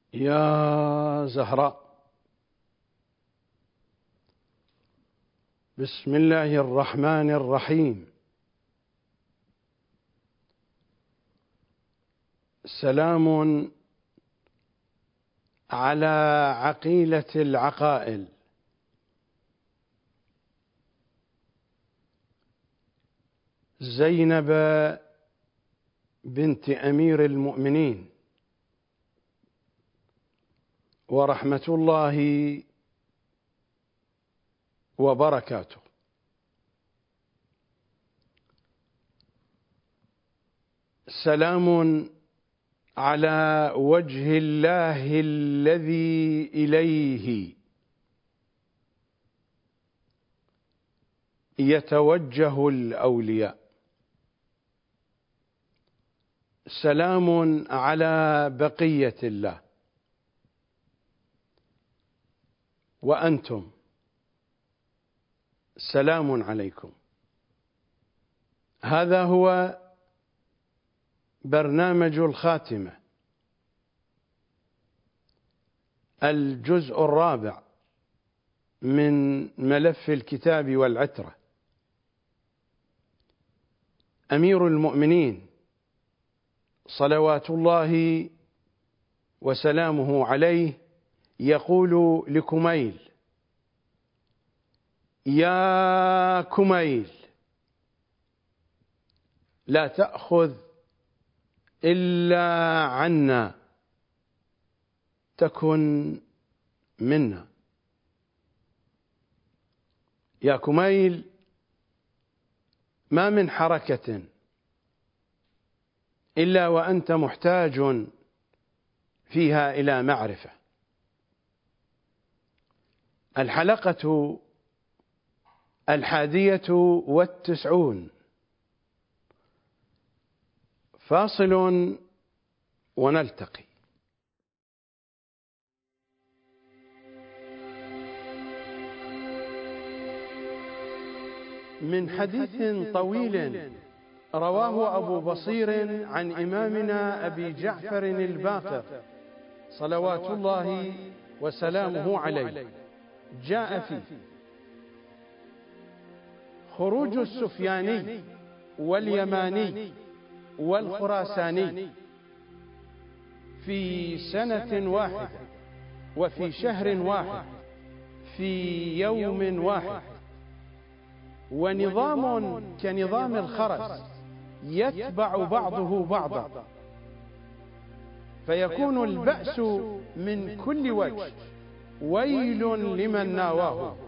يا زهراء، بسم الله الرحمن الرحيم. سلام على عقيلة العقائل، زينب بنت أمير المؤمنين، ورحمة الله وبركاته. سلام على وجه الله الذي إليه يتوجه الأولياء. سلام على بقية الله. وأنتم سلام عليكم. هذا هو برنامج الخاتمة، الجزء الرابع من ملف الكتاب والعترة. أمير المؤمنين صلوات الله وسلامه عليه يقول لكميل: يا كميل، لا تأخذ إلا عنا، تكن منا. يا كميل، ما من حركة إلا وأنت محتاج فيها إلى معرفة. الحلقة 91، فاصل ونلتقي. من حديث طويل رواه أبو بصير عن إمامنا أبي جعفر الباقر صلوات الله وسلامه عليه، جاء فيه: خروج السفياني واليماني والخراساني في سنة واحدة وفي شهر واحد في يوم واحد، ونظام كنظام الخرس يتبع بعضه بعضا، فيكون البأس من كل وجه، ويل لمن ناواه.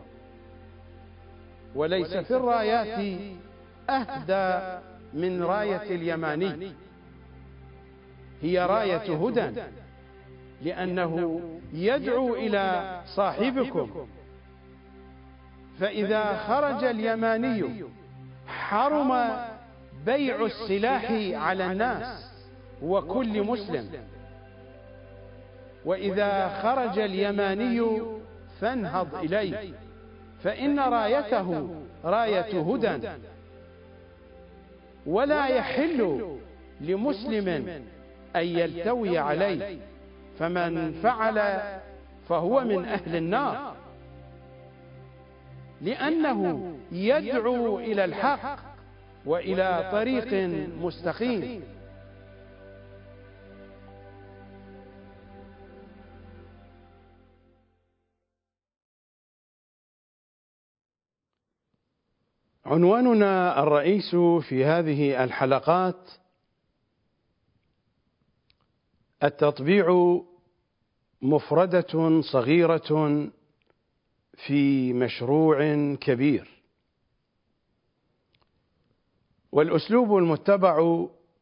وليس في الرايات أهدى من راية اليماني، هي راية هدى، لأنه يدعو إلى صاحبكم. فإذا خرج اليماني حرم بيع السلاح على الناس وكل مسلم، وإذا خرج اليماني فانهض إليه، فإن رايته راية هدى، ولا يحل لمسلم أن يلتوي عليه، فمن فعل فهو من أهل النار، لأنه يدعو إلى الحق وإلى طريق مستقيم. عنواننا الرئيس في هذه الحلقات: التطبيع مفردة صغيرة في مشروع كبير. والأسلوب المتبع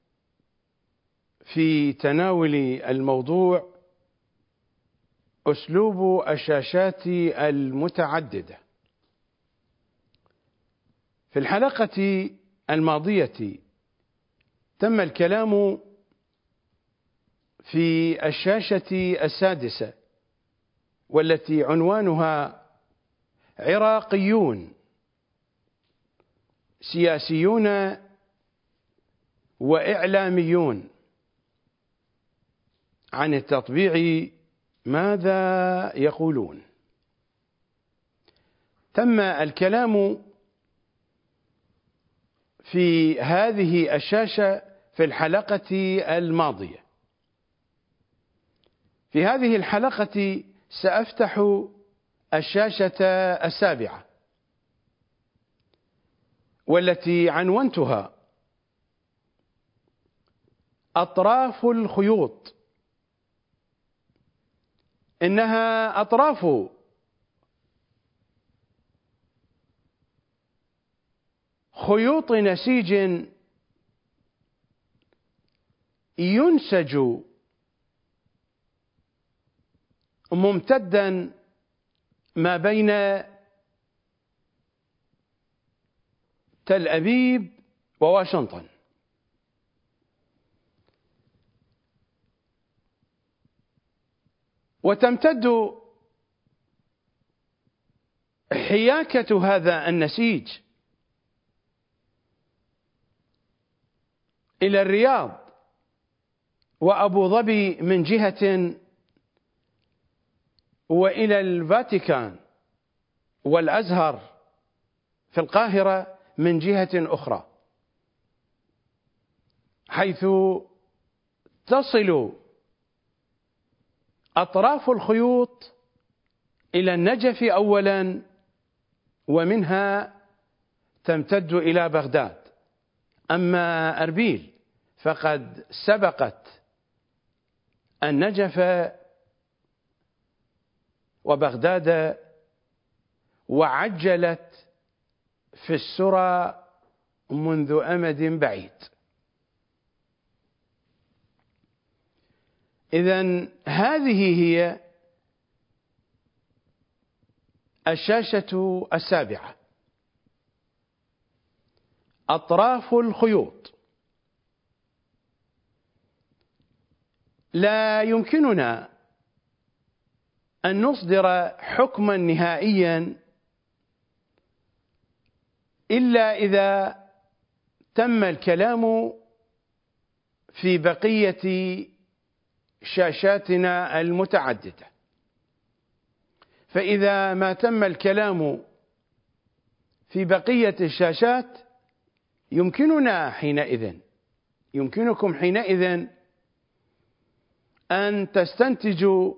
في تناول الموضوع أسلوب الشاشات المتعددة. في الحلقة الماضية تم الكلام في الشاشة السادسة، والتي عنوانها عراقيون سياسيون وإعلاميون، عن التطبيع ماذا يقولون؟ تم الكلام في هذه الشاشة في الحلقة الماضية. في هذه الحلقة سأفتح الشاشة السابعة، والتي عنونتها أطراف الخيوط. إنها أطراف خيوط نسيج ينسج ممتدا ما بين تل أبيب وواشنطن، وتمتد حياكة هذا النسيج إلى الرياض وأبو ظبي من جهة، وإلى الفاتيكان والأزهر في القاهرة من جهة أخرى، حيث تصل أطراف الخيوط إلى النجف أولا، ومنها تمتد إلى بغداد. أما أربيل فقد سبقت النجف وبغداد، وعجلت في السرى منذ أمد بعيد. إذن هذه هي الشاشة السابعة، أطراف الخيوط. لا يمكننا أن نصدر حكما نهائيا إلا إذا تم الكلام في بقية شاشاتنا المتعددة. فإذا ما تم الكلام في بقية الشاشات يمكنكم حينئذ أن تستنتجوا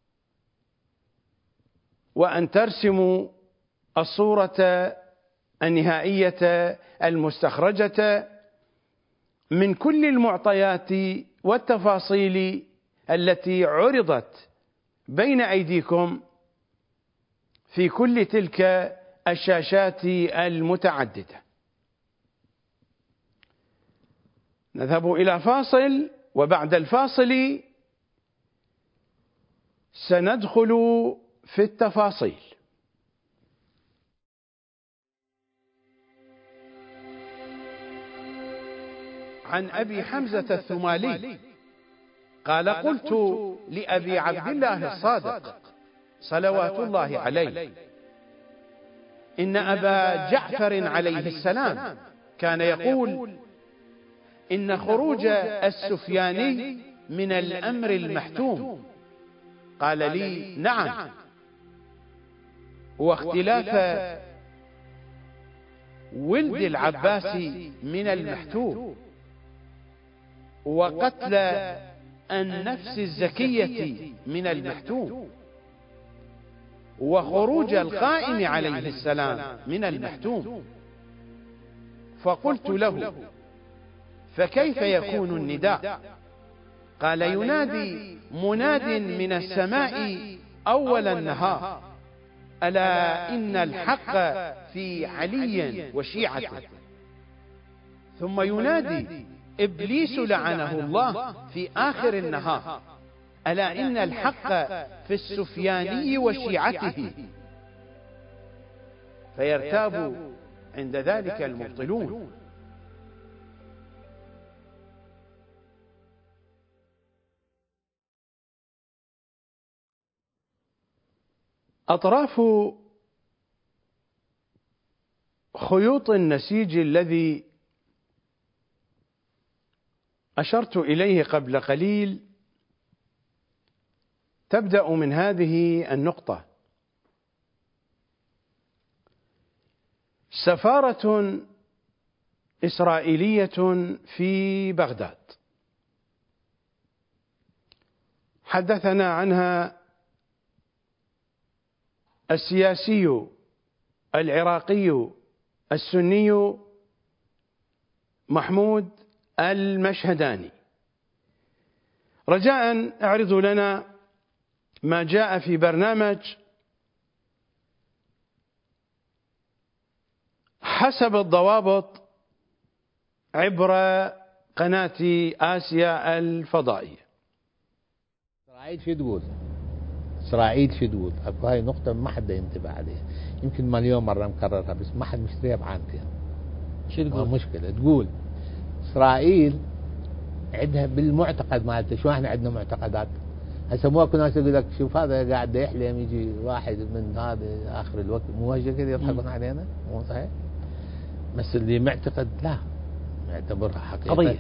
وأن ترسموا الصورة النهائية المستخرجة من كل المعطيات والتفاصيل التي عرضت بين أيديكم في كل تلك الشاشات المتعددة. نذهب إلى فاصل، وبعد الفاصل سندخل في التفاصيل. عن أبي حمزة الثمالي قال: قلت لأبي عبد الله الصادق صلوات الله عليه: إن أبا جعفر عليه السلام كان يقول: إن خروج السفياني من الأمر المحتوم. قال لي: نعم، واختلاف ولد العباس من المحتوم، وقتل النفس الزكية من المحتوم، وخروج الخائن عليه السلام من المحتوم. فقلت له: فكيف يكون النداء؟ قال: ينادي مناد من السماء أول النهار: ألا إن الحق في علي وشيعته. ثم ينادي إبليس لعنه الله في آخر النهار: ألا إن الحق في السفياني وشيعته. فيرتاب عند ذلك المبطلون. أطراف خيوط النسيج الذي أشرت إليه قبل قليل تبدأ من هذه النقطة: سفارة إسرائيلية في بغداد حدثنا عنها السياسي العراقي السني محمود المشهداني. رجاء اعرضوا لنا ما جاء في برنامج حسب الضوابط عبر قناة آسيا الفضائية. إسرائيل شو تقول؟ إسرائيل شو تقول؟ أكو هاي نقطة ما حدا ينتبه عليها، يمكن مليون مرة مكررها بس ما حد مشتريها بعانتها. شو تقول؟ مشكلة تقول إسرائيل عندها بالمعتقد مالته. شو احنا عندنا معتقدات؟ هسه مو اكو ناس يقول لك شوف هذا قاعد يحلم يجي واحد من هذا اخر الوقت، مو هالشيء كذا يضحكون علينا؟ مو صحيح؟ بس اللي معتقد لا يعتبرها حقيقة قضية.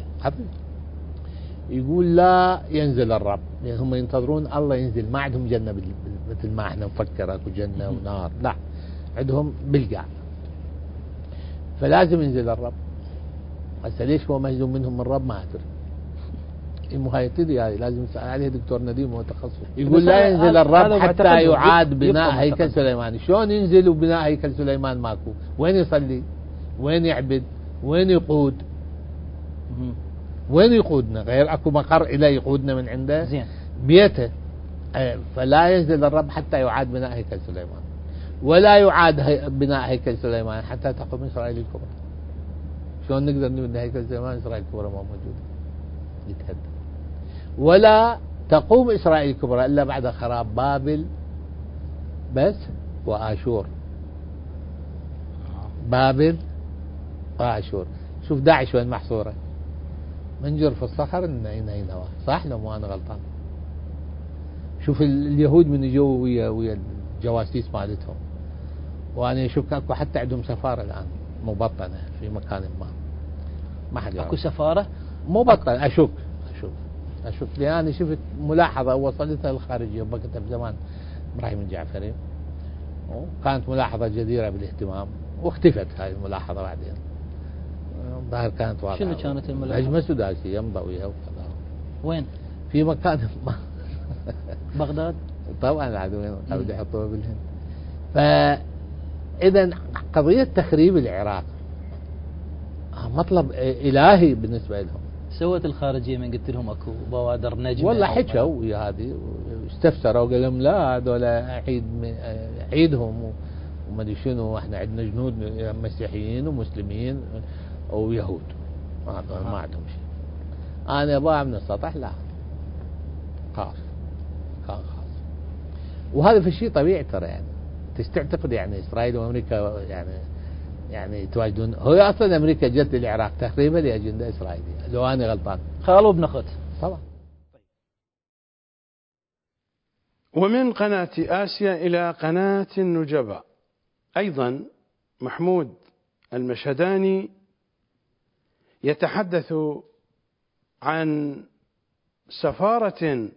يقول لا ينزل الرب، لأن هم ينتظرون الله ينزل، ما عندهم جنة مثل ما احنا نفكر اكو جنة ونار، لا عندهم بالقاع، فلازم ينزل الرب. هسه ليش هو مهزوم منهم الرب ما ادري. المهايتدي هذه لازم يسأل عليه دكتور نديم متخصص. يقول لا ينزل الرب حتى يعاد بناء هيكل سليمان. شلون ينزل وبناء هيكل سليمان ماكو؟ وين يصلي؟ وين يعبد؟ وين يقود؟ وين يقودنا؟ غير اكو مقر إليه يقودنا من عنده زين بيته. فلا ينزل الرب حتى يعاد بناء هيكل سليمان، ولا يعاد بناء هيكل سليمان حتى تقوم إسرائيل الكبرى. شلون نقدر نبني هيكل سليمان إسرائيل الكبرى ما موجودة، يتهدد. ولا تقوم إسرائيل الكبرى إلا بعد خراب بابل بس وآشور. بابل وآشور. شوف داعش وين محصورة، منجر في الصخر نينوى، صح لو مو أنا غلطان؟ شوف اليهود من يجوا ويا الجواسيس مالتهم، وأنا أشوف أكو حتى عندهم سفارة الآن مبطنة في مكان ما حد أكو سفارة مبطنة. أشوف لي أنا شفت ملاحظة وصلتها للخارجية وبقتها بزمان إبراهيم الجعفري، وكانت ملاحظة جديرة بالاهتمام، واختفت هاي الملاحظة بعدين. ظاهر كانت واضحة. شنو كانت الملاحظة؟ هجمة سداسية مضوية وكذا. وين؟ في مكان بغداد. طبعا العدوين قاعد يحطوها بالهند. فإذا قضية تخريب العراق مطلب إلهي بالنسبة لهم. سوت الخارجية من قلت لهم اكو بوادر نجمة والله حكوا ويا هذه استفسروا وقال لهم لا هذول عيدهم وما ادري شنو، احنا عندنا جنود مسيحيين ومسلمين ويهود ما عندهم شيء. انا ابغى من السطح لا خاف، كان خاف. وهذا في شيء طبيعي ترى، يعني تعتقد يعني اسرائيل وامريكا يعني يتواجدون؟ هو اصلا امريكا جت للعراق تقريبا لاجنده اسرائيليه لو انا غلطان. خالوا بنخت طبعا. ومن قناة آسيا إلى قناة النجباء أيضا محمود المشهداني يتحدث عن سفارة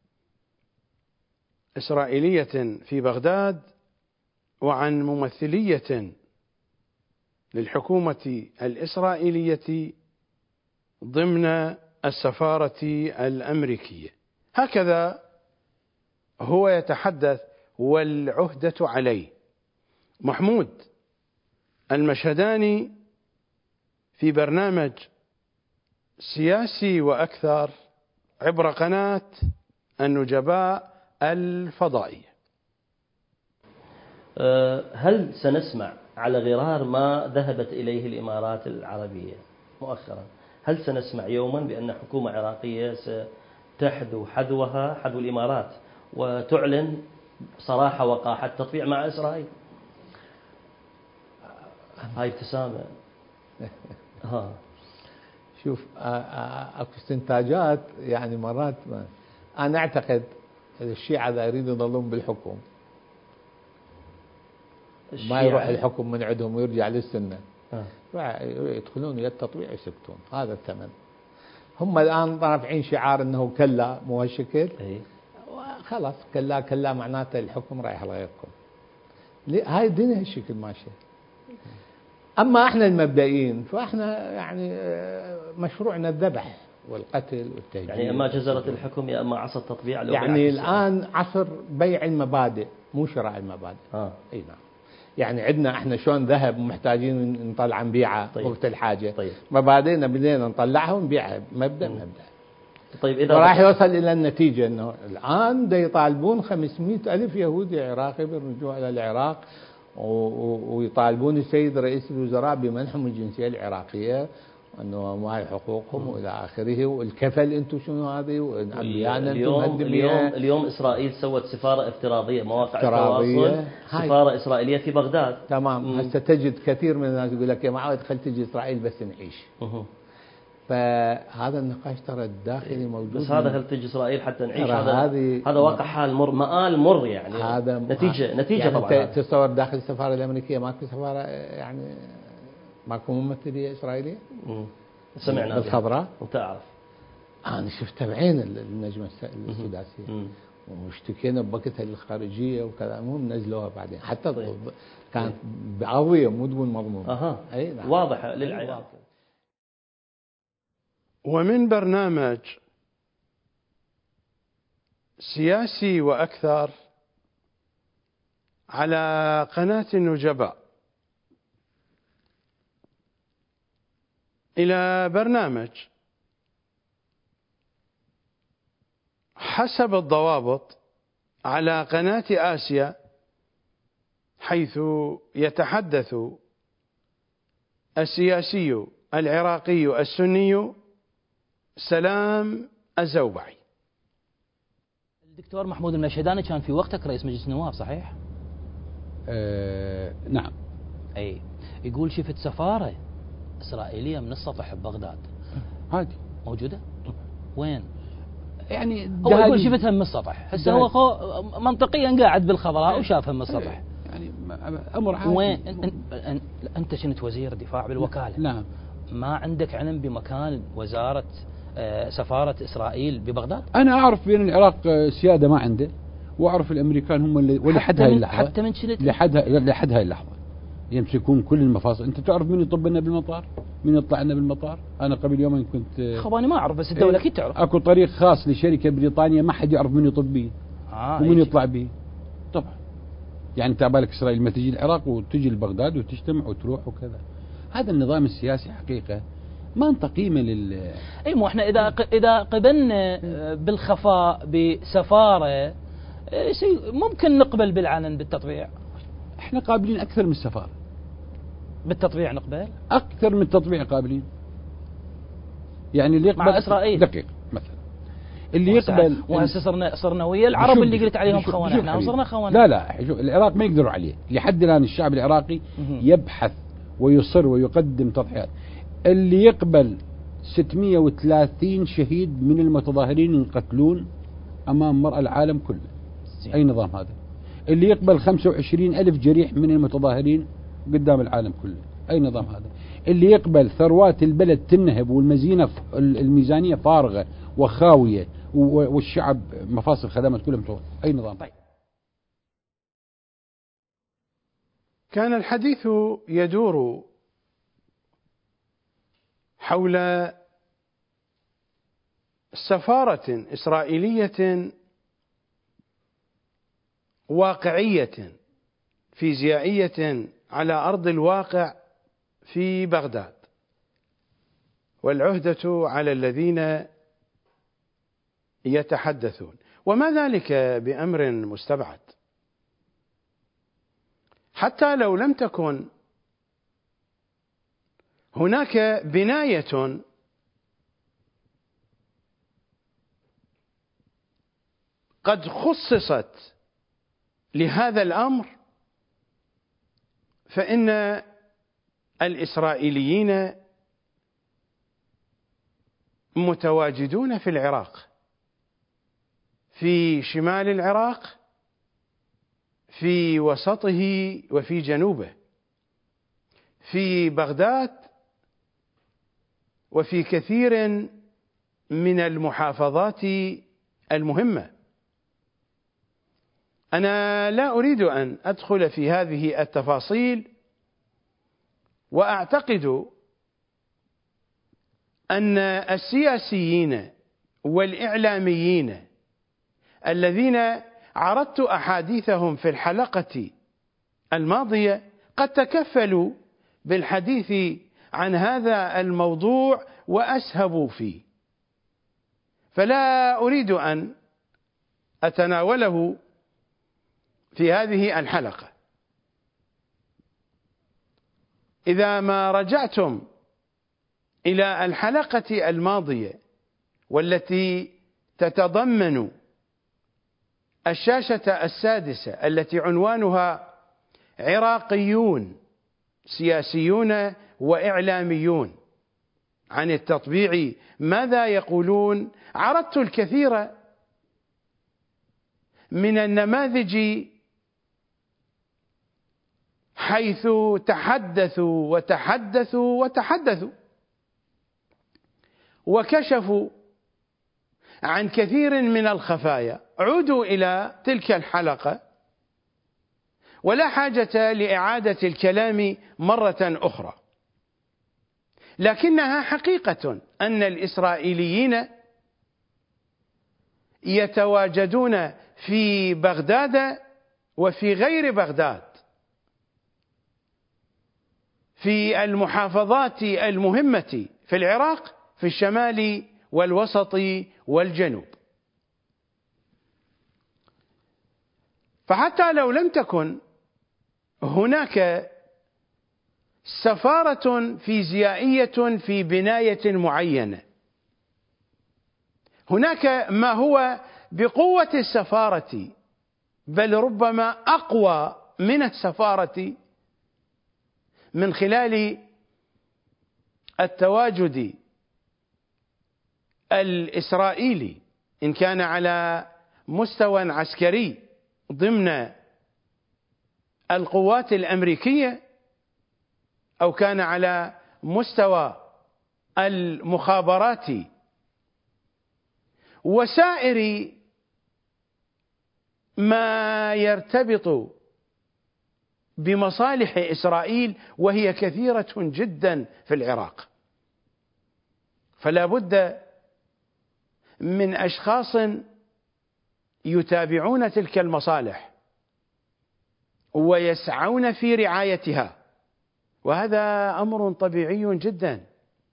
إسرائيلية في بغداد وعن ممثلية للحكومة الإسرائيلية ضمن السفارة الأمريكية. هكذا هو يتحدث والعهدة عليه محمود المشهداني في برنامج سياسي وأكثر عبر قناة النجباء الفضائية. هل سنسمع على غرار ما ذهبت إليه الإمارات العربية مؤخرا، هل سنسمع يوما بأن حكومة عراقية ستحذو حذو الإمارات وتعلن صراحة وقاحة تطبيع مع إسرائيل؟ هاي ابتسامة. شوف اكو استنتاجات يعني مرات انا اعتقد الشيعة اذا يريدوا يظلون بالحكم ما يروح الحكم من عندهم ويرجع للسنة، يدخلون الى التطبيع يسكتون، هذا الثمن. هم الان رافعين شعار انه كلا مو هالشكل، خلاص كلا معناته الحكم رايح لغيركم. هاي الدنيا هالشكل ماشيه. اما احنا المبدئيين فاحنا يعني مشروعنا الذبح والقتل والتهجير. يعني اما جزرة الحكم يا اما عصا التطبيع. يعني الان عصر بيع المبادئ مو شراء المبادئ. اي نعم. يعني عندنا احنا شلون ذهب محتاجين نطلع نبيعه وقت الحاجه. طيب. مبادئنا بدينا نطلعها ونبيعها مبدا. طيب اذا وراح يوصل الى النتيجه انه الان يطالبون 500,000 يهودي عراقي بالرجوع الى العراق، ويطالبون السيد رئيس الوزراء بمنحهم الجنسيه العراقيه وانه ما هي حقوقهم والى اخره. والكفل انتم شنو هذه وانبيانا اليوم اسرائيل سوت سفاره افتراضيه، مواقع التواصل سفاره اسرائيليه في بغداد. تمام. هسه تجد كثير من الناس يقول لك يا معود خل تجي اسرائيل بس نعيش. فهذا النقاش ترى الداخلي موجود. بس هذا هل تجي اسرائيل حتى نعيش؟ هذا واقع حال مر، مآل مر يعني. هذا نتيجه يعني طبعا. تصور داخل السفاره الامريكيه ماكو سفاره يعني ماكو ممثليه اسرائيليه؟ سمعنا بالخضراء. وتعرف انا شفتها بعين النجمه السداسيه واشتكينا بوقتها للخارجيه وكذا، المهم نزلوها بعدين حتى كانت بعضيه مو تقول مضمون. اي نعم. واضحه للعيان. ومن برنامج سياسي وأكثر على قناة النجباء إلى برنامج حسب الضوابط على قناة آسيا، حيث يتحدث السياسي العراقي السني سلام الزوبعي. الدكتور محمود المشهداني كان في وقتك رئيس مجلس النواب صحيح؟ نعم. اي يقول شفت سفارة إسرائيلية من السطح ببغداد. عادي موجودة؟ وين؟ يعني هو يقول شفتها من السطح، هسه هو منطقيا قاعد بالخضراء وشافها من السطح. يعني أمر عادي. وين أنت كنت وزير دفاع بالوكالة. نعم. ما عندك علم بمكان وزارة سفارة إسرائيل ببغداد؟ أنا أعرف بأن العراق سيادة ما عنده، وأعرف الأمريكان هم اللي ولحد هاي اللحظة حتى من شلت لحد هاي اللحظة يمسكون كل المفاصل. أنت تعرف مين يطب لنا بالمطار؟ مين يطلع لنا بالمطار؟ أنا قبل يومين كنت خباني ما أعرف، بس الدولة أكيد تعرف. أكو طريق خاص لشركة بريطانية ما حد يعرف مين يطب به ومين يطلع به. طبعا يعني تعبالك إسرائيل ما تجي العراق وتجي لبغداد وتجتمع وتروح وكذا. هذا النظام السياسي حقيقة ما انطى قيمة اي مو احنا اذا قبلنا بالخفاء بسفارة ممكن نقبل بالعلن بالتطبيع. احنا قابلين اكثر من السفارة بالتطبيع، نقبل اكثر من التطبيع قابلين. يعني اللي يقبل مع اسرائيل دقيق مثلا اللي يقبل وهسه صرنا ويا العرب اللي قلت عليهم خونة، احنا وصرنا خونة. لا العراق ما يقدروا عليه لحد الان. الشعب العراقي يبحث ويصر ويقدم تضحيات. اللي يقبل 630 شهيد من المتظاهرين ينقتلون أمام مرأى العالم كله. أي نظام هذا؟ اللي يقبل 25,000 جريح من المتظاهرين قدام العالم كله. أي نظام هذا؟ اللي يقبل ثروات البلد تنهب والميزانية فارغة وخاوية والشعب مفاصل خدمات كلها متوقف. أي نظام؟ كان الحديث يدور حول سفارة إسرائيلية واقعية فيزيائية على أرض الواقع في بغداد، والعهدة على الذين يتحدثون، وما ذلك بأمر مستبعد. حتى لو لم تكن هناك بناية قد خصصت لهذا الأمر، فإن الإسرائيليين متواجدون في العراق، في شمال العراق، في وسطه وفي جنوبه، في بغداد وفي كثير من المحافظات المهمة. أنا لا أريد أن أدخل في هذه التفاصيل، وأعتقد أن السياسيين والإعلاميين الذين عرضت أحاديثهم في الحلقة الماضية قد تكفلوا بالحديث عن هذا الموضوع وأسهبوا فيه، فلا أريد أن أتناوله في هذه الحلقة. إذا ما رجعتم إلى الحلقة الماضية والتي تتضمن الشاشة السادسة التي عنوانها عراقيون سياسيون وإعلاميون عن التطبيع ماذا يقولون، عرضت الكثير من النماذج حيث تحدثوا وكشفوا عن كثير من الخفايا. عودوا إلى تلك الحلقة ولا حاجة لإعادة الكلام مرة أخرى، لكنها حقيقة أن الإسرائيليين يتواجدون في بغداد وفي غير بغداد، في المحافظات المهمة في العراق، في الشمال والوسط والجنوب. فحتى لو لم تكن هناك سفارة فيزيائية في بناية معينة، هناك ما هو بقوة السفارة بل ربما أقوى من السفارة من خلال التواجد الإسرائيلي، إن كان على مستوى عسكري ضمن القوات الأمريكية أو كان على مستوى المخابرات وسائر ما يرتبط بمصالح إسرائيل، وهي كثيرة جدا في العراق. فلا بد من أشخاص يتابعون تلك المصالح ويسعون في رعايتها، وهذا أمر طبيعي جدا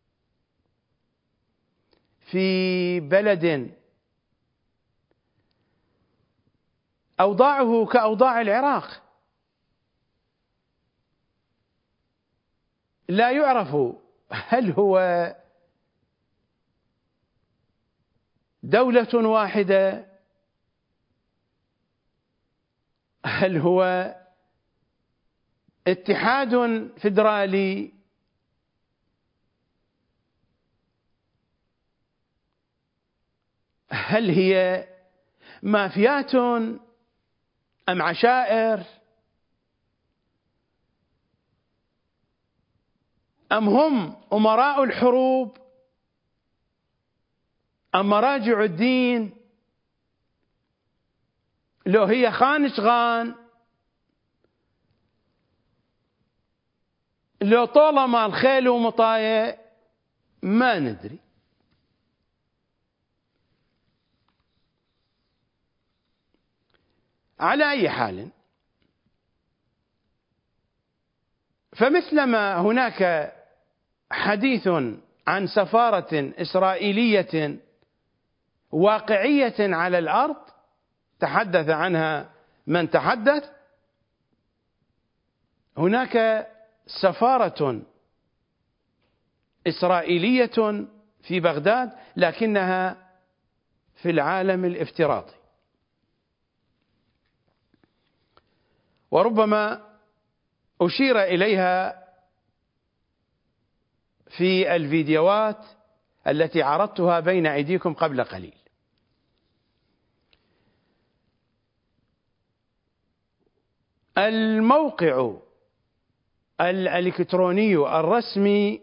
في بلد أوضاعه كأوضاع العراق. لا يعرف هل هو دولة واحدة، هل هو اتحاد فيدرالي، هل هي مافيات أم عشائر، أم هم أمراء الحروب، أم مراجع الدين، لو هي خانشغان، لو طالما الخيل ومطايا، ما ندري. على أي حال، فمثلما هناك حديث عن سفارة إسرائيلية واقعية على الأرض تحدث عنها من تحدث، هناك سفارة إسرائيلية في بغداد لكنها في العالم الافتراضي، وربما أشير إليها في الفيديوهات التي عرضتها بين أيديكم قبل قليل. الموقع الإلكتروني الرسمي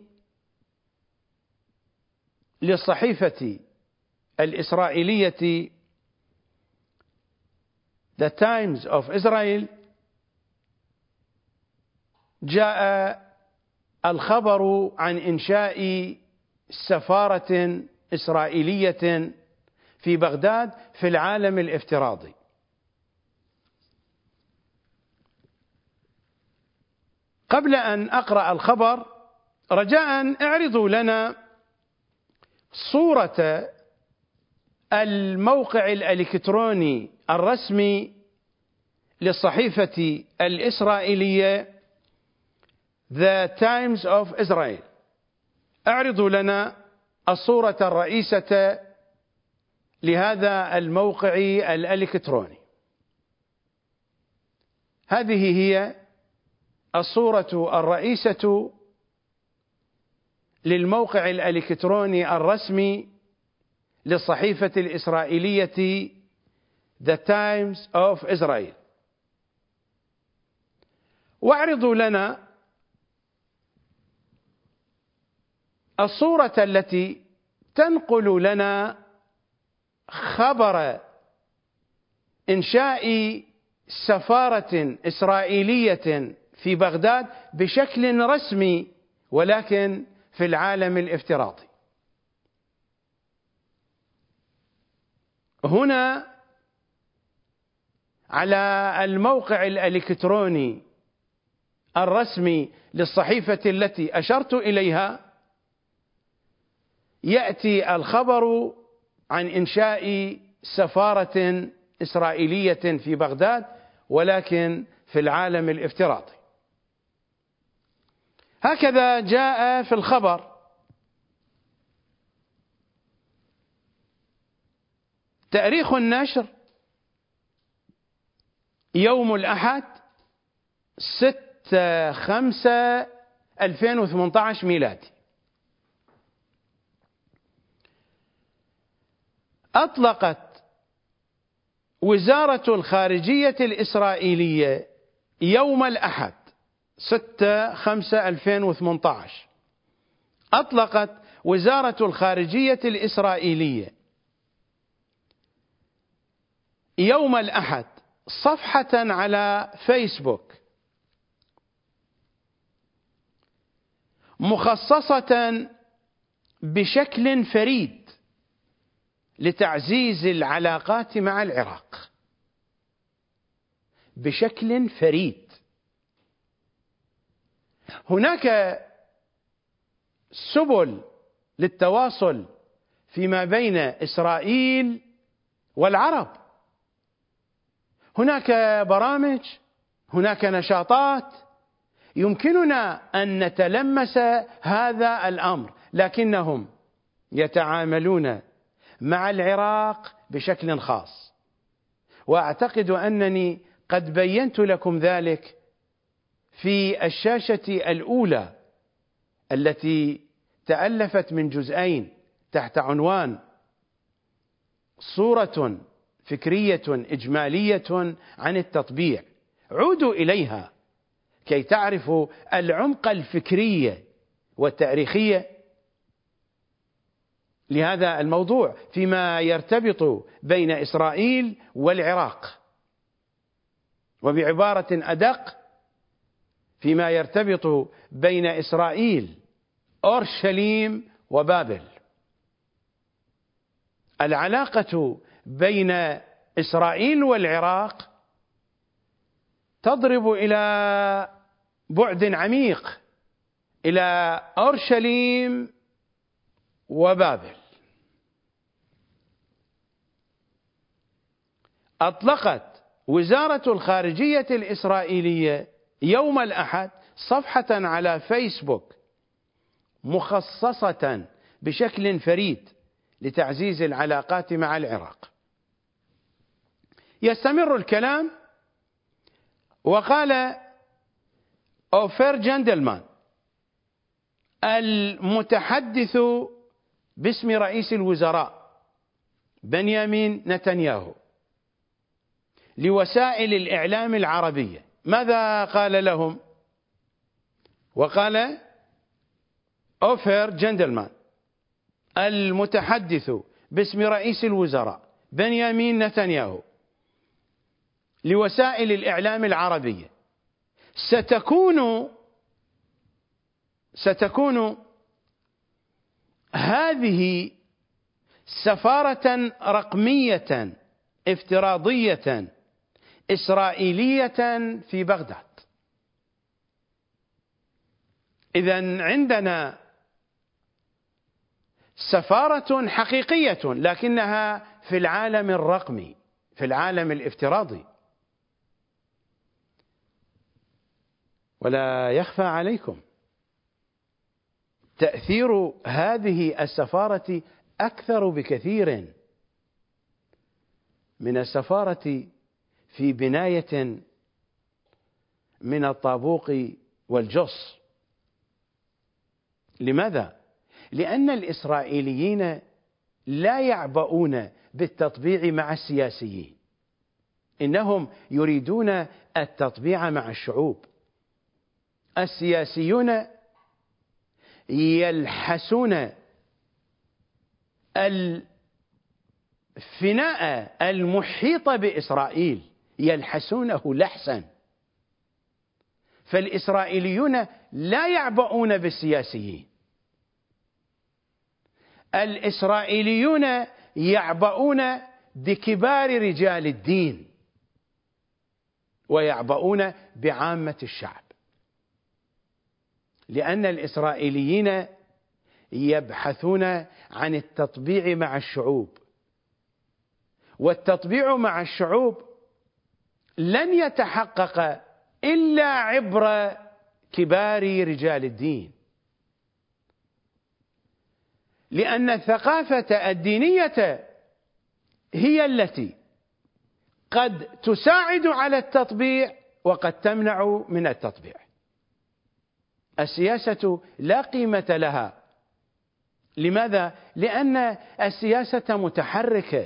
للصحيفة الإسرائيلية The Times of Israel جاء الخبر عن إنشاء سفارة إسرائيلية في بغداد في العالم الافتراضي. قبل أن أقرأ الخبر رجاء اعرضوا لنا صورة الموقع الإلكتروني الرسمي للصحيفة الإسرائيلية The Times of Israel. اعرضوا لنا الصورة الرئيسة لهذا الموقع الإلكتروني. هذه هي الصورة الرئيسة للموقع الإلكتروني الرسمي للصحيفة الإسرائيلية The Times of Israel. واعرضوا لنا الصورة التي تنقل لنا خبر إنشاء سفارة إسرائيلية في بغداد بشكل رسمي ولكن في العالم الافتراضي. هنا على الموقع الإلكتروني الرسمي للصحيفة التي أشرت إليها يأتي الخبر عن إنشاء سفارة إسرائيلية في بغداد ولكن في العالم الافتراضي. هكذا جاء في الخبر: تاريخ النشر يوم الأحد 6/5/2018 ميلادي. أطلقت وزارة الخارجية الإسرائيلية يوم الأحد 6/5/2018 أطلقت وزارة الخارجية الإسرائيلية يوم الأحد صفحة على فيسبوك مخصصة بشكل فريد لتعزيز العلاقات مع العراق. بشكل فريد. هناك سبل للتواصل فيما بين إسرائيل والعرب، هناك برامج، هناك نشاطات يمكننا أن نتلمس هذا الأمر، لكنهم يتعاملون مع العراق بشكل خاص. وأعتقد أنني قد بينت لكم ذلك في الشاشة الأولى التي تألفت من جزئين تحت عنوان صورة فكرية إجمالية عن التطبيع. عودوا إليها كي تعرفوا العمق الفكري والتاريخي لهذا الموضوع فيما يرتبط بين إسرائيل والعراق، وبعبارة أدق فيما يرتبط بين إسرائيل أورشليم وبابل. العلاقة بين إسرائيل والعراق تضرب إلى بعد عميق، إلى أورشليم وبابل. أطلقت وزارة الخارجية الإسرائيلية يوم الأحد صفحة على فيسبوك مخصصة بشكل فريد لتعزيز العلاقات مع العراق. يستمر الكلام: وقال أوفر جندلمان المتحدث باسم رئيس الوزراء بنيامين نتنياهو لوسائل الإعلام العربية، ماذا قال لهم؟ وقال أوفر جندلمان المتحدث باسم رئيس الوزراء بنيامين نتنياهو لوسائل الإعلام العربية ستكون هذه سفارة رقمية افتراضية إسرائيلية في بغداد. إذن عندنا سفارة حقيقية لكنها في العالم الرقمي، في العالم الافتراضي. ولا يخفى عليكم تأثير هذه السفارة أكثر بكثير من السفارة في بناية من الطابوق والجص. لماذا؟ لأن الإسرائيليين لا يعبؤون بالتطبيع مع السياسيين، إنهم يريدون التطبيع مع الشعوب. السياسيون يلحسون الفناء المحيط بإسرائيل، يلحسونه لحسا، فالإسرائيليون لا يعبؤون بالسياسيين. الإسرائيليون يعبؤون بكبار رجال الدين ويعبؤون بعامة الشعب، لأن الإسرائيليين يبحثون عن التطبيع مع الشعوب، والتطبيع مع الشعوب لن يتحقق إلا عبر كبار رجال الدين، لأن الثقافة الدينية هي التي قد تساعد على التطبيع وقد تمنع من التطبيع. السياسة لا قيمة لها. لماذا؟ لأن السياسة متحركة،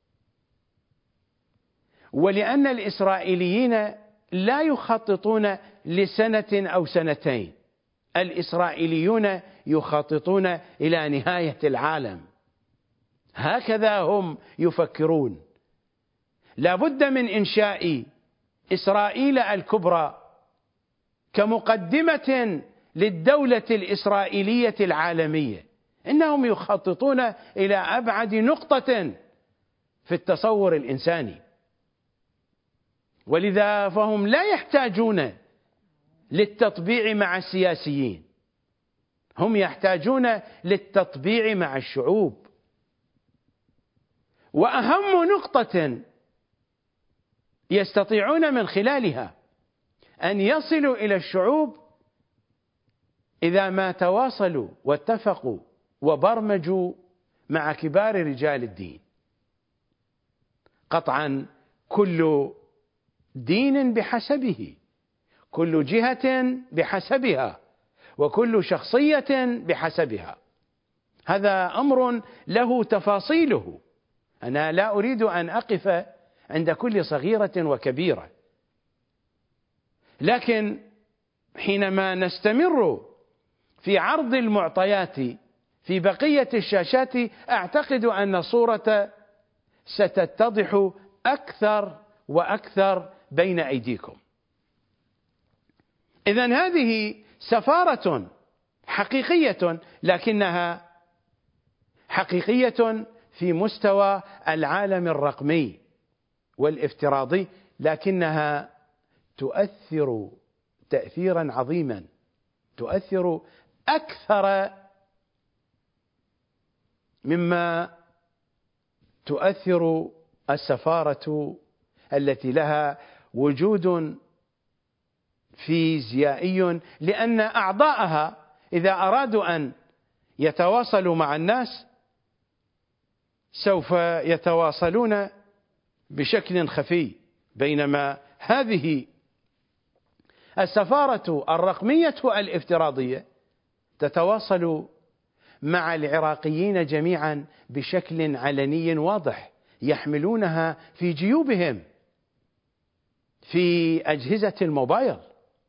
ولأن الإسرائيليين لا يخططون لسنة أو سنتين، الإسرائيليون يخططون إلى نهاية العالم، هكذا هم يفكرون. لا بد من إنشاء إسرائيل الكبرى كمقدمة للدولة الإسرائيلية العالمية. إنهم يخططون إلى أبعد نقطة في التصور الإنساني، ولذا فهم لا يحتاجون للتطبيع مع السياسيين، هم يحتاجون للتطبيع مع الشعوب. وأهم نقطة يستطيعون من خلالها أن يصلوا إلى الشعوب إذا ما تواصلوا واتفقوا وبرمجوا مع كبار رجال الدين. قطعا كل دين بحسبه، كل جهة بحسبها، وكل شخصية بحسبها. هذا أمر له تفاصيله، أنا لا أريد أن أقف عند كل صغيرة وكبيرة، لكن حينما نستمر في عرض المعطيات في بقية الشاشات أعتقد أن الصورة ستتضح أكثر وأكثر بين أيديكم. إذن هذه سفارة حقيقية، لكنها حقيقية في مستوى العالم الرقمي والافتراضي، لكنها تؤثر تأثيرا عظيما، تؤثر أكثر مما تؤثر السفارة التي لها وجود فيزيائي، لأن أعضاءها إذا أرادوا أن يتواصلوا مع الناس سوف يتواصلون بشكل خفي، بينما هذه السفارة الرقمية الافتراضية تتواصل مع العراقيين جميعا بشكل علني واضح، يحملونها في جيوبهم في أجهزة الموبايل.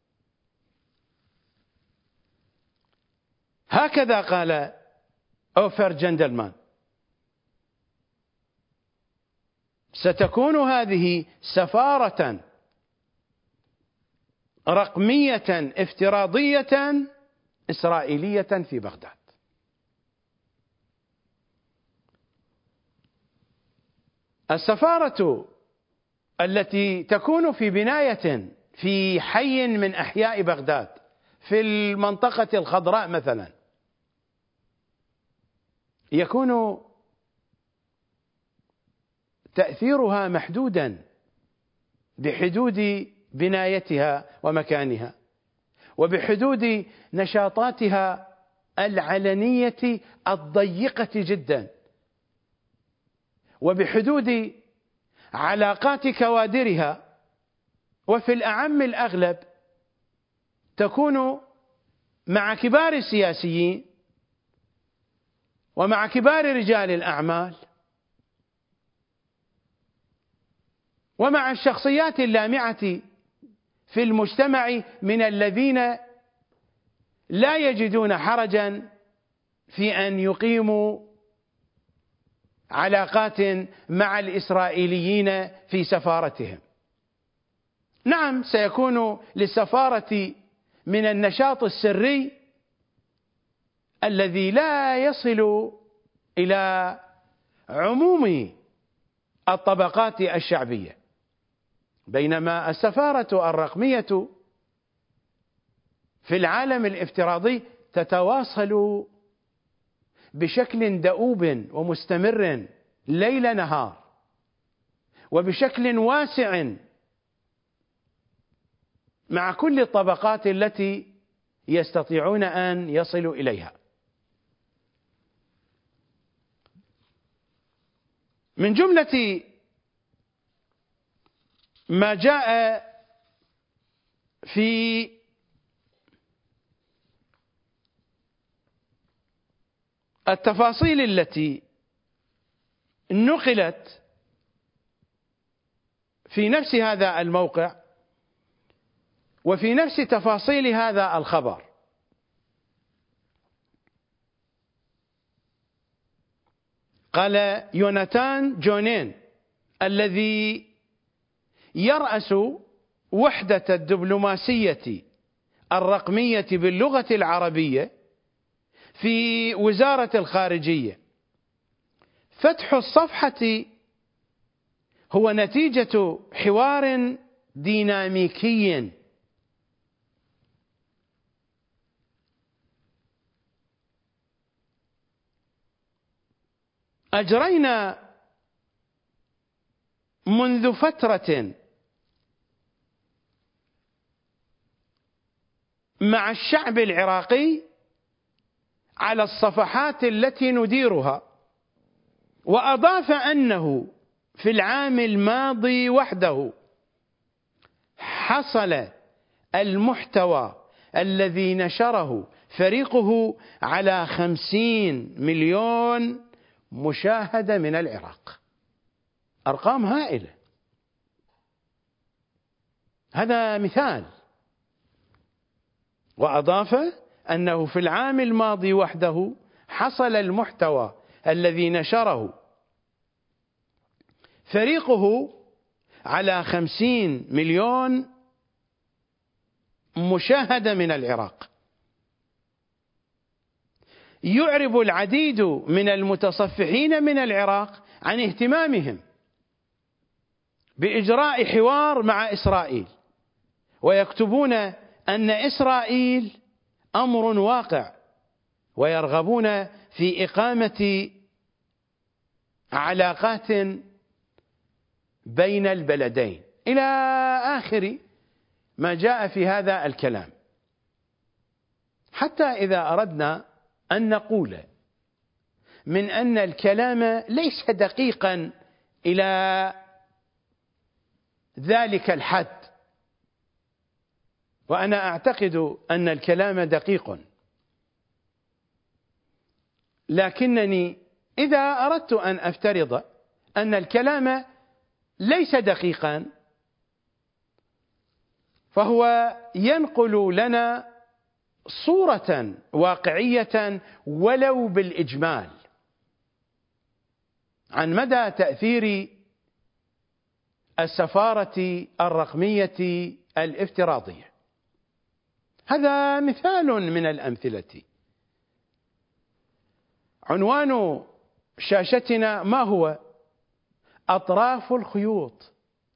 هكذا قال أوفر جندلمان: ستكون هذه سفارة رقمية افتراضية إسرائيلية في بغداد. السفارة التي تكون في بناية في حي من أحياء بغداد في المنطقة الخضراء مثلا، يكون تأثيرها محدودا بحدود بنايتها ومكانها، وبحدود نشاطاتها العلنية الضيقة جدا، وبحدود علاقات كوادرها، وفي الأعم الأغلب تكون مع كبار السياسيين ومع كبار رجال الأعمال ومع الشخصيات اللامعة في المجتمع من الذين لا يجدون حرجا في أن يقيموا علاقات مع الإسرائيليين في سفارتهم. نعم، سيكون للسفارة من النشاط السري الذي لا يصل إلى عموم الطبقات الشعبية، بينما السفارة الرقمية في العالم الافتراضي تتواصل بشكل دؤوب ومستمر ليل نهار، وبشكل واسع مع كل الطبقات التي يستطيعون أن يصلوا إليها. من جملة ما جاء في التفاصيل التي نقلت في نفس هذا الموقع وفي نفس تفاصيل هذا الخبر، قال يوناتان جونين الذي يرأس وحدة الدبلوماسية الرقمية باللغة العربية في وزارة الخارجية: فتح الصفحة هو نتيجة حوار ديناميكي أجرينا منذ فترة مع الشعب العراقي على الصفحات التي نديرها. وأضاف أنه في العام الماضي وحده حصل المحتوى الذي نشره فريقه على 50 مليون مشاهدة من العراق. أرقام هائلة. هذا مثال. وأضاف أنه في العام الماضي وحده حصل المحتوى الذي نشره فريقه على 50 مليون مشاهدة من العراق، يعرب العديد من المتصفحين من العراق عن اهتمامهم بإجراء حوار مع إسرائيل، ويكتبون أن إسرائيل أمر واقع، ويرغبون في إقامة علاقات بين البلدين، إلى آخر ما جاء في هذا الكلام. حتى إذا أردنا أن نقول من أن الكلام ليس دقيقا إلى ذلك الحد، وأنا أعتقد أن الكلام دقيق، لكنني إذا أردت أن أفترض أن الكلام ليس دقيقا، فهو ينقل لنا صورة واقعية ولو بالإجمال عن مدى تأثير السفارة الرقمية الافتراضية. هذا مثال من الأمثلة. عنوان شاشتنا ما هو؟ أطراف الخيوط.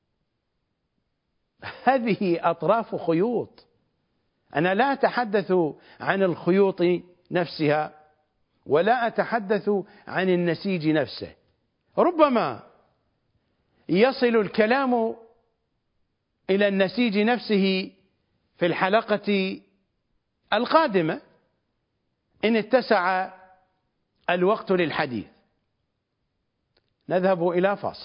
هذه أطراف خيوط. أنا لا أتحدث عن الخيوط نفسها ولا أتحدث عن النسيج نفسه. ربما يصل الكلام إلى النسيج نفسه في الحلقة القادمة إن اتسع الوقت للحديث. نذهب إلى فاصل.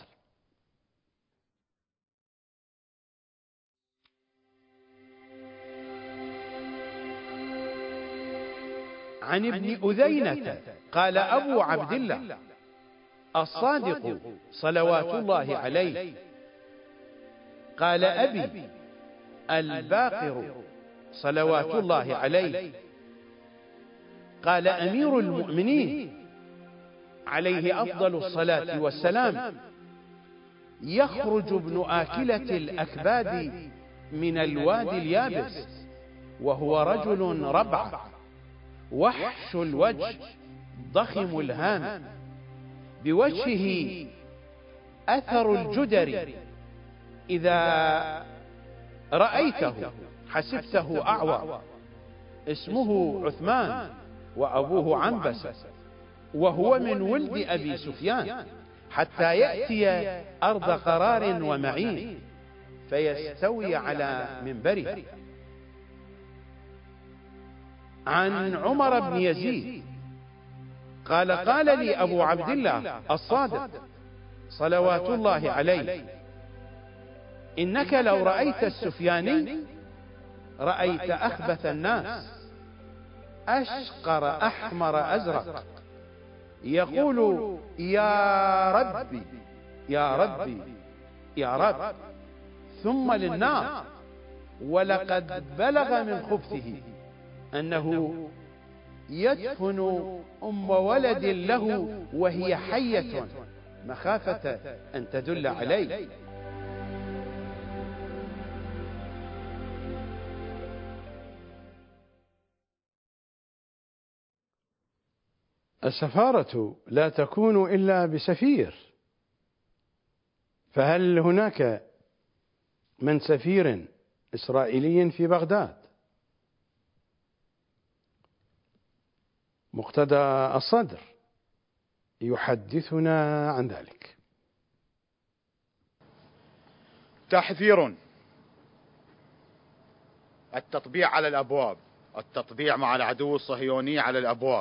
عن ابن أذينة قال أبو عبد الله الصادق صلوات الله عليه قال أبي الباقر صلوات الله عليه قال أمير المؤمنين عليه أفضل الصلاة والسلام يخرج ابن آكلة الأكباد من الوادي اليابس وهو رجل ربع وحش الوجه ضخم الهام بوجهه أثر الجدر إذا رأيته حسبته أعور اسمه عثمان وأبوه عنبسة وهو من ولد أبي سفيان حتى يأتي أرض قرار ومعين فيستوي على منبره. عن عمر بن يزيد قال قال لي أبو عبد الله الصادق صلوات الله عليه إنك لو رأيت السفياني رأيت أخبث الناس أشقر أحمر أزرق يقول يا ربي يا ربي يا رب ثم للنار ولقد بلغ من خبثه أنه يدفن أم ولد له وهي حية مخافة أن تدل عليه. السفارة لا تكون إلا بسفير، فهل هناك من سفير إسرائيلي في بغداد؟ مقتدى الصدر يحدثنا عن ذلك. تحذير: التطبيع على الأبواب، التطبيع مع العدو الصهيوني على الأبواب.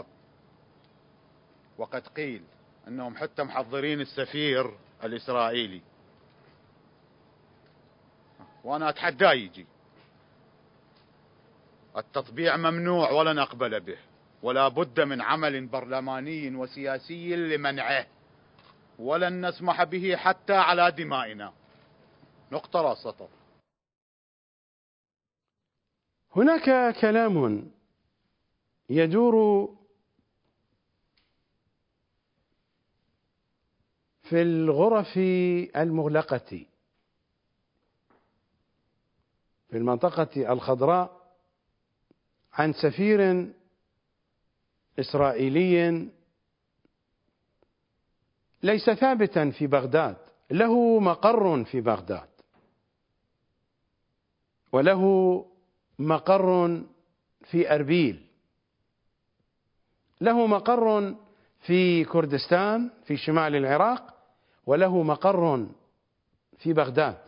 وقد قيل أنهم حتى محضرين السفير الإسرائيلي، وأنا أتحداه يجي. التطبيع ممنوع ولا نقبل به، ولا بد من عمل برلماني وسياسي لمنعه، ولن نسمح به حتى على دمائنا. نقطة راس سطر. هناك كلام يدور في الغرف المغلقة في المنطقة الخضراء عن سفير إسرائيلي ليس ثابتا في بغداد، له مقر في بغداد وله مقر في أربيل، له مقر في كردستان في شمال العراق، وله مقر في بغداد.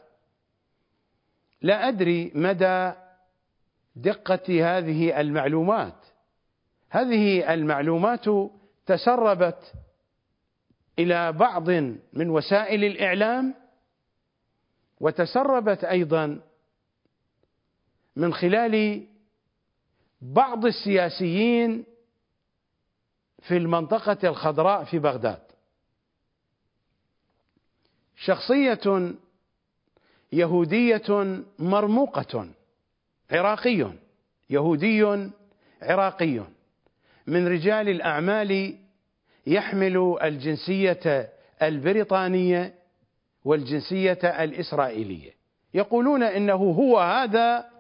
لا أدري مدى دقة هذه المعلومات. هذه المعلومات تسربت إلى بعض من وسائل الإعلام، وتسربت أيضا من خلال بعض السياسيين في المنطقة الخضراء في بغداد. شخصية يهودية مرموقة، عراقي يهودي عراقي من رجال الأعمال، يحمل الجنسية البريطانية والجنسية الإسرائيلية. يقولون إنه هو هذا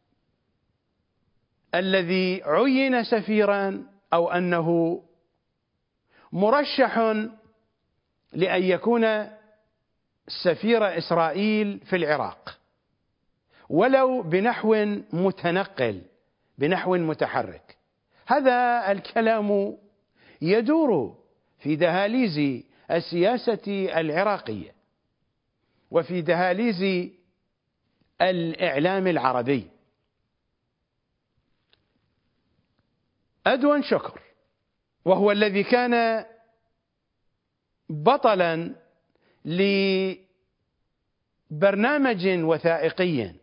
الذي عين سفيرا، أو أنه مرشح لأن يكون سفير إسرائيل في العراق، ولو بنحو متنقل، بنحو متحرك. هذا الكلام يدور في دهاليز السياسة العراقية وفي دهاليز الإعلام العربي. أدون شكر، وهو الذي كان بطلا لبرنامج وثائقي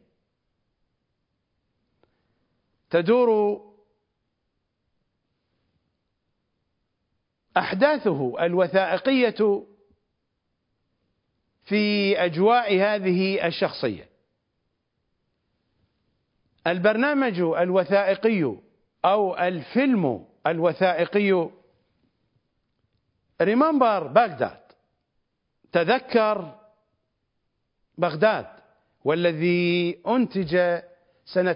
تدور أحداثه الوثائقية في أجواء هذه الشخصية. البرنامج الوثائقي أو الفيلم الوثائقي ريممبر بغداد، تذكر بغداد، والذي أنتج سنة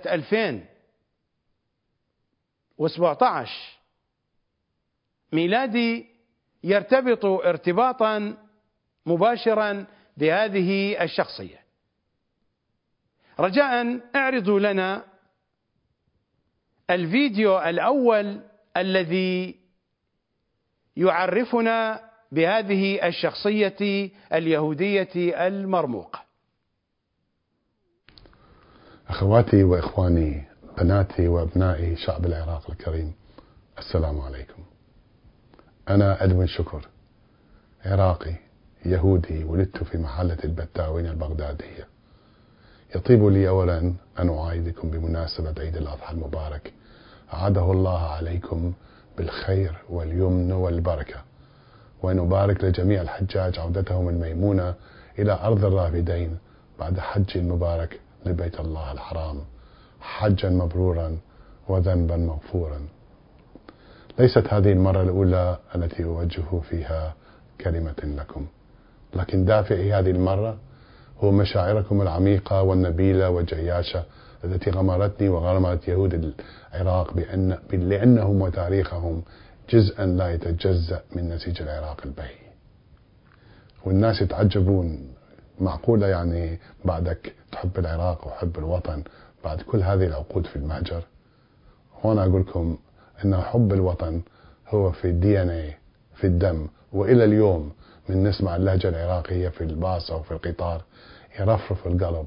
2017 ميلادي، يرتبط ارتباطا مباشرا بهذه الشخصية. رجاء اعرضوا لنا الفيديو الأول الذي يعرفنا بهذه الشخصية اليهودية المرموقة. أخواتي وإخواني، بناتي وأبنائي شعب العراق الكريم، السلام عليكم. أنا أدون شكر، عراقي يهودي، ولدت في محلة البتاوين البغدادية. يطيب لي أولا أن أعايدكم بمناسبة عيد الأضحى المبارك، أعاده الله عليكم بالخير واليمن والبركة، وأن أبارك لجميع الحجاج عودتهم الميمونة إلى أرض الرافدين بعد حج مبارك لبيت الله الحرام، حجا مبرورا وذنبا مغفورا. ليست هذه المرة الأولى التي أوجه فيها كلمة لكم، لكن دافعي هذه المرة هو مشاعركم العميقة والنبيلة والجياشة التي غمرتني وغرمت يهود العراق لأنهم وتاريخهم جزءا لا يتجزأ من نسيج العراق البهي. والناس يتعجبون، معقولة يعني بعدك تحب العراق وحب الوطن بعد كل هذه العقود في المهجر؟ هنا أقول لكم أن حب الوطن هو في DNA، في الدم، وإلى اليوم من نسمع اللهجة العراقية في الباص أو في القطار يرفرف القلب،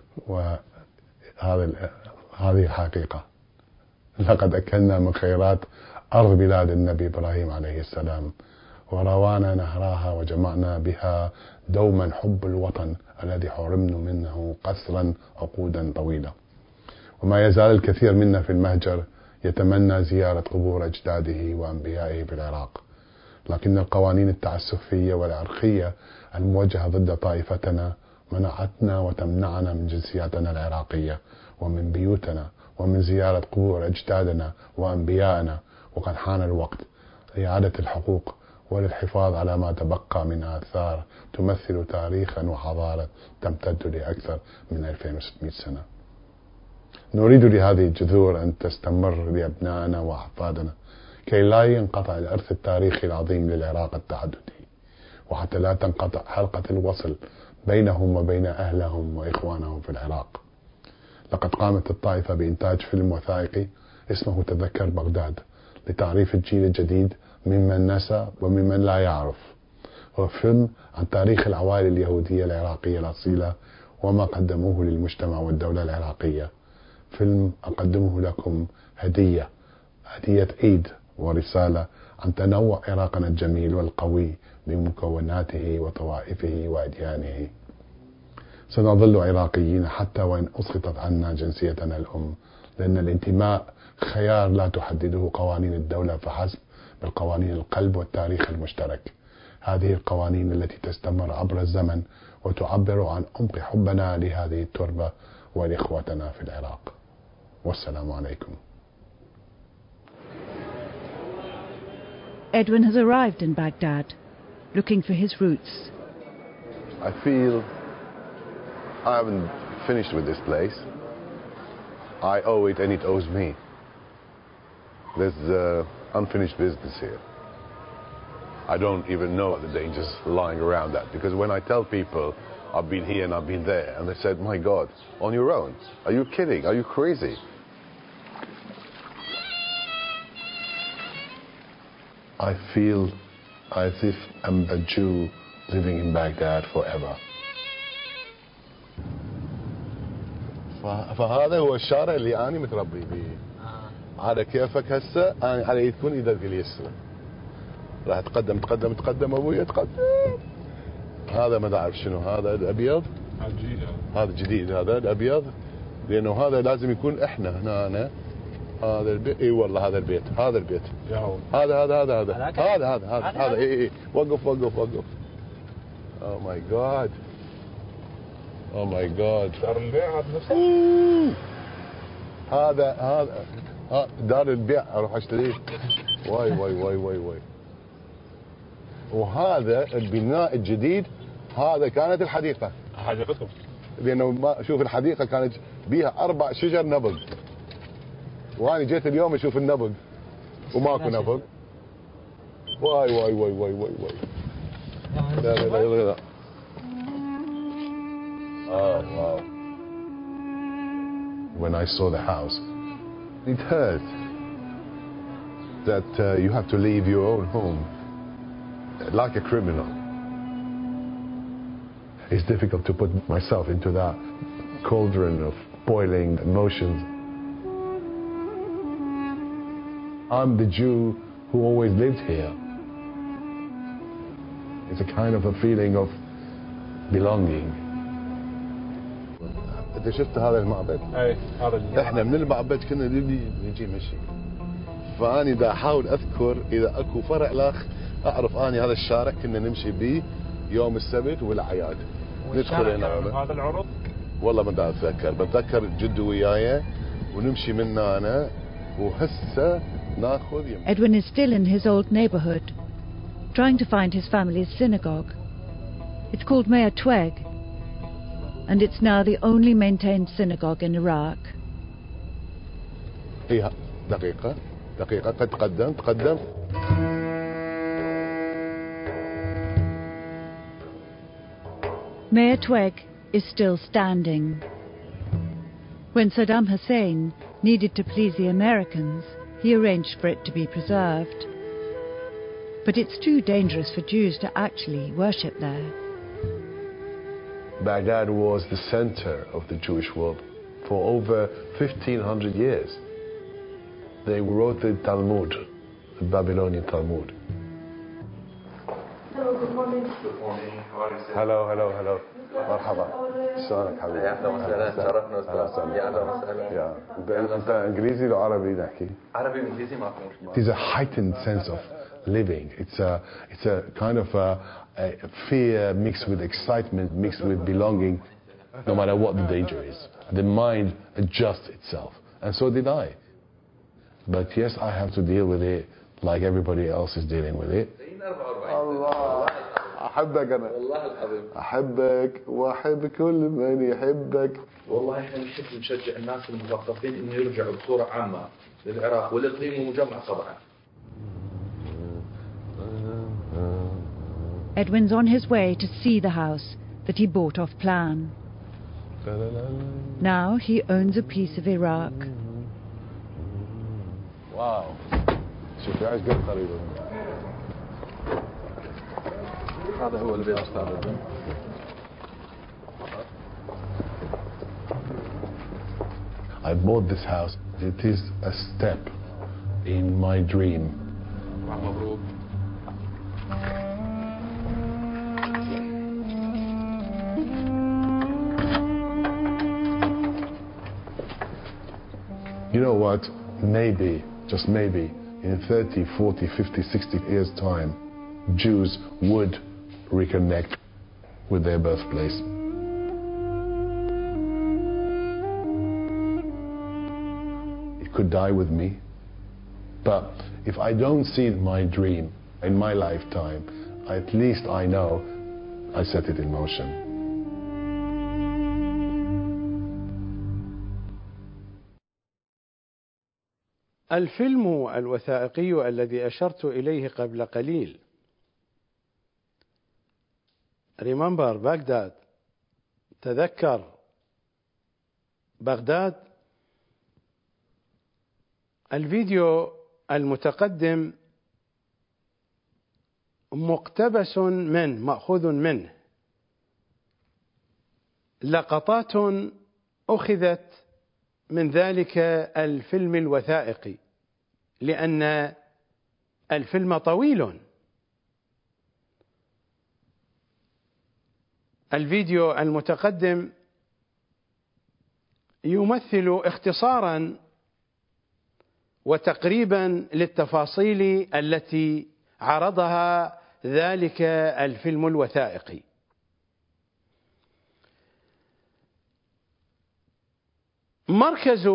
هذه حقيقة. لقد أكلنا من خيرات أرض بلاد النبي إبراهيم عليه السلام، وروانا نهرها وجمعنا بها دوما حب الوطن الذي حرمنا منه قسرا عقودا طويلة. وما يزال الكثير منا في المهجر يتمنى زيارة قبور أجداده وأنبيائه في العراق، لكن القوانين التعسفية والعرقية الموجهة ضد طائفتنا منعتنا وتمنعنا من جنسياتنا العراقية ومن بيوتنا ومن زيارة قبور أجدادنا وأنبيائنا. وقد حان الوقت لإعادة الحقوق وللحفاظ على ما تبقى من آثار تمثل تاريخا وحضارة تمتد لأكثر من 2600 سنة. نريد لهذه الجذور أن تستمر لأبنائنا وأحفادنا كي لا ينقطع الإرث التاريخي العظيم للعراق التعددي، وحتى لا تنقطع حلقة الوصل بينهم وبين أهلهم وإخوانهم في العراق. لقد قامت الطائفة بإنتاج فيلم وثائقي اسمه تذكر بغداد لتعريف الجيل الجديد ممن نسى وممن لا يعرف. هو فيلم عن تاريخ العوائل اليهودية العراقية الأصيلة وما قدموه للمجتمع والدولة العراقية. فيلم أقدمه لكم هدية عيد ورسالة عن تنوع عراقنا الجميل والقوي بمكوناته وطوائفه وأديانه. سنظل عراقيين حتى وإن أسقطت عنا جنسيتنا الأم، لأن الانتماء خيار لا تحدده قوانين الدولة فحسب، بل قوانين القلب والتاريخ المشترك. هذه القوانين التي تستمر عبر الزمن وتعبر عن عمق حبنا لهذه التربة ولإخوتنا في العراق. والسلام عليكم. Edwin has arrived in Baghdad, looking for his roots. I feel I haven't finished with this place. I owe it and it owes me. There's unfinished business here. I don't even know the dangers lying around that, because when I tell people I've been here and I've been there, and they said, my God, on your own? Are you kidding? Are you crazy? I feel as if I'm a Jew living in Baghdad forever. فهذا هو الشارع اللي أنا متربي فيه. على كيفك هسه أنا على يكون إذا لي السنة. راح تقدم أبوي تقدم. هذا ما أعرف شنو هذا الأبيض. هذا جديد هذا الأبيض، لأنه هذا لازم يكون إحنا هنا. هذا البيت اي والله هذا البيت هذا اي وقف اوه ماي جاد دار البيع هذا نفسه. هذا دار البيع اروح اشتريه. واي وهذا البناء الجديد هذا كانت الحديقه حديقتكم، لانه ما شوف الحديقه كانت بيها 4 شجر نبق، وانا جيت اليوم اشوف النبق وماكو نبق. واي لا. Oh wow. When I saw the house, it hurt that you have to leave your own home like a criminal. It's difficult to put myself into that cauldron of boiling emotions. I'm the Jew who always lived here. It's a kind of a feeling of belonging. انت شفت هذا المعبد؟ اي هذا احنا من المعبد كنا نجي مشي. فاني دا احاول اذكر اذا اكو فرع لاخ اعرف اني هذا الشارع كنا نمشي به يوم السبت والاعياد. ندخل هنا هذا العرض؟ والله ما دا اتذكر، بتذكر جدو وياي ونمشي من هنا وهسه ناخذ يمين. Edwin is still in his old neighborhood, trying to find his family's synagogue. It's called Meir Tweg, and it's now the only maintained synagogue in Iraq. فيها دقيقة قد تقدم. Meir Tweg is still standing. When Saddam Hussein needed to please the Americans, he arranged for it to be preserved. But it's too dangerous for Jews to actually worship there. Baghdad was the center of the Jewish world for over 1,500 years. They wrote the Talmud, the Babylonian Talmud. Hello, good morning. Good morning. Hello. مرحبا. شلونك حبيبي؟ يا اهلا وسهلا، شرفنا استاذ. يا اهلا وسهلا. انت انجليزي ولا عربي نحكي؟ عربي وانجليزي ماكو مشكلة. There's a heightened sense of living. It's a kind of a fear mixed with excitement, mixed with belonging. No matter what the danger is, the mind adjusts itself, and so did I. But yes, I have to deal with it like everybody else is dealing with it. الله أحبك أنا. والله العظيم. أحبك وأحب كل من يحبك. والله احنا نحب نشجع الناس المثقفين انه يرجعوا بصورة عامة للعراق والإقليم ومجمع طبعا. Edwin's on his way to see the house that he bought off plan. Now he owns a piece of Iraq. واو. شوف عايش قد قريبا. هذا هو البيت استاذ. I bought this house. It is a step in my dream. مبروك. You know what? Maybe, just maybe, in 30, 40, 50, 60 years' time, Jews would reconnect with their birthplace. It could die with me, but if I don't see my dream in my lifetime, at least I know I set it in motion. الفيلم الوثائقي الذي أشرت إليه قبل قليل Remember بغداد، تذكر بغداد، الفيديو المتقدم مقتبس مأخوذ منه لقطات أخذت من ذلك الفيلم الوثائقي، لأن الفيلم طويل. الفيديو المتقدم يمثل اختصارا وتقريبا للتفاصيل التي عرضها ذلك الفيلم الوثائقي. مركز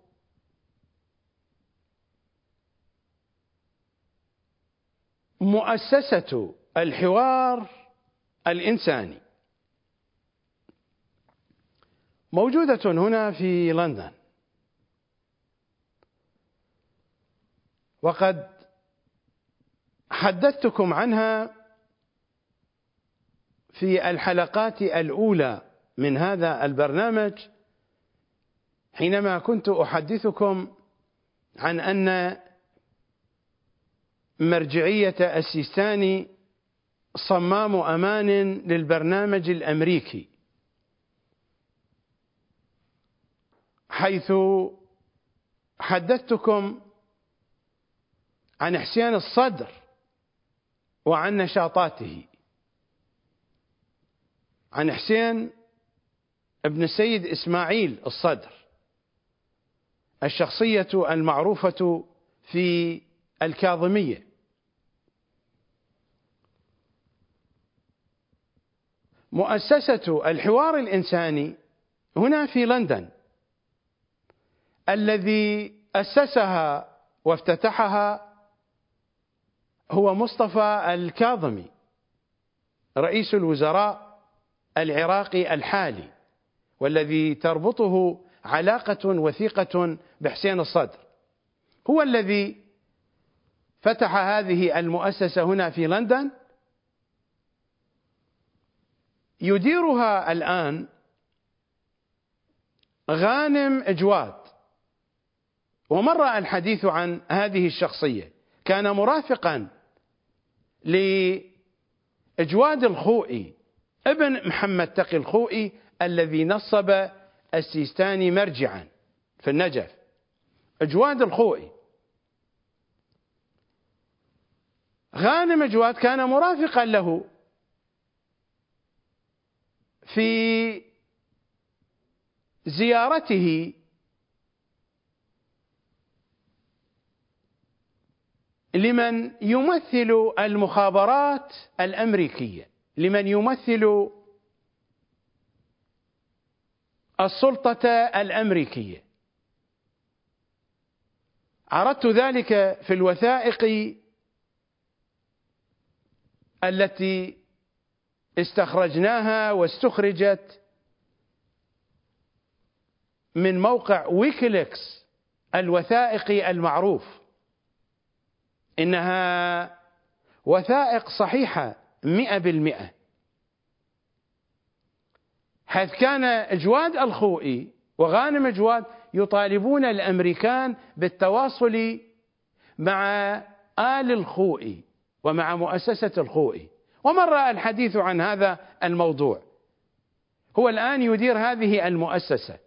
مؤسسة الحوار الإنساني موجودة هنا في لندن، وقد حدثتكم عنها في الحلقات الأولى من هذا البرنامج حينما كنت أحدثكم عن أن مرجعية السيستاني صمام أمان للبرنامج الأمريكي، حيث حدثتكم عن حسين الصدر وعن نشاطاته، عن حسين ابن السيد إسماعيل الصدر، الشخصية المعروفة في الكاظمية. مؤسسة الحوار الإنساني هنا في لندن الذي أسسها وافتتحها هو مصطفى الكاظمي رئيس الوزراء العراقي الحالي، والذي تربطه علاقة وثيقة بحسين الصدر، هو الذي فتح هذه المؤسسة هنا في لندن. يديرها الآن غانم جواد، ومر الحديث عن هذه الشخصية. كان مرافقا لجواد الخوئي ابن محمد تقي الخوئي الذي نصب السيستاني مرجعا في النجف. جواد الخوئي، غانم جواد كان مرافقا له في زيارته لمن يمثل المخابرات الأمريكية، لمن يمثل السلطة الأمريكية. عرضت ذلك في الوثائق التي استخرجناها واستخرجت من موقع ويكيليكس الوثائقي المعروف. إنها وثائق صحيحة 100%، حيث كان جواد الخوئي وغانم جواد يطالبون الأمريكان بالتواصل مع آل الخوئي ومع مؤسسة الخوئي، ومر الحديث عن هذا الموضوع. هو الآن يدير هذه المؤسسة،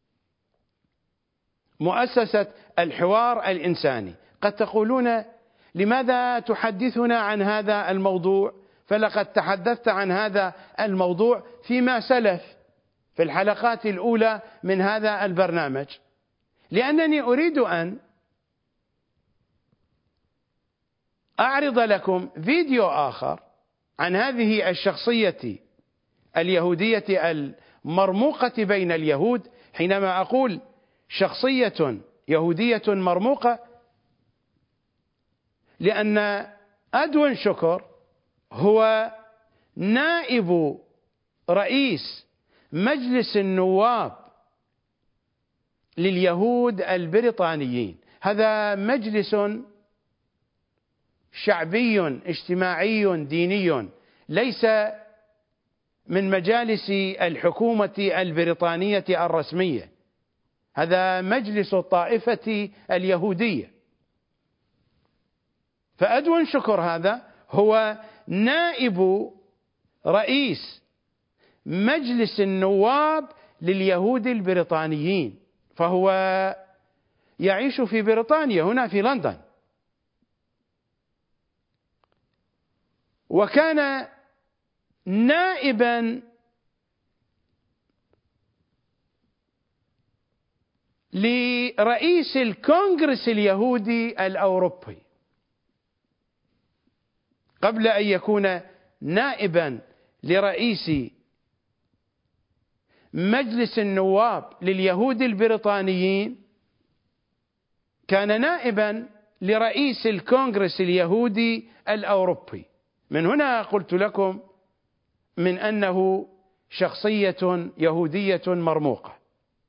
مؤسسة الحوار الإنساني. قد تقولون لماذا تحدثنا عن هذا الموضوع؟ فلقد تحدثت عن هذا الموضوع فيما سلف في الحلقات الأولى من هذا البرنامج، لأنني أريد أن أعرض لكم فيديو آخر عن هذه الشخصية اليهودية المرموقة بين اليهود. حينما أقول شخصية يهودية مرموقة، لأن أدوين شكر هو نائب رئيس مجلس النواب لليهود البريطانيين. هذا مجلس شعبي اجتماعي ديني، ليس من مجالس الحكومة البريطانية الرسمية، هذا مجلس الطائفة اليهودية. فأدون شكر هذا هو نائب رئيس مجلس النواب لليهود البريطانيين، فهو يعيش في بريطانيا هنا في لندن، وكان نائبا لرئيس الكونغرس اليهودي الأوروبي قبل أن يكون نائبا لرئيس مجلس النواب لليهود البريطانيين، كان نائبا لرئيس الكونغرس اليهودي الأوروبي. من هنا قلت لكم من أنه شخصية يهودية مرموقة.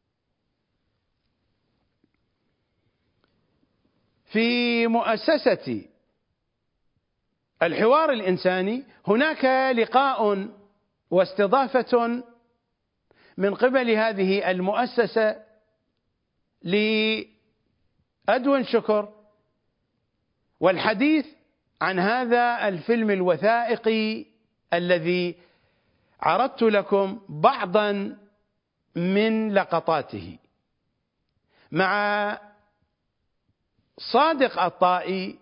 في مؤسسة الحوار الإنساني هناك لقاء واستضافة من قبل هذه المؤسسة لأدون شكر، والحديث عن هذا الفيلم الوثائقي الذي عرضت لكم بعضا من لقطاته مع صادق الطائي،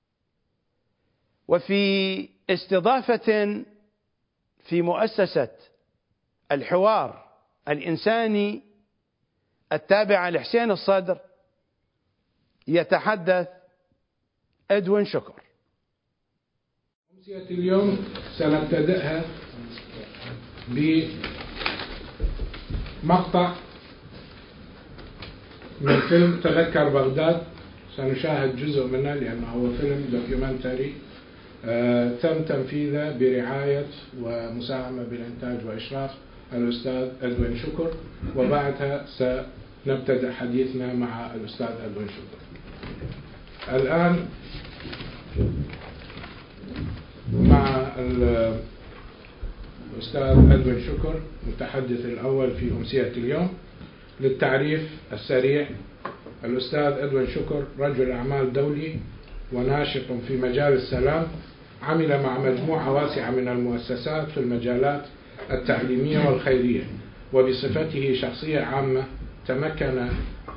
وفي استضافة في مؤسسة الحوار الإنساني التابعة لحسين الصدر، يتحدث أدون شكر. أمسية اليوم سنبتدئها بمقطع من فيلم تذكر بغداد. سنشاهد جزء منه لأنه هو فيلم دوكيومنتري تم تنفيذه برعاية ومساهمة بالإنتاج وإشراف الأستاذ أدوين شكر، وبعدها سنبتدأ حديثنا مع الأستاذ أدوين شكر. الآن مع الأستاذ أدوين شكر المتحدث الأول في أمسية اليوم. للتعريف السريع، الأستاذ أدوين شكر رجل أعمال دولي وناشط في مجال السلام، عمل مع مجموعة واسعة من المؤسسات في المجالات التعليمية والخيرية، وبصفته شخصية عامة تمكن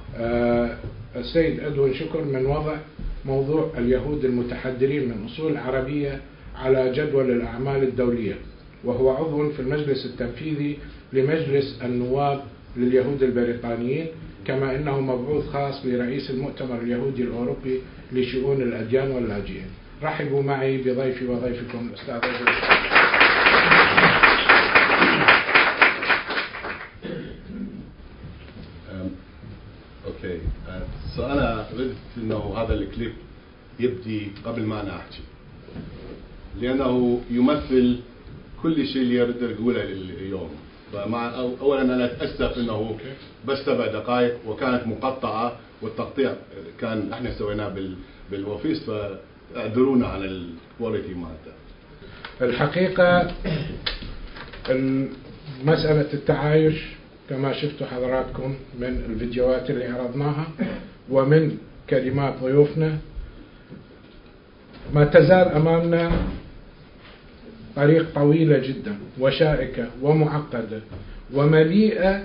السيد أدوين شكر من وضع موضوع اليهود المتحدرين من أصول عربية على جدول الأعمال الدولية، وهو عضو في المجلس التنفيذي لمجلس النواب لليهود البريطانيين، كما إنه مبعوث خاص لرئيس المؤتمر اليهودي الأوروبي لشؤون الأديان واللاجئين. رحبوا معي بضيفي وضيفكم الأستاذ أدوين شكر. اوكي، أنا ردت انه هذا الكليب يبدي قبل ما انا احكي، لانه يمثل كل شيء اللي اريد اقوله اليوم. اولا انا اتاسف انه بس 7 دقائق وكانت مقطعه، والتقطيع كان احنا سويناه بالاوفيس، فاعذرونا على الكواليتي مالته. الحقيقه مساله التعايش كما شفتوا حضراتكم من الفيديوهات اللي عرضناها ومن كلمات ضيوفنا، ما تزال أمامنا طريق طويلة جدا وشائكة ومعقدة ومليئة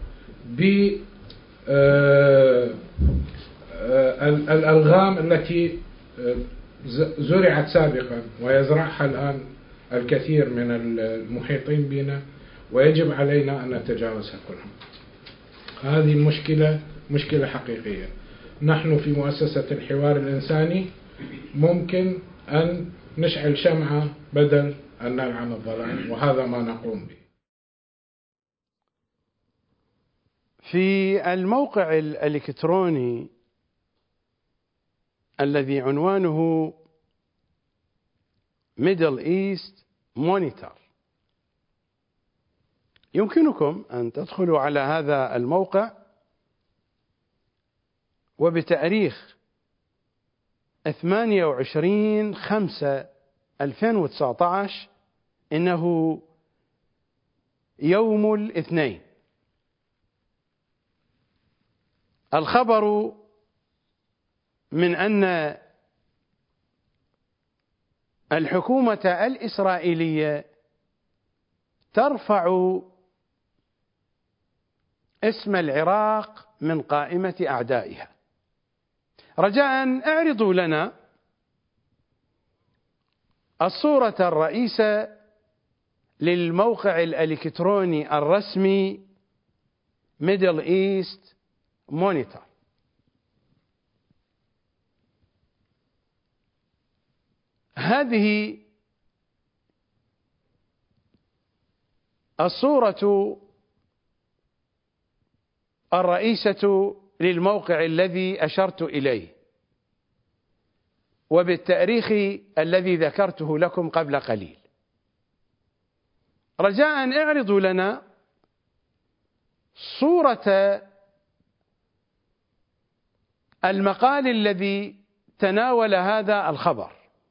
بالألغام التي زرعت سابقا ويزرعها الآن الكثير من المحيطين بنا، ويجب علينا أن نتجاوزها كلها. هذه مشكلة حقيقية. نحن في مؤسسة الحوار الإنساني ممكن أن نشعل شمعة بدل أن نلعن الظلام، وهذا ما نقوم به. في الموقع الإلكتروني الذي عنوانه Middle East Monitor يمكنكم أن تدخلوا على هذا الموقع، وبتاريخ 28/5/2019 إنه يوم الاثنين. الخبر من أن الحكومة الإسرائيلية ترفع اسم العراق من قائمة أعدائها. رجاء اعرضوا لنا الصورة الرئيسة للموقع الإلكتروني الرسمي Middle East Monitor. هذه الصورة الرئيسة للموقع الذي أشرت إليه، وبالتاريخ الذي ذكرته لكم قبل قليل. رجاء اعرضوا لنا صورة المقال الذي تناول هذا الخبر.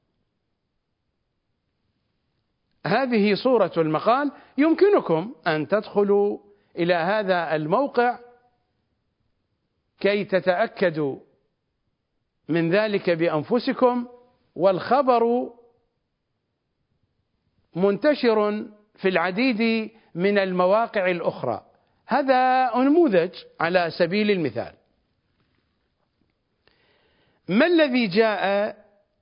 هذه صورة المقال. يمكنكم أن تدخلوا إلى هذا الموقع كي تتأكدوا من ذلك بأنفسكم، والخبر منتشر في العديد من المواقع الأخرى. هذا نموذج على سبيل المثال. ما الذي جاء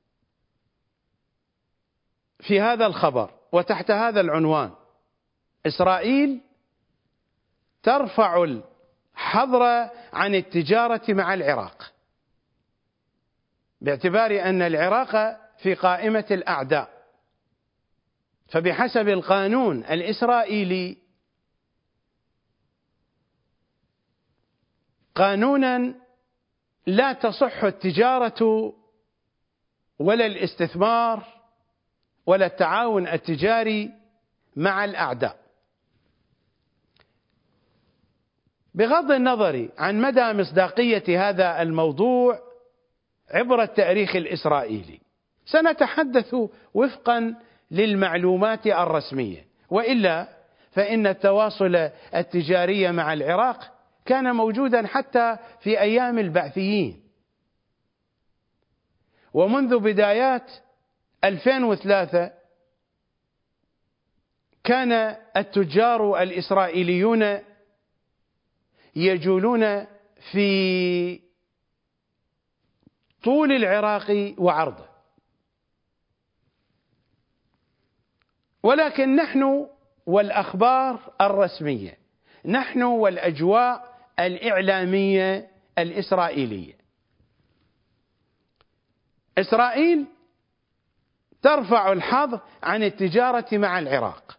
في هذا الخبر وتحت هذا العنوان؟ إسرائيل ترفع الحظر عن التجارة مع العراق باعتبار أن العراق في قائمة الأعداء. فبحسب القانون الإسرائيلي قانونا لا تصح التجارة ولا الاستثمار ولا التعاون التجاري مع الأعداء. بغض النظر عن مدى مصداقية هذا الموضوع عبر التاريخ الإسرائيلي، سنتحدث وفقا للمعلومات الرسمية، وإلا فإن التواصل التجاري مع العراق كان موجودا حتى في أيام البعثيين. ومنذ بدايات 2003 كان التجار الإسرائيليون يجولون في طول العراق وعرضه. ولكن نحن والأخبار الرسمية، نحن والأجواء الإعلامية الإسرائيلية. إسرائيل ترفع الحظر عن التجارة مع العراق.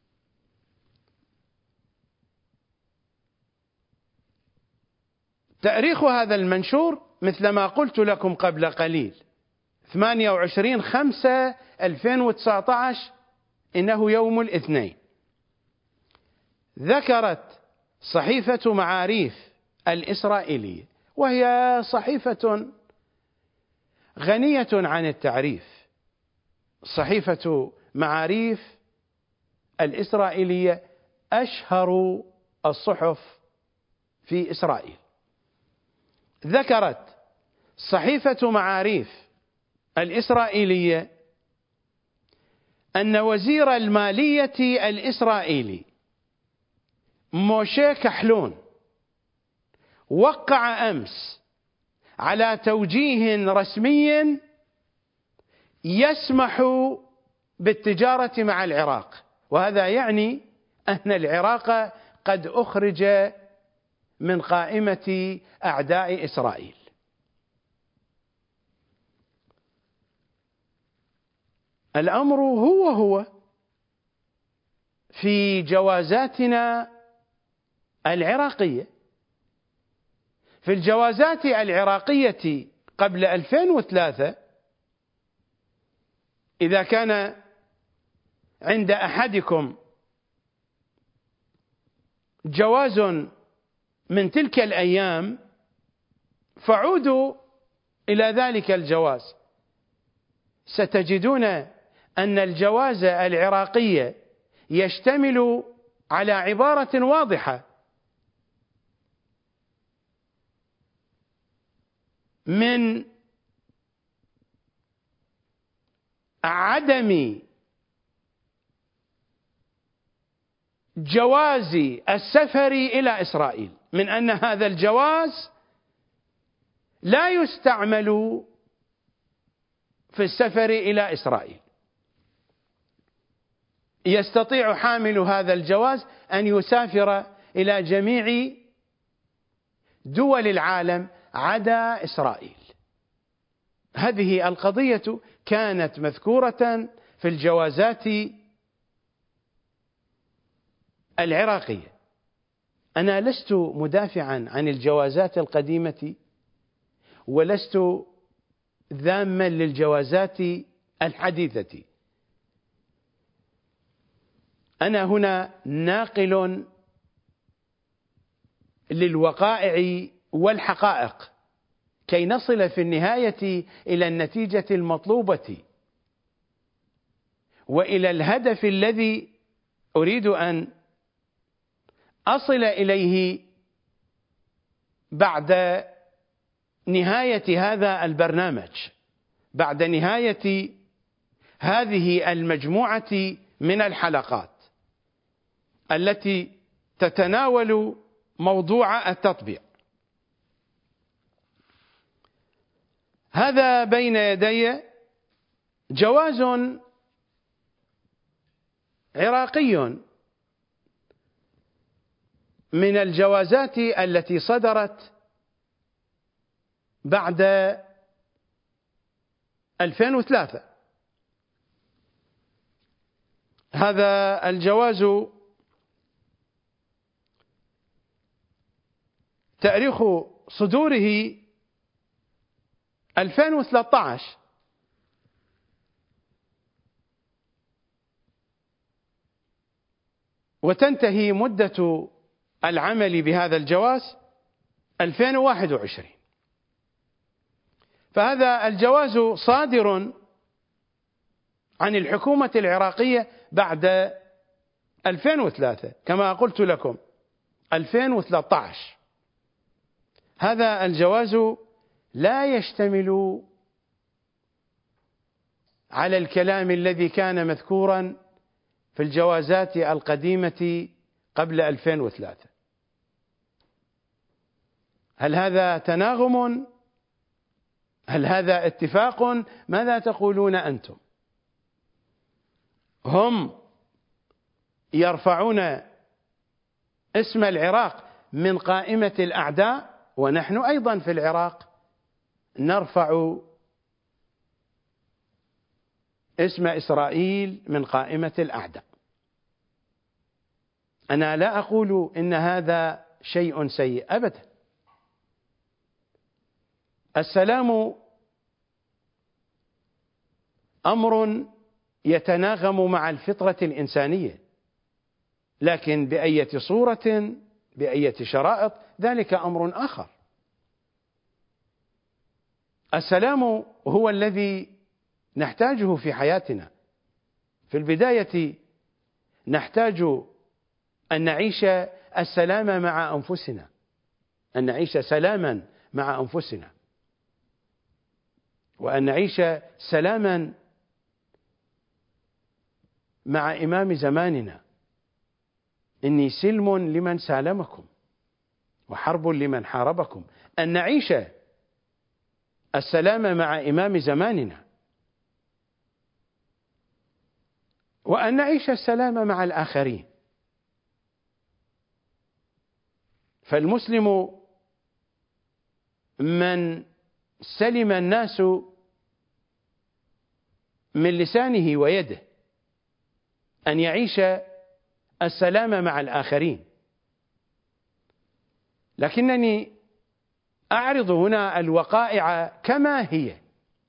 تاريخ هذا المنشور مثل ما قلت لكم قبل قليل 28/5/2019 إنه يوم الاثنين. ذكرت صحيفة معاريف الإسرائيلية، وهي صحيفة غنية عن التعريف، صحيفة معاريف الإسرائيلية أشهر الصحف في إسرائيل. ذكرت صحيفة معاريف الإسرائيلية أن وزير المالية الإسرائيلي موشي كحلون وقع أمس على توجيه رسمي يسمح بالتجارة مع العراق، وهذا يعني أن العراق قد أخرج من قائمة أعداء إسرائيل. الأمر هو في جوازاتنا العراقية. في الجوازات العراقية قبل 2003 إذا كان عند أحدكم جواز من تلك الأيام فعودوا إلى ذلك الجواز، ستجدون أن الجواز العراقي يشتمل على عبارة واضحة من عدم جواز السفر إلى إسرائيل، من أن هذا الجواز لا يستعمل في السفر إلى إسرائيل. يستطيع حامل هذا الجواز أن يسافر إلى جميع دول العالم عدا إسرائيل. هذه القضية كانت مذكورة في الجوازات العراقية. أنا لست مدافعا عن الجوازات القديمة ولست ذاما للجوازات الحديثة، أنا هنا ناقل للوقائع والحقائق كي نصل في النهاية إلى النتيجة المطلوبة وإلى الهدف الذي أريد أن أصل إليه بعد نهاية هذا البرنامج، بعد نهاية هذه المجموعة من الحلقات التي تتناول موضوع التطبيع. هذا بين يدي جواز عراقي من الجوازات التي صدرت بعد 2003. هذا الجواز تاريخ صدوره 2013، وتنتهي مدة العمل بهذا الجواز 2021. فهذا الجواز صادر عن الحكومة العراقية بعد 2003 كما قلت لكم 2013. هذا الجواز لا يشتمل على الكلام الذي كان مذكورا في الجوازات القديمة قبل 2003. هل هذا تناغم؟ هل هذا اتفاق؟ ماذا تقولون أنتم؟ هم يرفعون اسم العراق من قائمة الأعداء، ونحن أيضا في العراق نرفع اسم إسرائيل من قائمة الأعداء. أنا لا أقول إن هذا شيء سيء أبدا. السلام أمر يتناغم مع الفطرة الإنسانية، لكن بأية صورة بأية شرائط ذلك أمر آخر. السلام هو الذي نحتاجه في حياتنا. في البداية نحتاج أن نعيش السلام مع أنفسنا، أن نعيش سلاما مع أنفسنا، وأن نعيش سلاما مع إمام زماننا. إني سلم لمن سالمكم وحرب لمن حاربكم. أن نعيش السلام مع إمام زماننا، وأن نعيش السلام مع الآخرين. فالمسلم من سلم الناس من لسانه ويده، أن يعيش السلام مع الآخرين. لكنني أعرض هنا الوقائع كما هي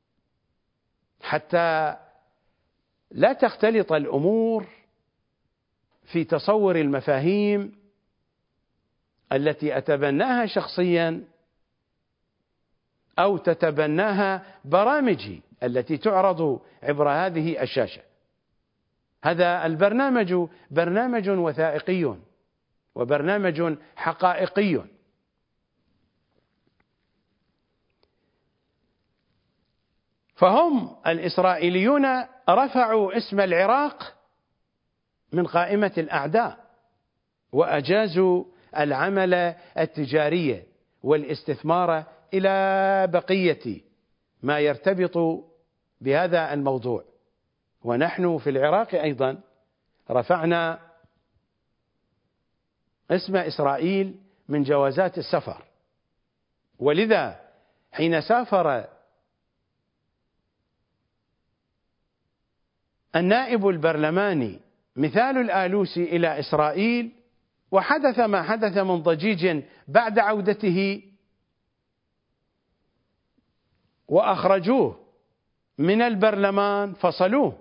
حتى لا تختلط الأمور في تصور المفاهيم التي أتبناها شخصيا أو تتبناها برامجي التي تعرض عبر هذه الشاشة. هذا البرنامج برنامج وثائقي وبرنامج حقائقي. فهم الإسرائيليون رفعوا اسم العراق من قائمة الأعداء وأجازوا العمل التجاري والاستثمار إلى بقية ما يرتبط بهذا الموضوع. ونحن في العراق أيضا رفعنا اسم إسرائيل من جوازات السفر، ولذا حين سافر النائب البرلماني مثال الآلوسي إلى إسرائيل وحدث ما حدث من ضجيج بعد عودته وأخرجوه من البرلمان فصلوه،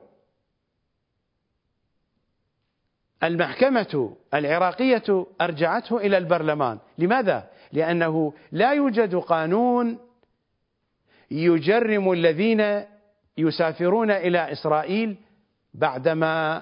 المحكمة العراقية أرجعته إلى البرلمان. لماذا؟ لأنه لا يوجد قانون يجرم الذين يسافرون إلى إسرائيل بعدما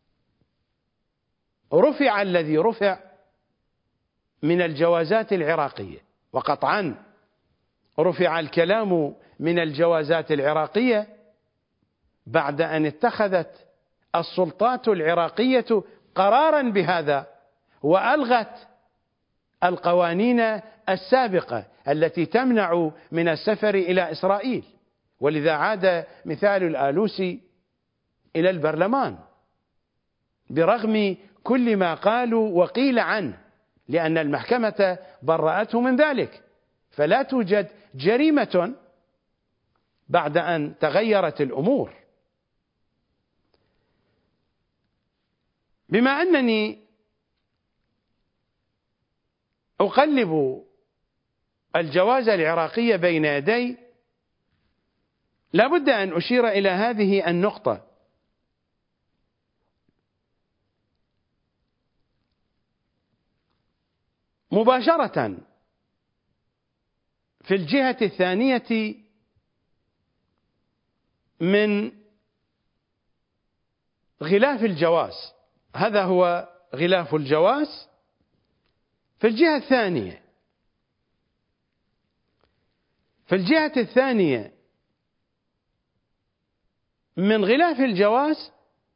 رفع الذي رفع من الجوازات العراقية. وقطعا رفع الكلام من الجوازات العراقية بعد أن اتخذت السلطات العراقية قرارا بهذا وألغت القوانين السابقة التي تمنع من السفر إلى إسرائيل. ولذا عاد مثال الآلوسي إلى البرلمان برغم كل ما قالوا وقيل عنه، لأن المحكمة برأته من ذلك. فلا توجد جريمة بعد أن تغيرت الأمور. بما أنني أقلب الجواز العراقي بين يدي، لا بد أن أشير إلى هذه النقطة: مباشرة في الجهة الثانية من غلاف الجواز، هذا هو غلاف الجواز. في الجهة الثانية، في الجهة الثانية من غلاف الجواز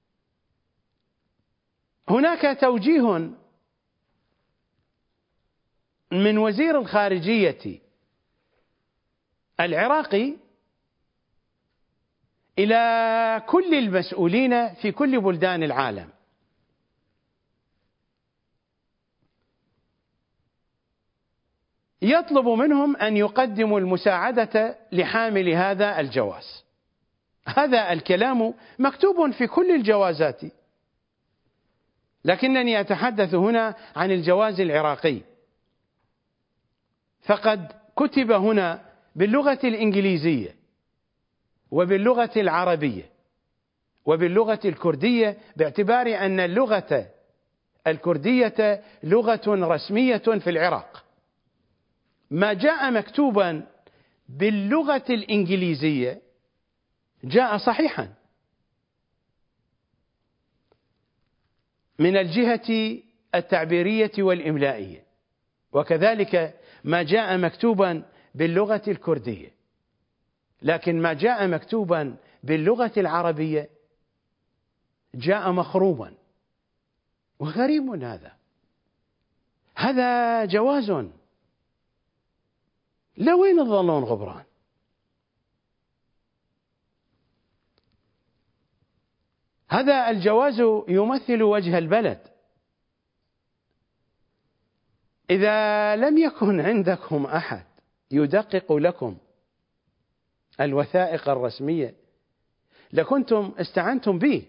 هناك توجيه من وزير الخارجية العراقي إلى كل المسؤولين في كل بلدان العالم، يطلب منهم أن يقدموا المساعدة لحامل هذا الجواز. هذا الكلام مكتوب في كل الجوازات، لكنني أتحدث هنا عن الجواز العراقي، فقد كتب هنا باللغة الإنجليزية وباللغة العربية وباللغة الكردية، باعتبار أن اللغة الكردية لغة رسمية في العراق. ما جاء مكتوبا باللغة الإنجليزية جاء صحيحا من الجهة التعبيرية والإملائية، وكذلك ما جاء مكتوبا باللغة الكردية. لكن ما جاء مكتوبا باللغة العربية جاء مخروما، وغريب هذا جواز، لوين تظلون غبران؟ هذا الجواز يمثل وجه البلد. إذا لم يكن عندكم أحد يدقق لكم الوثائق الرسمية لكنتم استعنتم به.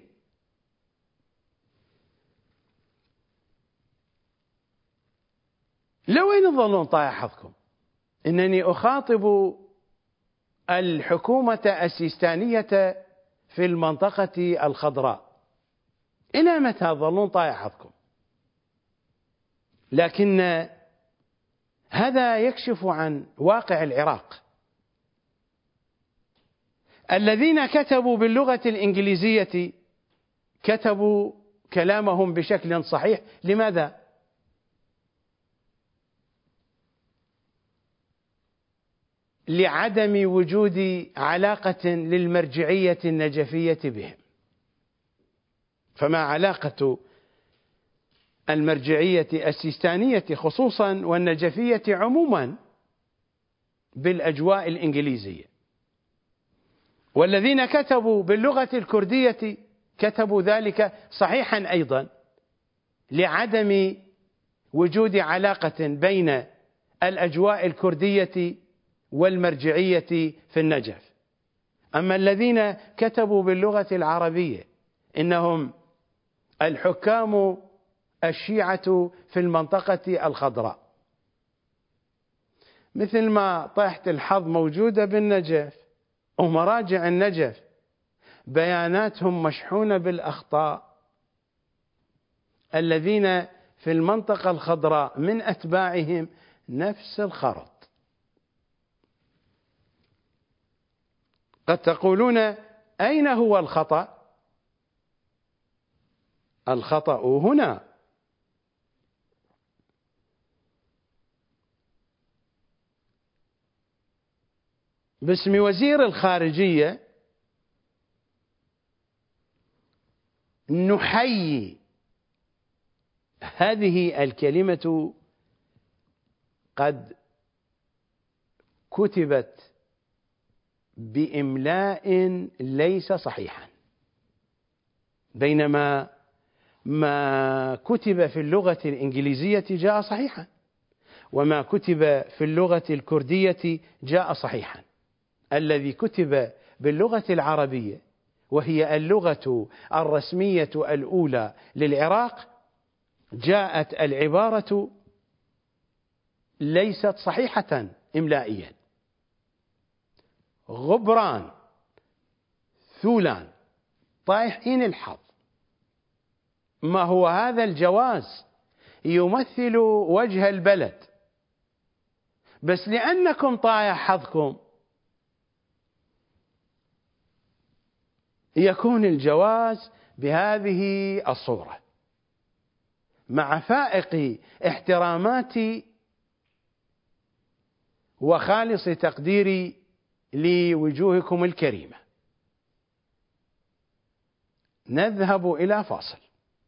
لوين تظلون طايح حظكم؟ إنني أخاطب الحكومة السيستانية في المنطقة الخضراء، إلى متى تظلون طايح حظكم؟ لكن هذا يكشف عن واقع العراق. الذين كتبوا باللغة الإنجليزية كتبوا كلامهم بشكل صحيح. لماذا؟ لعدم وجود علاقة للمرجعية النجفية بهم. فما علاقة المرجعية السيستانية خصوصا والنجفية عموما بالأجواء الإنجليزية؟ والذين كتبوا باللغة الكردية كتبوا ذلك صحيحا أيضا لعدم وجود علاقة بين الأجواء الكردية والمرجعية في النجف. أما الذين كتبوا باللغة العربية إنهم الحكام الشيعة في المنطقة الخضراء، مثل ما طيحة الحظ موجودة بالنجف ومراجع النجف بياناتهم مشحونة بالأخطاء، الذين في المنطقة الخضراء من أتباعهم نفس الخرط. قد تقولون أين هو الخطأ؟ الخطأ هنا. باسم وزير الخارجية نحيي هذه الكلمة قد كتبت بإملاء ليس صحيحا، بينما ما كتب في اللغة الإنجليزية جاء صحيحا، وما كتب في اللغة الكردية جاء صحيحا. الذي كتب باللغة العربية وهي اللغة الرسمية الأولى للعراق جاءت العبارة ليست صحيحة إملائيا: غبران ثولان طايحين الحظ. ما هو هذا الجواز يمثل وجه البلد، بس لأنكم طايح حظكم يكون الجواز بهذه الصورة، مع فائق احتراماتي وخالص تقديري لوجوهكم الكريمة. نذهب إلى فاصل.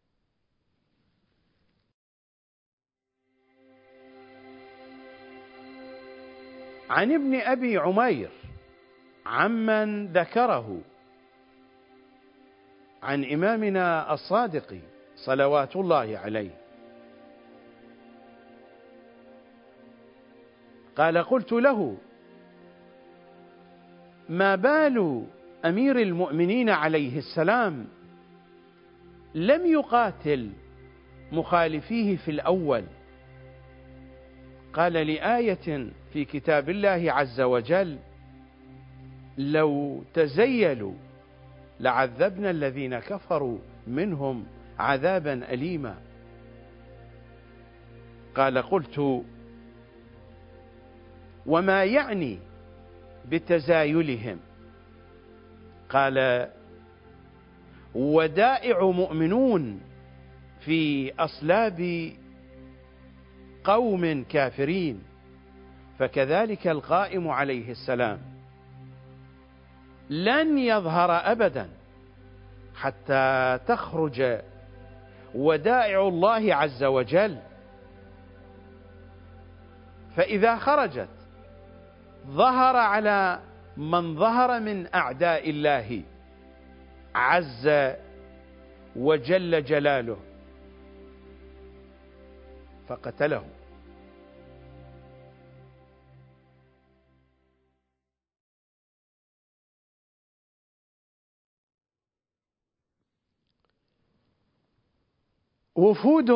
عن ابن أبي عمير عمن ذكره عن إمامنا الصادق صلوات الله عليه قال: قلت له: ما بال أمير المؤمنين عليه السلام لم يقاتل مخالفيه في الأول؟ قال: لآية في كتاب الله عز وجل: لو تزيلوا لعذبنا الذين كفروا منهم عذابا أليما. قال: قلت: وما يعني بتزايلهم؟ قال: ودائع مؤمنون في أصلاب قوم كافرين، فكذلك القائم عليه السلام لن يظهر أبدا حتى تخرج ودائع الله عز وجل، فإذا خرجت ظهر على من ظهر من أعداء الله عز وجل جلاله فقتله. وفود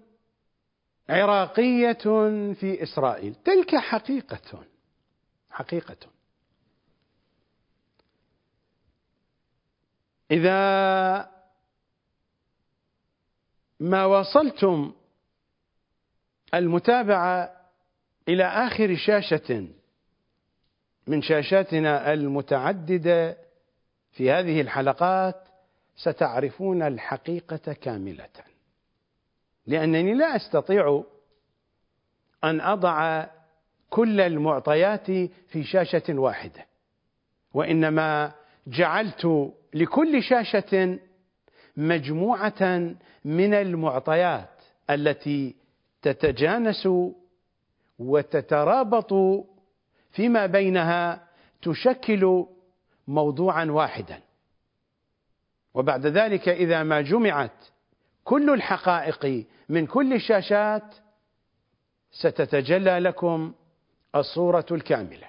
عراقية في إسرائيل، تلك حقيقة. إذا ما وصلتم المتابعة إلى آخر شاشة من شاشاتنا المتعددة في هذه الحلقات ستعرفون الحقيقة كاملة، لأنني لا أستطيع أن أضع كل المعطيات في شاشة واحدة، وإنما جعلت لكل شاشة مجموعة من المعطيات التي تتجانس وتترابط فيما بينها تشكل موضوعا واحدا. وبعد ذلك إذا ما جمعت كل الحقائق من كل الشاشات ستتجلى لكم الصورة الكاملة.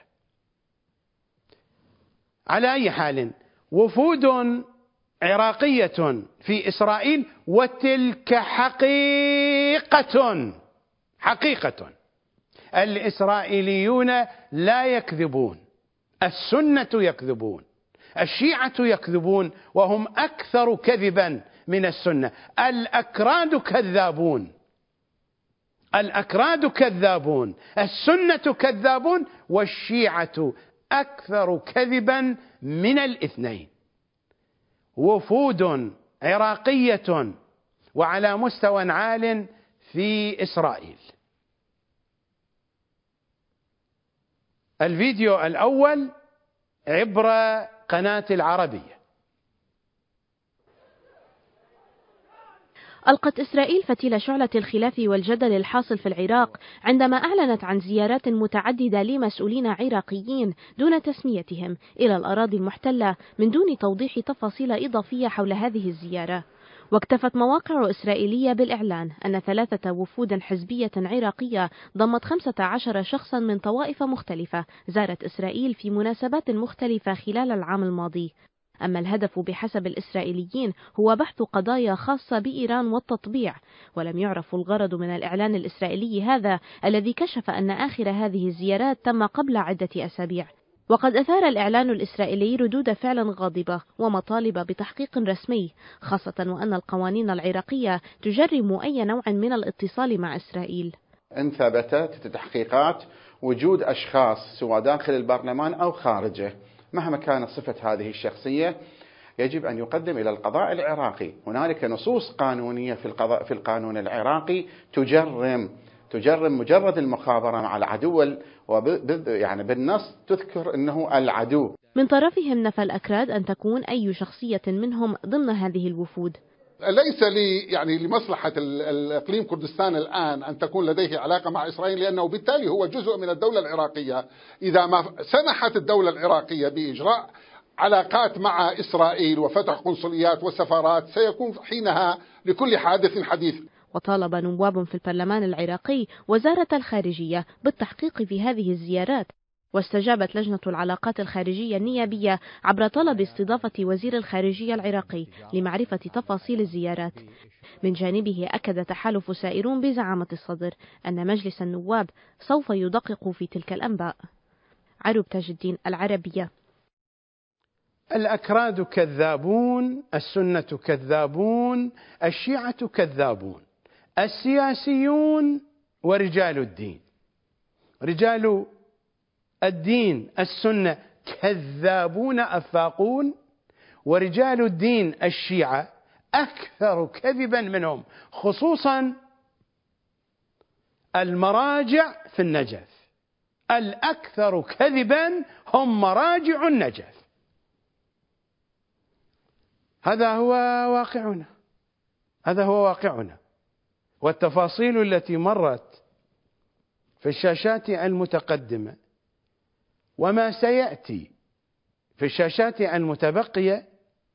على أي حال، وفود عراقية في إسرائيل، وتلك حقيقة. الإسرائيليون لا يكذبون، السنة يكذبون، الشيعة يكذبون، وهم أكثر كذبا من السنة. الأكراد كذابون، السنة كذابون، والشيعة أكثر كذبا من الاثنين. وفود عراقية وعلى مستوى عال في إسرائيل. الفيديو الأول عبر قناة العربية. ألقت إسرائيل فتيل شعلة الخلاف والجدل الحاصل في العراق عندما أعلنت عن زيارات متعددة لمسؤولين عراقيين دون تسميتهم إلى الأراضي المحتلة من دون توضيح تفاصيل إضافية حول هذه الزيارة. واكتفت مواقع إسرائيلية بالإعلان أن 3 وفود حزبية عراقية ضمت 15 شخصا من طوائف مختلفة زارت إسرائيل في مناسبات مختلفة خلال العام الماضي. أما الهدف بحسب الإسرائيليين هو بحث قضايا خاصة بإيران والتطبيع، ولم يعرف الغرض من الإعلان الإسرائيلي هذا الذي كشف أن آخر هذه الزيارات تم قبل عدة أسابيع. وقد أثار الإعلان الإسرائيلي ردود فعل غاضبة ومطالب بتحقيق رسمي، خاصة وأن القوانين العراقية تجرم أي نوع من الاتصال مع إسرائيل. إن ثبتت التحقيقات وجود أشخاص سواء داخل البرلمان أو خارجه، مهما كانت صفة هذه الشخصية، يجب أن يقدم إلى القضاء العراقي. هنالك نصوص قانونية في القانون العراقي تجرم مجرد المخابرة مع العدو، يعني بالنص تذكر أنه العدو. من طرفهم نفى الأكراد أن تكون أي شخصية منهم ضمن هذه الوفود. ليس لمصلحة الإقليم كردستان الآن أن تكون لديه علاقة مع إسرائيل، لأنه بالتالي هو جزء من الدولة العراقية. إذا ما سمحت الدولة العراقية بإجراء علاقات مع إسرائيل وفتح قنصليات وسفارات، سيكون حينها لكل حادث حديث. وطالب نواب في البرلمان العراقي وزارة الخارجية بالتحقيق في هذه الزيارات. واستجابت لجنة العلاقات الخارجية النيابية عبر طلب استضافة وزير الخارجية العراقي لمعرفة تفاصيل الزيارات. من جانبه أكد تحالف سائرون بزعامة الصدر أن مجلس النواب سوف يدقق في تلك الأنباء. عروب تاج الدين، العربية. الأكراد كذابون، السنة كذابون، الشيعة كذابون، السياسيون ورجال الدين. رجال الدين السنة كذابون أفاقون، ورجال الدين الشيعة أكثر كذبا منهم، خصوصا المراجع في النجف. الأكثر كذبا هم مراجع النجف. هذا هو واقعنا، والتفاصيل التي مرت في الشاشات المتقدمة وما سيأتي في الشاشات المتبقية،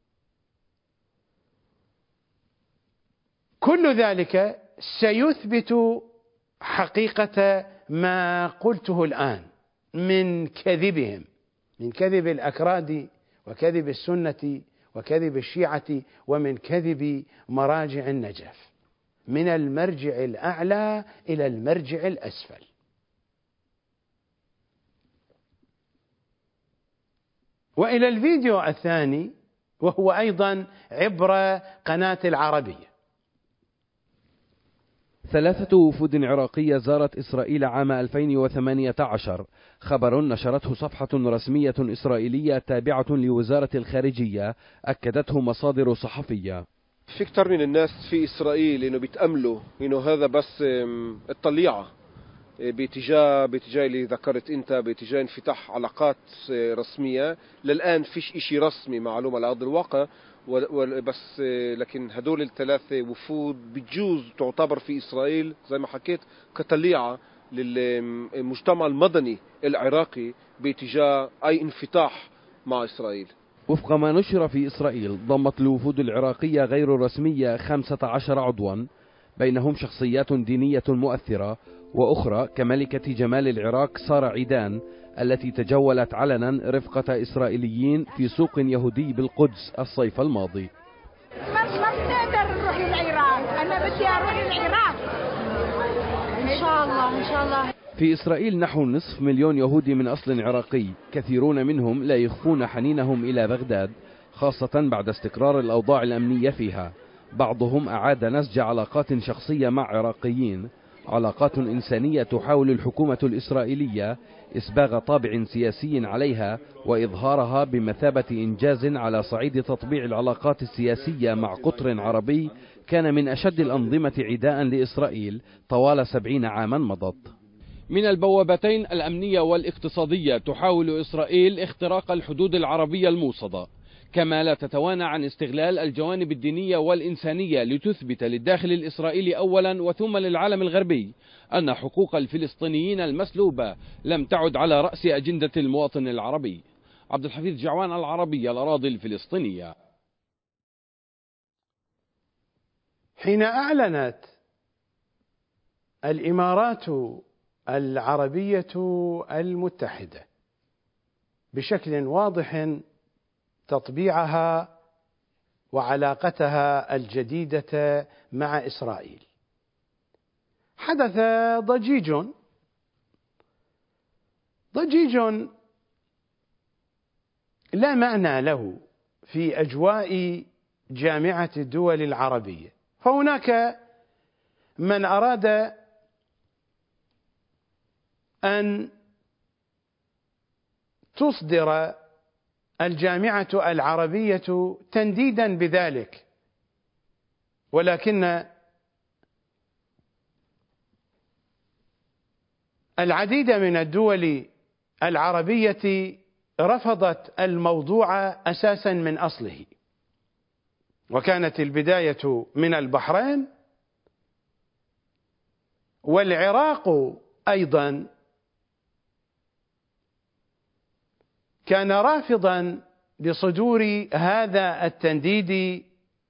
كل ذلك سيثبت حقيقة ما قلته الآن من كذبهم، من كذب الأكراد وكذب السنة وكذب الشيعة ومن كذب مراجع النجف، من المرجع الأعلى إلى المرجع الأسفل. وإلى الفيديو الثاني، وهو أيضا عبر قناة العربية. 3 وفود عراقية زارت إسرائيل عام 2018. خبر نشرته صفحة رسمية إسرائيلية تابعة لوزارة الخارجية أكدته مصادر صحفية. في كتير من الناس في إسرائيل إنه بيتأملوا إنه هذا بس الطليعة باتجاه اللي ذكرت أنت، باتجاه انفتاح علاقات رسمية. للآن فيش إشي رسمي معلوم على أرض الواقع، بس لكن هدول ال3 وفود بتجوز تعتبر في إسرائيل زي ما حكيت كطليعة للمجتمع المدني العراقي باتجاه أي انفتاح مع إسرائيل. وفق ما نشر في إسرائيل، ضمت الوفود العراقية غير الرسمية 15 عضوا، بينهم شخصيات دينية مؤثرة وأخرى كملكة جمال العراق سارة عيدان التي تجولت علنا رفقة إسرائيليين في سوق يهودي بالقدس الصيف الماضي. ما بنقدر نروح للعراق، أنا بدي أروح للعراق إن شاء الله إن شاء الله. في إسرائيل نحو نصف مليون يهودي من أصل عراقي، كثيرون منهم لا يخفون حنينهم إلى بغداد، خاصة بعد استقرار الأوضاع الأمنية فيها. بعضهم أعاد نسج علاقات شخصية مع عراقيين، علاقات إنسانية تحاول الحكومة الإسرائيلية إسباغ طابع سياسي عليها وإظهارها بمثابة إنجاز على صعيد تطبيع العلاقات السياسية مع قطر عربي كان من أشد الأنظمة عداء لإسرائيل طوال 70 عاما مضت. من البوابتين الأمنية والاقتصادية تحاول إسرائيل اختراق الحدود العربية الموصدة، كما لا تتوانى عن استغلال الجوانب الدينية والإنسانية لتثبت للداخل الإسرائيلي أولا وثم للعالم الغربي أن حقوق الفلسطينيين المسلوبة لم تعد على رأس أجندة المواطن العربي. عبد الحفيظ جعوان، العربية، الأراضي الفلسطينية. حين أعلنت الإمارات العربية المتحدة بشكل واضح تطبيعها وعلاقتها الجديدة مع إسرائيل، حدث ضجيج لا معنى له في أجواء جامعة الدول العربية. فهناك من أراد أن تصدر الجامعة العربية تنديدا بذلك، ولكن العديد من الدول العربية رفضت الموضوع أساسا من أصله، وكانت البداية من البحرين، والعراق أيضا كان رافضا لصدور هذا التنديد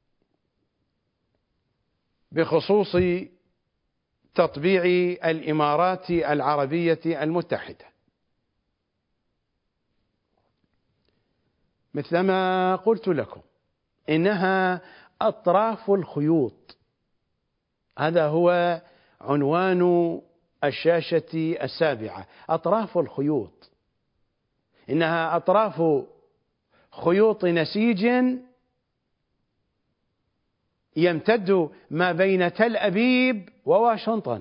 بخصوص تطبيع الإمارات العربية المتحدة. مثلما قلت لكم إنها أطراف الخيوط، هذا هو عنوان الشاشة السابعة، أطراف الخيوط. إنها أطراف خيوط نسيج يمتد ما بين تل أبيب وواشنطن،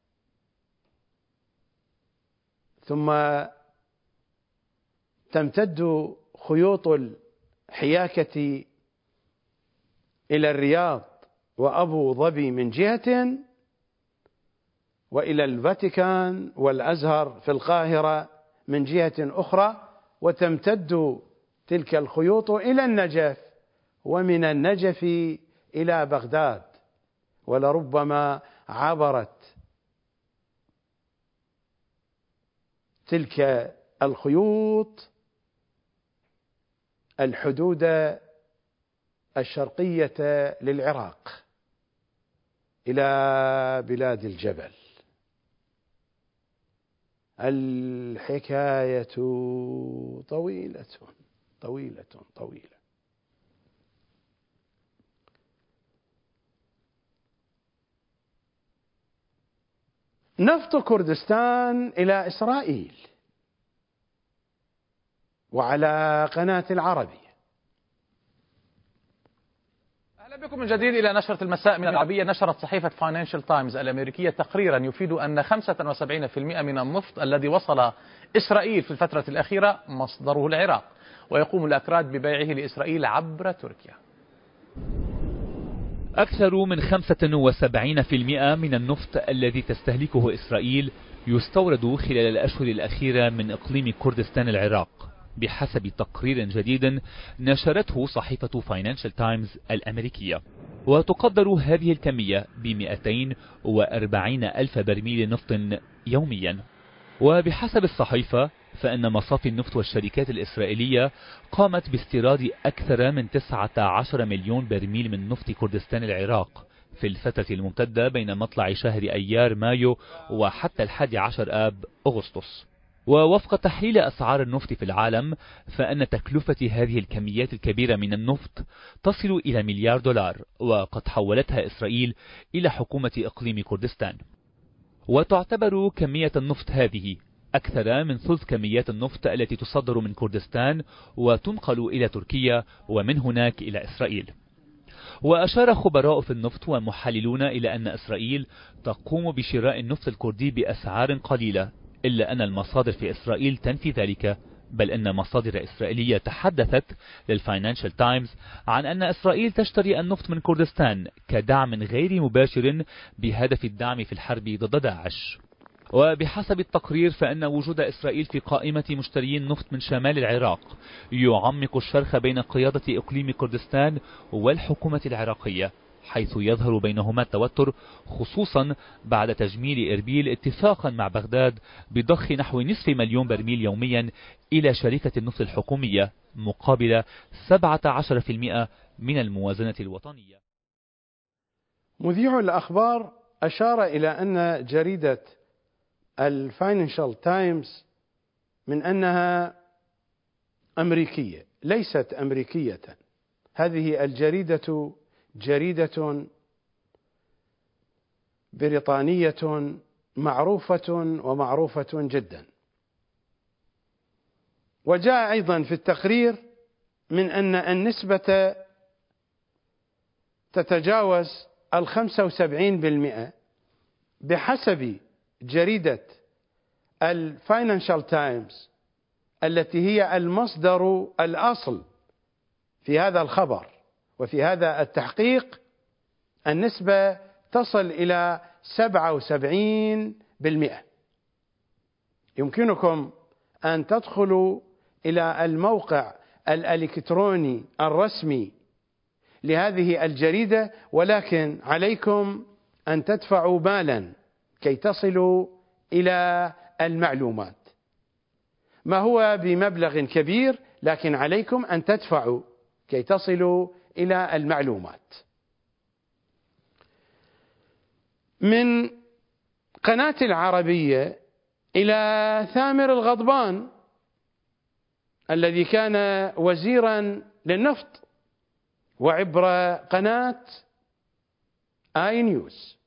ثم تمتد خيوط الحياكة إلى الرياض وأبو ظبي من جهة، وإلى الفاتيكان والأزهر في القاهرة من جهة أخرى، وتمتد تلك الخيوط إلى النجف، ومن النجف إلى بغداد، ولربما عبرت تلك الخيوط الحدود الشرقية للعراق إلى بلاد الجبل. الحكاية طويلة طويلة طويلة. نفط كردستان إلى إسرائيل وعلى قناة العربية. أهلا بكم من جديد إلى نشرة المساء من العربية. نشرت صحيفة فاينانشال تايمز الأمريكية تقريرا يفيد أن 75% من النفط الذي وصل إسرائيل في الفترة الأخيرة مصدره العراق، ويقوم الأكراد ببيعه لإسرائيل عبر تركيا. أكثر من 75% من النفط الذي تستهلكه إسرائيل يستورد خلال الأشهر الأخيرة من إقليم كردستان العراق، بحسب تقرير جديد نشرته صحيفة فاينانشال تايمز الأمريكية. وتقدر هذه الكمية ب240 ألف برميل نفط يوميا. وبحسب الصحيفة فإن مصافي النفط والشركات الإسرائيلية قامت باستيراد أكثر من 19 مليون برميل من نفط كردستان العراق في الفترة الممتدة بين مطلع شهر أيار مايو وحتى 11 آب أغسطس. ووفق تحليل أسعار النفط في العالم فإن تكلفة هذه الكميات الكبيرة من النفط تصل إلى مليار دولار، وقد حولتها إسرائيل إلى حكومة إقليم كردستان. وتعتبر كمية النفط هذه أكثر من ثلث كميات النفط التي تصدر من كردستان وتنقل إلى تركيا ومن هناك إلى إسرائيل. وأشار خبراء في النفط ومحللون إلى أن إسرائيل تقوم بشراء النفط الكردي بأسعار قليلة، إلا أن المصادر في إسرائيل تنفي ذلك، بل أن مصادر إسرائيلية تحدثت للفاينانشال تايمز عن أن إسرائيل تشتري النفط من كردستان كدعم غير مباشر بهدف الدعم في الحرب ضد داعش. وبحسب التقرير فإن وجود إسرائيل في قائمة مشتريين النفط من شمال العراق يعمق الشرخ بين قيادة إقليم كردستان والحكومة العراقية، حيث يظهر بينهما التوتر، خصوصا بعد تجميل إربيل اتفاقا مع بغداد بضخ نحو نصف مليون برميل يوميا إلى شركة النفط الحكومية مقابل 17% من الموازنة الوطنية. مذيع الأخبار أشار إلى أن جريدة الفاينانشال تايمز من أنها أمريكية. ليست أمريكية، هذه الجريدة جريدة بريطانية معروفة ومعروفة جدا. وجاء أيضا في التقرير من أن النسبة تتجاوز 75% بحسب جريدة الفاينانشال تايمز التي هي المصدر الأصل في هذا الخبر وفي هذا التحقيق. النسبة تصل إلى 77%. يمكنكم أن تدخلوا إلى الموقع الإلكتروني الرسمي لهذه الجريدة، ولكن عليكم أن تدفعوا مالا كي تصلوا إلى المعلومات. ما هو بمبلغ كبير، لكن عليكم أن تدفعوا كي تصلوا إلى المعلومات. من قناة العربية إلى ثامر الغضبان الذي كان وزيرا للنفط، وعبر قناة آي نيوز.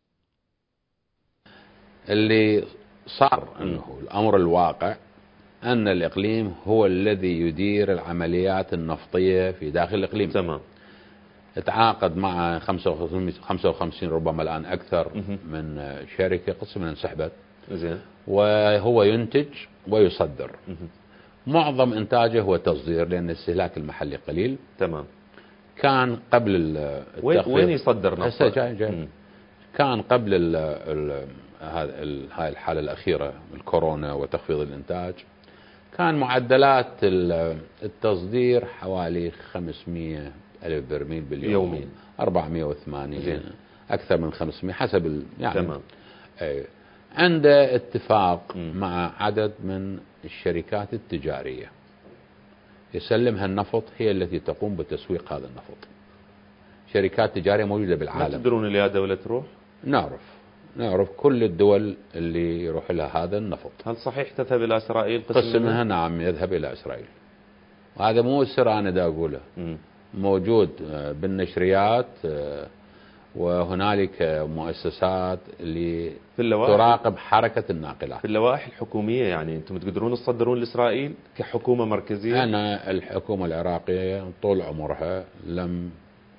اللي صار أنه الأمر الواقع أن الإقليم هو الذي يدير العمليات النفطية في داخل الإقليم. تمام. تعاقد مع 55 ربما الآن أكثر من شركة، قسم من انسحبت. زين. وهو ينتج ويصدر. معظم إنتاجه هو تصدير لأن الاستهلاك المحلي قليل. تمام. كان قبل التخفيض وين يصدر نفطه؟ كان قبل هاي الحالة الأخيرة الكورونا وتخفيض الإنتاج كان معدلات التصدير حوالي 500 ألف برميل باليوم يومين، 480 زين. أكثر من 500 حسب يعني. تمام. عنده اتفاق مع عدد من الشركات التجارية يسلمها النفط، هي التي تقوم بتسويق هذا النفط. شركات تجارية موجودة بالعالم. ما تدرون إلى دولة تروح؟ نعرف كل الدول اللي يروح لها هذا النفط. هل صحيح تذهب إلى إسرائيل؟ قسم منها نعم يذهب إلى إسرائيل، وهذا مو سر أنا دا أقوله، موجود بالنشريات، وهنالك مؤسسات اللي تراقب حركة الناقلات. في اللوائح الحكومية يعني أنتم تقدرون تصدرون لإسرائيل كحكومة مركزية؟ أنا الحكومة العراقية طول عمرها لم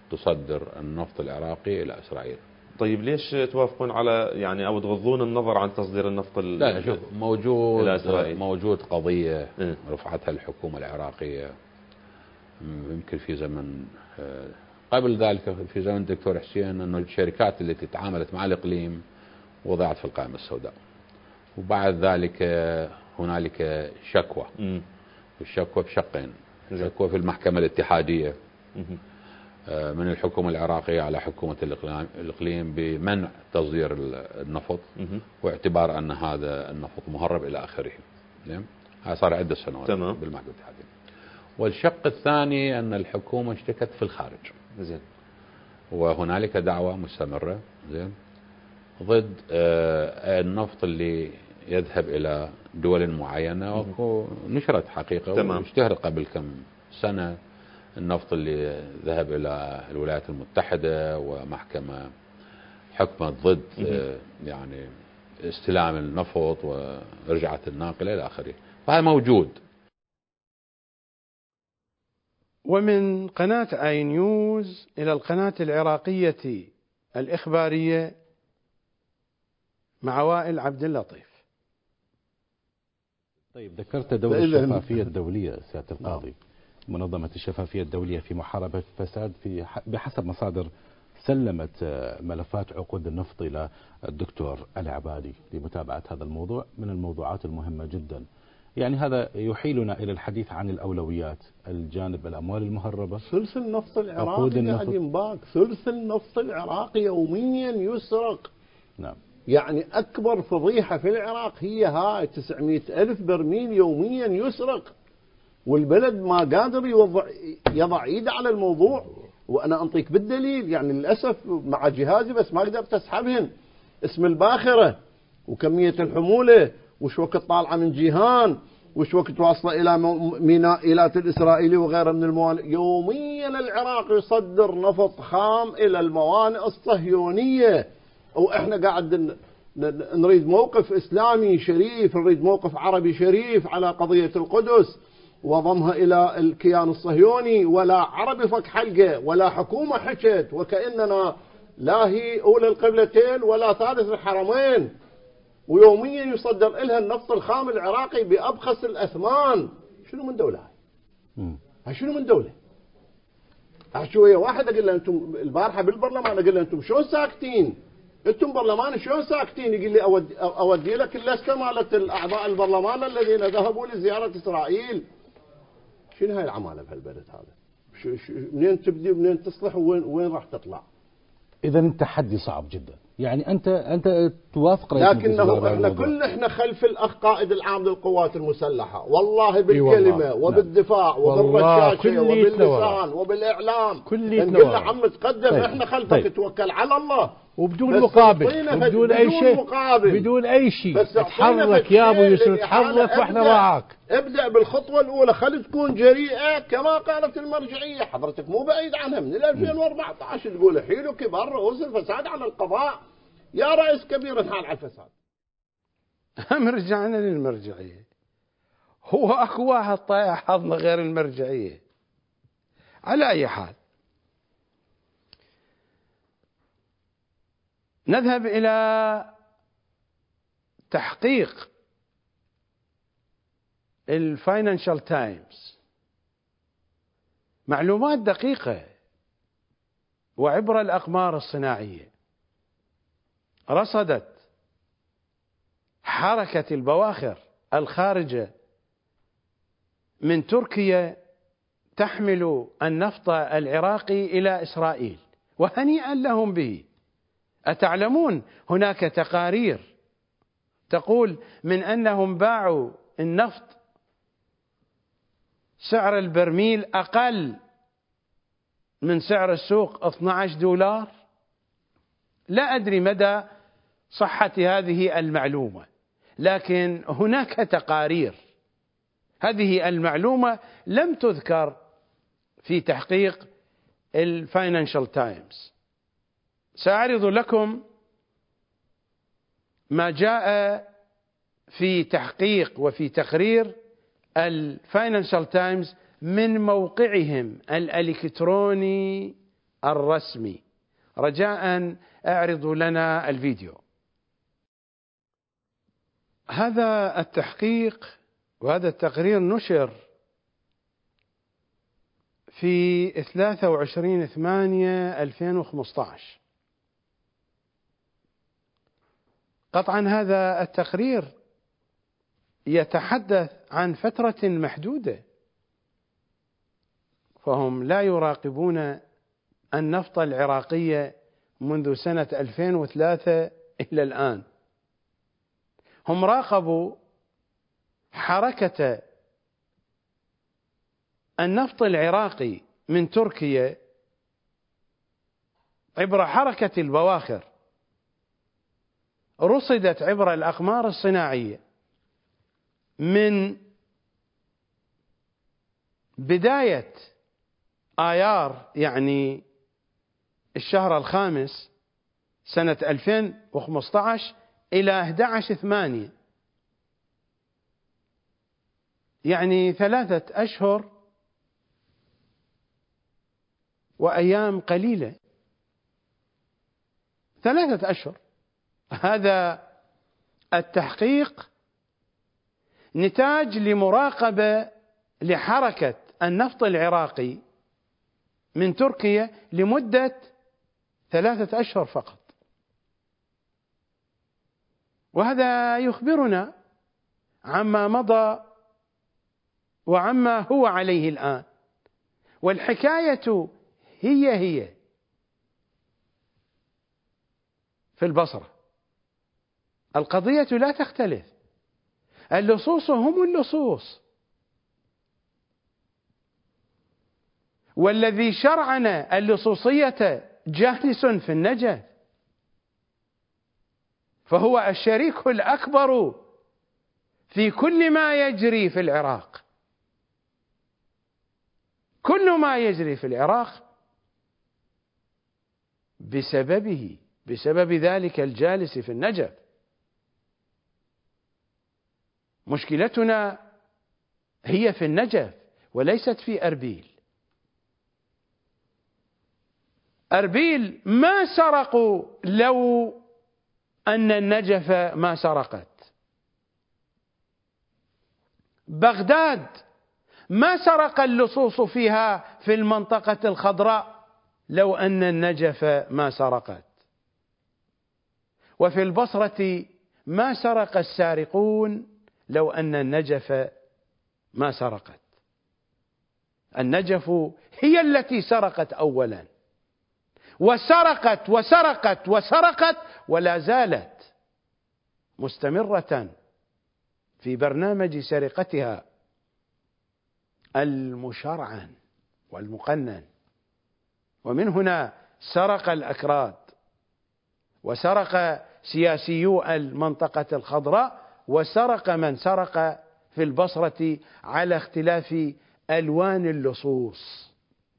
تصدر النفط العراقي إلى إسرائيل. طيب ليش توافقون على يعني أو تغضون النظر عن تصدير النفط لا شوف، إلى إسرائيل؟ موجود قضية رفعتها الحكومة العراقية يمكن في زمن قبل ذلك، في زمن الدكتور حسين، أنه الشركات التي تعاملت مع الإقليم وضعت في القائمة السوداء. وبعد ذلك هنالك شكوى، والشكوى بشقين: شكوى في المحكمة الاتحادية من الحكومة العراقية على حكومة الإقليم بمنع تصدير النفط، واعتبار أن هذا النفط مهرب إلى آخره. هذا صار عدة سنوات بالمحكمة الاتحادية. والشق الثاني أن الحكومة اشتكت في الخارج. زين. وهنالك دعوة مستمرة زين ضد النفط اللي يذهب إلى دول معينة، ونشرت حقيقة واشتهرت قبل كم سنة النفط اللي ذهب إلى الولايات المتحدة، ومحكمة حكمت ضد يعني استلام النفط ورجعت الناقلة إلى آخره. فهذا موجود. ومن قناة آي نيوز إلى القناة العراقية الإخبارية مع وائل عبد اللطيف. طيب، ذكرت دور الشفافية الدولية سيادة القاضي. منظمة الشفافية الدولية في محاربة الفساد بحسب مصادر سلمت ملفات عقود النفط إلى الدكتور العبادي لمتابعة هذا الموضوع من الموضوعات المهمة جدا. يعني هذا يحيلنا إلى الحديث عن الأولويات، الجانب الأموال المهربة. ثلث النفط العراقي قاعد ينباك، ثلث النفط العراقي يوميا يسرق. نعم. يعني أكبر فضيحة في العراق هي هاي 900 ألف برميل يوميا يسرق، والبلد ما قادر يضع ايده على الموضوع. وأنا أنطيك بالدليل، يعني للأسف مع جهازي بس ما قدرت أسحبهن. اسم الباخرة وكمية الحمولة، وش وقت طالعة من جيهان، وش وقت واصلة إلى ميناء إيلات الإسرائيلي وغيرها من الموانئ. يوميا العراق يصدر نفط خام إلى الموانئ الصهيونية، وإحنا قاعد نريد موقف إسلامي شريف، نريد موقف عربي شريف على قضية القدس وضمها إلى الكيان الصهيوني. ولا عربي فك حلقة، ولا حكومة حكت، وكأننا لا هي أولى القبلتين ولا ثالث الحرمين. ويوميا يصدر لها النفط الخام العراقي بأبخس الأثمان. شنو من دولة هاي؟ شنو من دولة؟ شوية واحد أقول له أنتم البارحة بالبرلمان، أقول له أنتم شلون ساكتين؟ أنتم برلمان شلون ساكتين؟ يقول لي أودي لك اللستة مالت الأعضاء البرلمان الذين ذهبوا لزيارة إسرائيل. شنو هاي العمالة بهالبلد هذا؟ منين تبدي ومنين تصلح وين راح تطلع؟ إذا التحدي صعب جدا. يعني أنت توافق رئيس لكنه احنا خلف الأخ قائد العام للقوات المسلحة، والله بالكلمة وبالدفاع وبالرشاشة وباللسان وبالإعلام نقول له عم تقدم. احنا خلفك. توكل على الله وبدون مقابل وبدون أي شيء، بدون أي شيء. تحرك يا أبو يوسف، تحرك وإحنا معك. ابدأ بالخطوة الأولى، خلي تكون جريئة كما قالت المرجعية. حضرتك مو بعيد عنها، من 2014 تقول حيلوا كبار رؤوس الفساد على القضاء. يا رئيس كبير انحال على الفساد. رجعنا للمرجعية. هو أكو واحد طايح حظنا غير المرجعية. على أي حال، نذهب إلى تحقيق الفاينانشال تايمز. معلومات دقيقة وعبر الأقمار الصناعية. رصدت حركة البواخر الخارجة من تركيا تحمل النفط العراقي إلى إسرائيل، وهنيئا لهم به. أتعلمون هناك تقارير تقول من أنهم باعوا النفط سعر البرميل أقل من سعر السوق $12. لا أدري مدى صحة هذه المعلومة، لكن هناك تقارير. هذه المعلومة لم تذكر في تحقيق الفاينانشال تايمز. سأعرض لكم ما جاء في تحقيق وفي تقرير الفاينانشال تايمز من موقعهم الإلكتروني الرسمي. رجاء اعرضوا لنا الفيديو. هذا التحقيق وهذا التقرير نشر في 23/8/2015. قطعا هذا التقرير يتحدث عن فترة محدودة، فهم لا يراقبون النفط العراقي منذ سنة 2003 إلى الآن. هم راقبوا حركة النفط العراقي من تركيا عبر حركة البواخر، رصدت عبر الأقمار الصناعية من بداية آيار، يعني الشهر الخامس سنة 2015 إلى 11/8، يعني 3 أشهر وأيام قليلة، 3 أشهر. هذا التحقيق نتاج لمراقبة لحركة النفط العراقي من تركيا لمدة 3 أشهر فقط، وهذا يخبرنا عما مضى وعما هو عليه الآن. والحكاية هي في البصرة، القضية لا تختلف، اللصوص هم اللصوص، والذي شرعن اللصوصية جالس في النجف، فهو الشريك الأكبر في كل ما يجري في العراق. كل ما يجري في العراق بسبب ذلك الجالس في النجف. مشكلتنا هي في النجف وليست في أربيل. أربيل ما سرقوا لو أن النجف ما سرقت. بغداد ما سرق اللصوص فيها في المنطقة الخضراء لو أن النجف ما سرقت. وفي البصرة ما سرق السارقون لو أن النجف ما سرقت. النجف هي التي سرقت أولا، وسرقت وسرقت وسرقت، ولا زالت مستمرة في برنامج سرقتها المشرعن والمقنن. ومن هنا سرق الأكراد، وسرق سياسيو المنطقة الخضراء، وسرق من سرق في البصرة، على اختلاف ألوان اللصوص.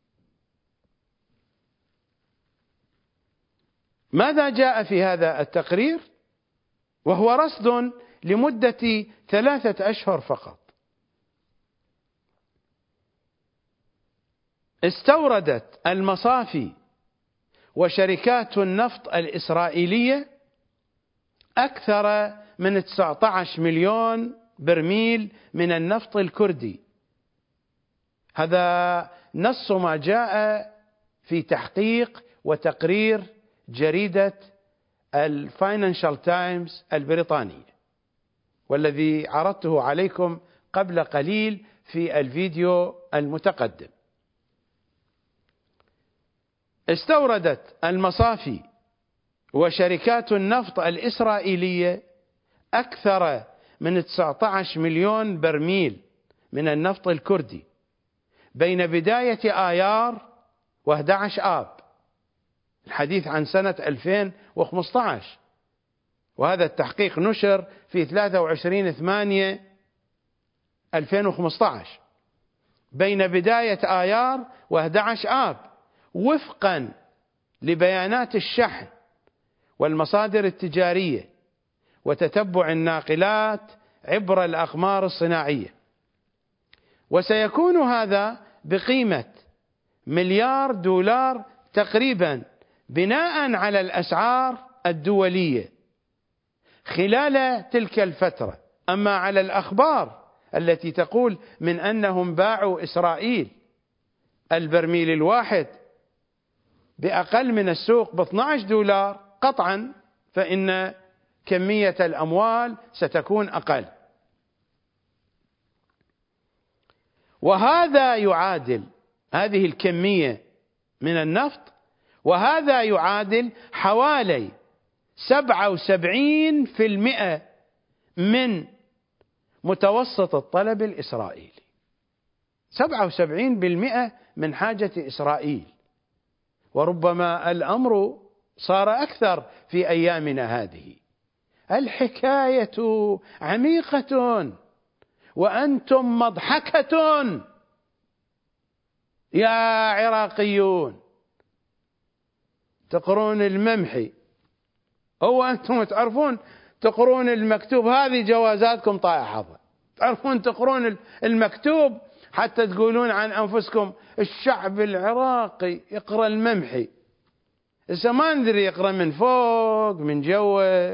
ماذا جاء في هذا التقرير؟ وهو رصد لمدة 3 أشهر فقط. استوردت المصافي وشركات النفط الإسرائيلية أكثر من 19 مليون برميل من النفط الكردي. هذا نص ما جاء في تحقيق وتقرير جريدة الفاينانشال تايمز البريطانية، والذي عرضته عليكم قبل قليل في الفيديو المتقدم. استوردت المصافي وشركات النفط الإسرائيلية أكثر من 19 مليون برميل من النفط الكردي بين بداية آيار و11 آب، الحديث عن سنة 2015، وهذا التحقيق نشر في 23/8/2015. بين بداية آيار و11 آب وفقا لبيانات الشحن والمصادر التجارية وتتبع الناقلات عبر الأقمار الصناعية. وسيكون هذا بقيمة $1,000,000,000 تقريبا بناء على الأسعار الدولية خلال تلك الفترة. أما على الأخبار التي تقول من أنهم باعوا إسرائيل البرميل الواحد بأقل من السوق ب$12 قطعا، فإن كمية الأموال ستكون أقل. وهذا يعادل هذه الكمية من النفط، وهذا يعادل حوالي 77% من متوسط الطلب الإسرائيلي. 77% من حاجة إسرائيل، وربما الأمر صار أكثر في أيامنا هذه. الحكاية عميقة وأنتم مضحكة يا عراقيون. تقرون الممحي، هو أنتم تعرفون تقرون المكتوب، هذه جوازاتكم طائحة. تعرفون تقرون المكتوب حتى تقولون عن أنفسكم الشعب العراقي يقرأ الممحي. إذا ما ندري يقرأ من فوق من جوا.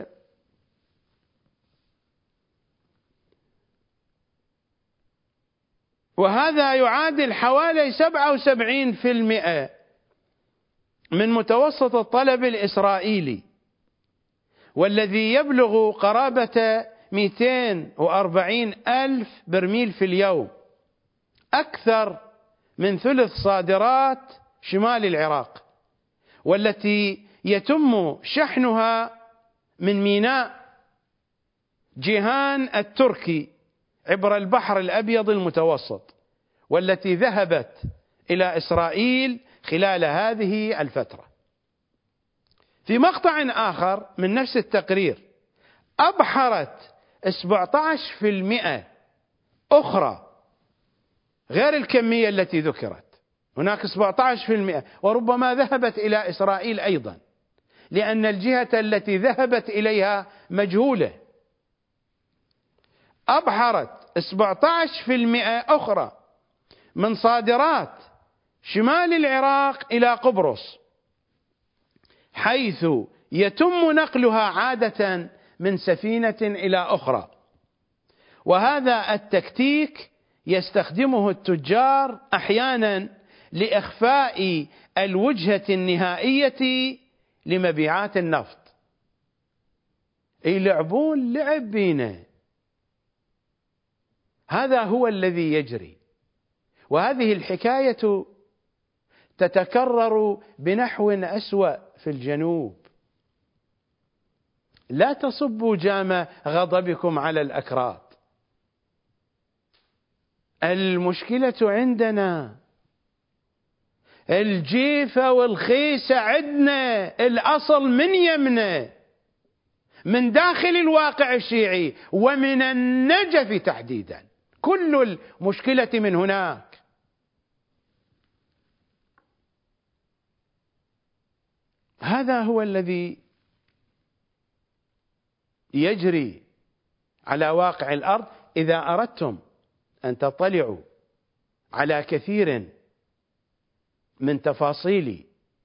وهذا يعادل حوالي 77% من متوسط الطلب الإسرائيلي، والذي يبلغ قرابة 240 ألف برميل في اليوم، أكثر من ثلث صادرات شمال العراق، والتي يتم شحنها من ميناء جيهان التركي عبر البحر الأبيض المتوسط، والتي ذهبت إلى إسرائيل خلال هذه الفترة. في مقطع آخر من نفس التقرير أبحرت 17% أخرى غير الكمية التي ذكرت. هناك 17% وربما ذهبت إلى إسرائيل أيضا، لأن الجهة التي ذهبت إليها مجهولة. أبحرت 17% أخرى من صادرات شمال العراق إلى قبرص، حيث يتم نقلها عادة من سفينة إلى أخرى. وهذا التكتيك يستخدمه التجار أحيانا لإخفاء الوجهة النهائية لمبيعات النفط. يلعبون لعب بينا. هذا هو الذي يجري، وهذه الحكاية تتكرر بنحو أسوأ في الجنوب. لا تصبوا جام غضبكم على الأكراد. المشكلة عندنا، الجيفة والخيسة عندنا، الأصل من يمنى، من داخل الواقع الشيعي ومن النجف تحديدا. كل المشكلة من هناك. هذا هو الذي يجري على واقع الأرض. إذا أردتم أن تطلعوا على كثير من تفاصيل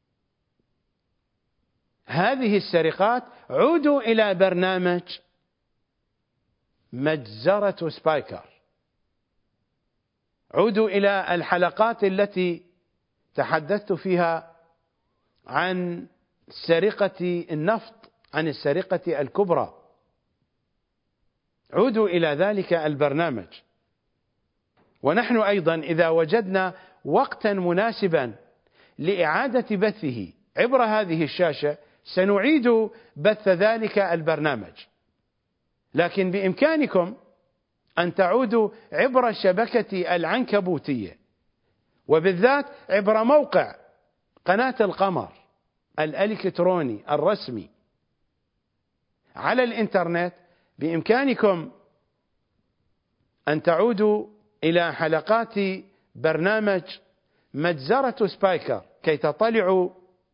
هذه السرقات عودوا إلى برنامج مجزرة سبايكر، عودوا إلى الحلقات التي تحدثت فيها عن سرقة النفط، عن السرقة الكبرى. عودوا إلى ذلك البرنامج. ونحن أيضا إذا وجدنا وقتا مناسبا لإعادة بثه عبر هذه الشاشة سنعيد بث ذلك البرنامج. لكن بإمكانكم أن تعودوا عبر الشبكة العنكبوتية، وبالذات عبر موقع قناة القمر الإلكتروني الرسمي على الإنترنت. بإمكانكم أن تعودوا إلى حلقات برنامج مجزرة سبايكر كي تطلعوا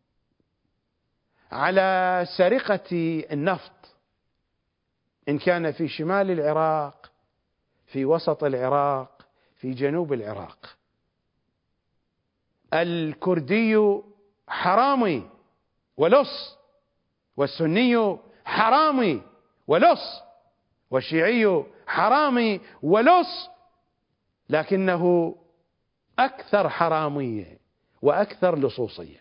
على سرقة النفط، إن كان في شمال العراق، في وسط العراق، في جنوب العراق. الكردي حرامي ولص، والسني حرامي ولص، والشيعي حرامي ولص، لكنه أكثر حرامية وأكثر لصوصية.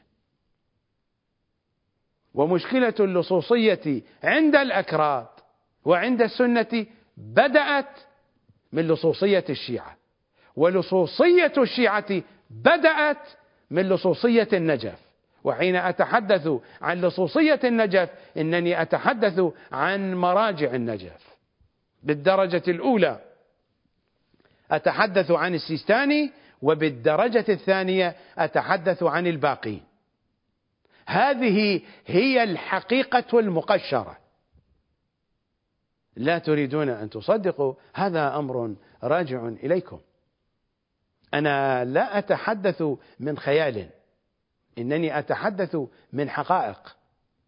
ومشكلة اللصوصية عند الأكراد وعند السنة بدأت من لصوصية الشيعة، ولصوصية الشيعة بدأت من لصوصية النجف. وحين أتحدث عن لصوصية النجف إنني أتحدث عن مراجع النجف بالدرجة الأولى، أتحدث عن السيستاني، وبالدرجة الثانية أتحدث عن الباقين. هذه هي الحقيقة المقشرة. لا تريدون أن تصدقوا، هذا أمر راجع إليكم. أنا لا أتحدث من خيال، إنني أتحدث من حقائق.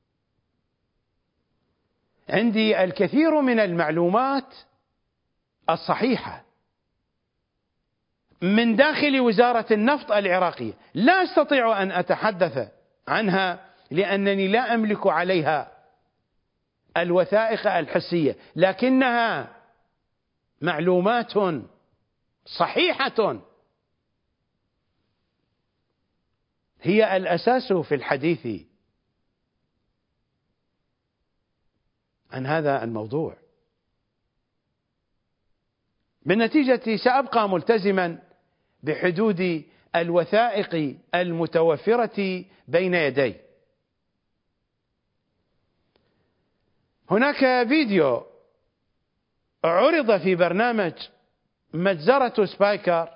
عندي الكثير من المعلومات الصحيحة من داخل وزارة النفط العراقية، لا أستطيع أن أتحدث عنها لأنني لا أملك عليها الوثائق الحسية، لكنها معلومات صحيحة هي الأساس في الحديث عن هذا الموضوع. بالنتيجة سأبقى ملتزما بحدود الوثائق المتوفرة بين يدي. هناك فيديو عرض في برنامج مجزرة سبايكر،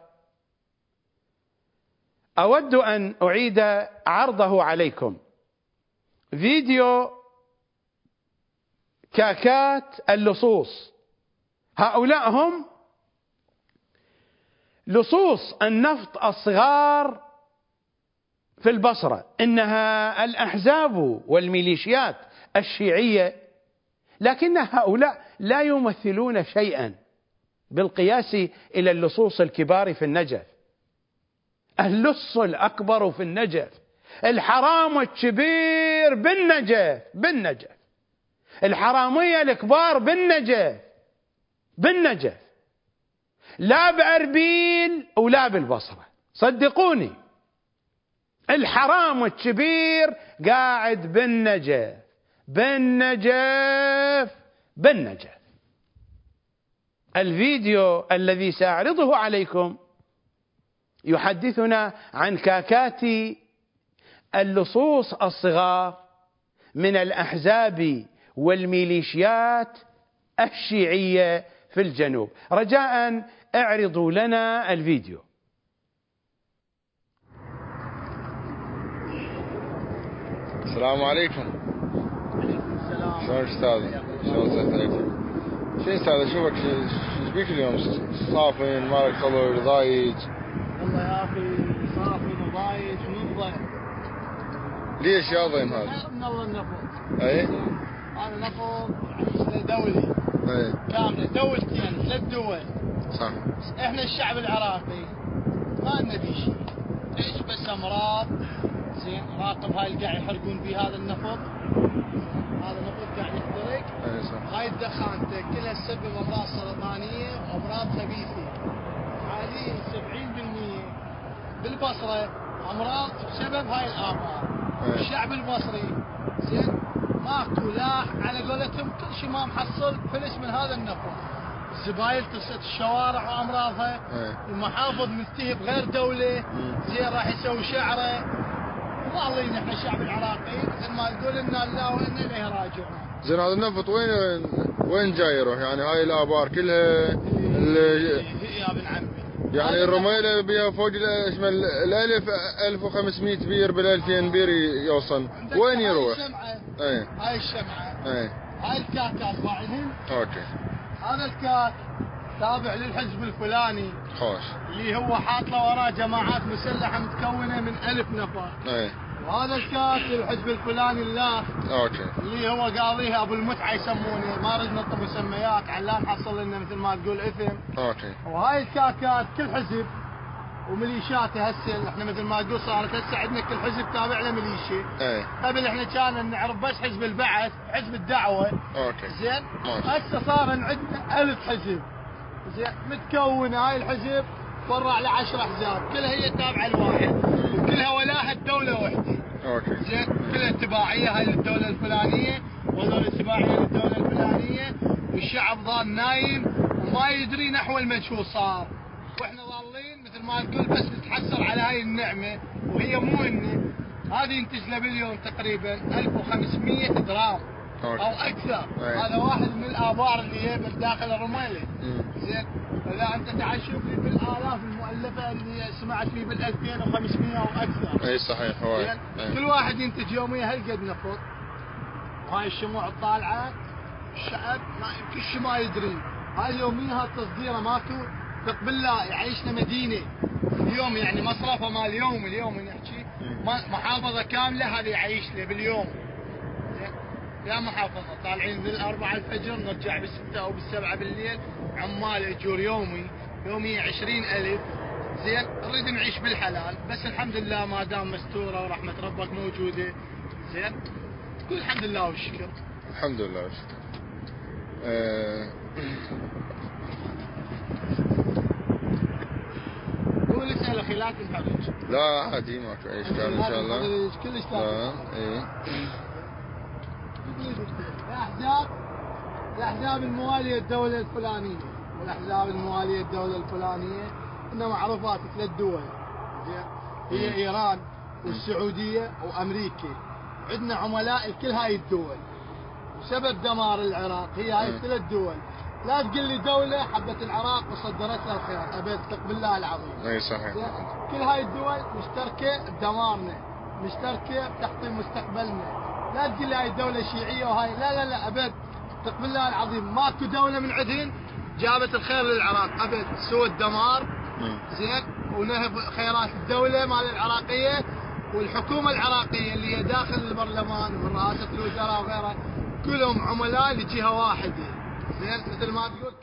أود أن أعيد عرضه عليكم. فيديو كاكات اللصوص، هؤلاء هم لصوص النفط الصغار في البصرة، إنها الأحزاب والميليشيات الشيعية، لكن هؤلاء لا يمثلون شيئا بالقياس إلى اللصوص الكبار في النجف. اللص الأكبر في النجف، الحرام الكبير بالنجف، الحرامية الكبار بالنجف، لا بأربيل ولا بالبصرة، صدقوني. الحرام الكبير قاعد بالنجف. الفيديو الذي سأعرضه عليكم يحدثنا عن كاكات اللصوص الصغار من الأحزاب والميليشيات الشيعية في الجنوب. رجاء اعرضوا لنا الفيديو. السلام عليكم. شلون استاذ؟ شلون صحتك؟ شو استاذ اشوفك ايش بيك اليوم؟ صافن مالك خلق ضايج. والله يا اخي صافن وضايج ونضج. ليش يا ضيم هذا؟ من الله النفط. اي؟ هذا نفط يعني دولي. اي. كامله دولتين 3 دول. صح. احنا الشعب العراقي ما نبي شيء. ايش بس امراض. زين راقب هاي اللي قاعد يحرقون بيه هذا النفط. هذا النفط قاعد يحترق. اي صح. هاي الدخانته كلها تسبب امراض سرطانيه وامراض خبيثه. حاليا 70% بالبصره امراض بسبب هاي الآفات. الشعب المصري زين ماكو لا على قولتهم كل شيء ما محصل فلس من هذا النفط. الزبايل تصيد الشوارع وامراضها. المحافظ ملتهب غير دوله زين راح يسوي شعره. والله نحن الشعب العراقي مثل ما تقول انا لله وانا اليه راجعون. زين هذا النفط وين جاي يروح؟ يعني هاي الابار كلها يا ابن عمي يعني الرميله بها فوق اسمه 1500 بير بال 2000 بير يوصل، وين يروح؟ هاي الشمعه هاي الكاكات باعدين. اوكي. هذا الكاك تابع للحزب الفلاني خوش اللي هو حاط له وراه جماعات مسلحه متكونه من 1000 نفر. وهذا الكاك للحزب الفلاني الله. اوكي. اللي هو قاضيها ابو المتعه يسمونه، ما رد نطق مسميات على لا نحصل لنا مثل ما تقول اثم. اوكي. وهاي الكاكات كل حزب وميليشياته هسه احنا مثل ما تقول صارت هسه عندنا كل حزب تابع له ميليشيا. قبل احنا كان نعرف بس حزب البعث، حزب الدعوه. زين. هسه صار عندنا 1000 حزب. زين متكون هاي الحزب فرع ل 10 احزاب، كلها هي تابعه لواحد وكلها ولاها الدوله وحده. زين كلها اتباعيه، هاي للدوله الفلانيه وهذول اتباعيه للدوله الفلانيه، والشعب ظل نايم وما يدري نحو المجهول صار، واحنا ظالين مثل ما تقول بس نتحسر على هاي النعمه، وهي مو إن هذه ينتج له باليوم تقريبا 1500 درام او اكثر. هذا واحد من الابار اللي هي داخل الرميله. زين فلا انت تعال شوف لي بالالاف المؤلفه اللي سمعت لي بال 2500 او اكثر. اي صحيح هواي. كل واحد ينتج يوميا هالقد نفط، وهاي الشموع الطالعه الشعب كل شيء ما يدري، هاي يوميها تصديره ماكو ثق بالله يعيشنا مدينه اليوم، يعني مصرفه مال اليوم نحكي محافظه كامله هذه يعيش له باليوم. يا محافظة طالعين بال4 الفجر نرجع بال6 أو بال7 بالليل، عمال أجور يومي 20,000. زين نريد نعيش بالحلال، بس الحمد لله ما دام مستورة ورحمة ربك موجودة. زين تقول الحمد لله والشكر. الحمد لله والشكر. قول اسأل أخي لا تنحرج. لا عادي ماكو أي إشكال إن شاء الله. كلش لا. الأحزاب الموالية الدولة الفلانية والأحزاب الموالية الدولة الفلانية إنها معروفات 3 دول. هي إيران والسعودية وأمريكا، عندنا عملاء لكل هاي الدول، وسبب دمار العراق هي هاي 3 دول. لا تقول لي دولة حبت العراق وصدرت لها الخير، أبد ثق بالله العظيم. اي صحيح. كل هاي الدول مشتركة بدمارنا، مشتركة بتحطيم مستقبلنا. لا تقول لي هاي دولة شيعية وهاي لا أبد ثق بالله العظيم ماكو دولة من عندهن جابت الخير للعراق أبد، سوى الدمار. زين ونهب خيرات الدولة مال العراقية والحكومة العراقية اللي هي داخل البرلمان ومن رئاسة الوزراء وغيرها، كلهم عملاء لجهة واحدة. زين مثل ما تقول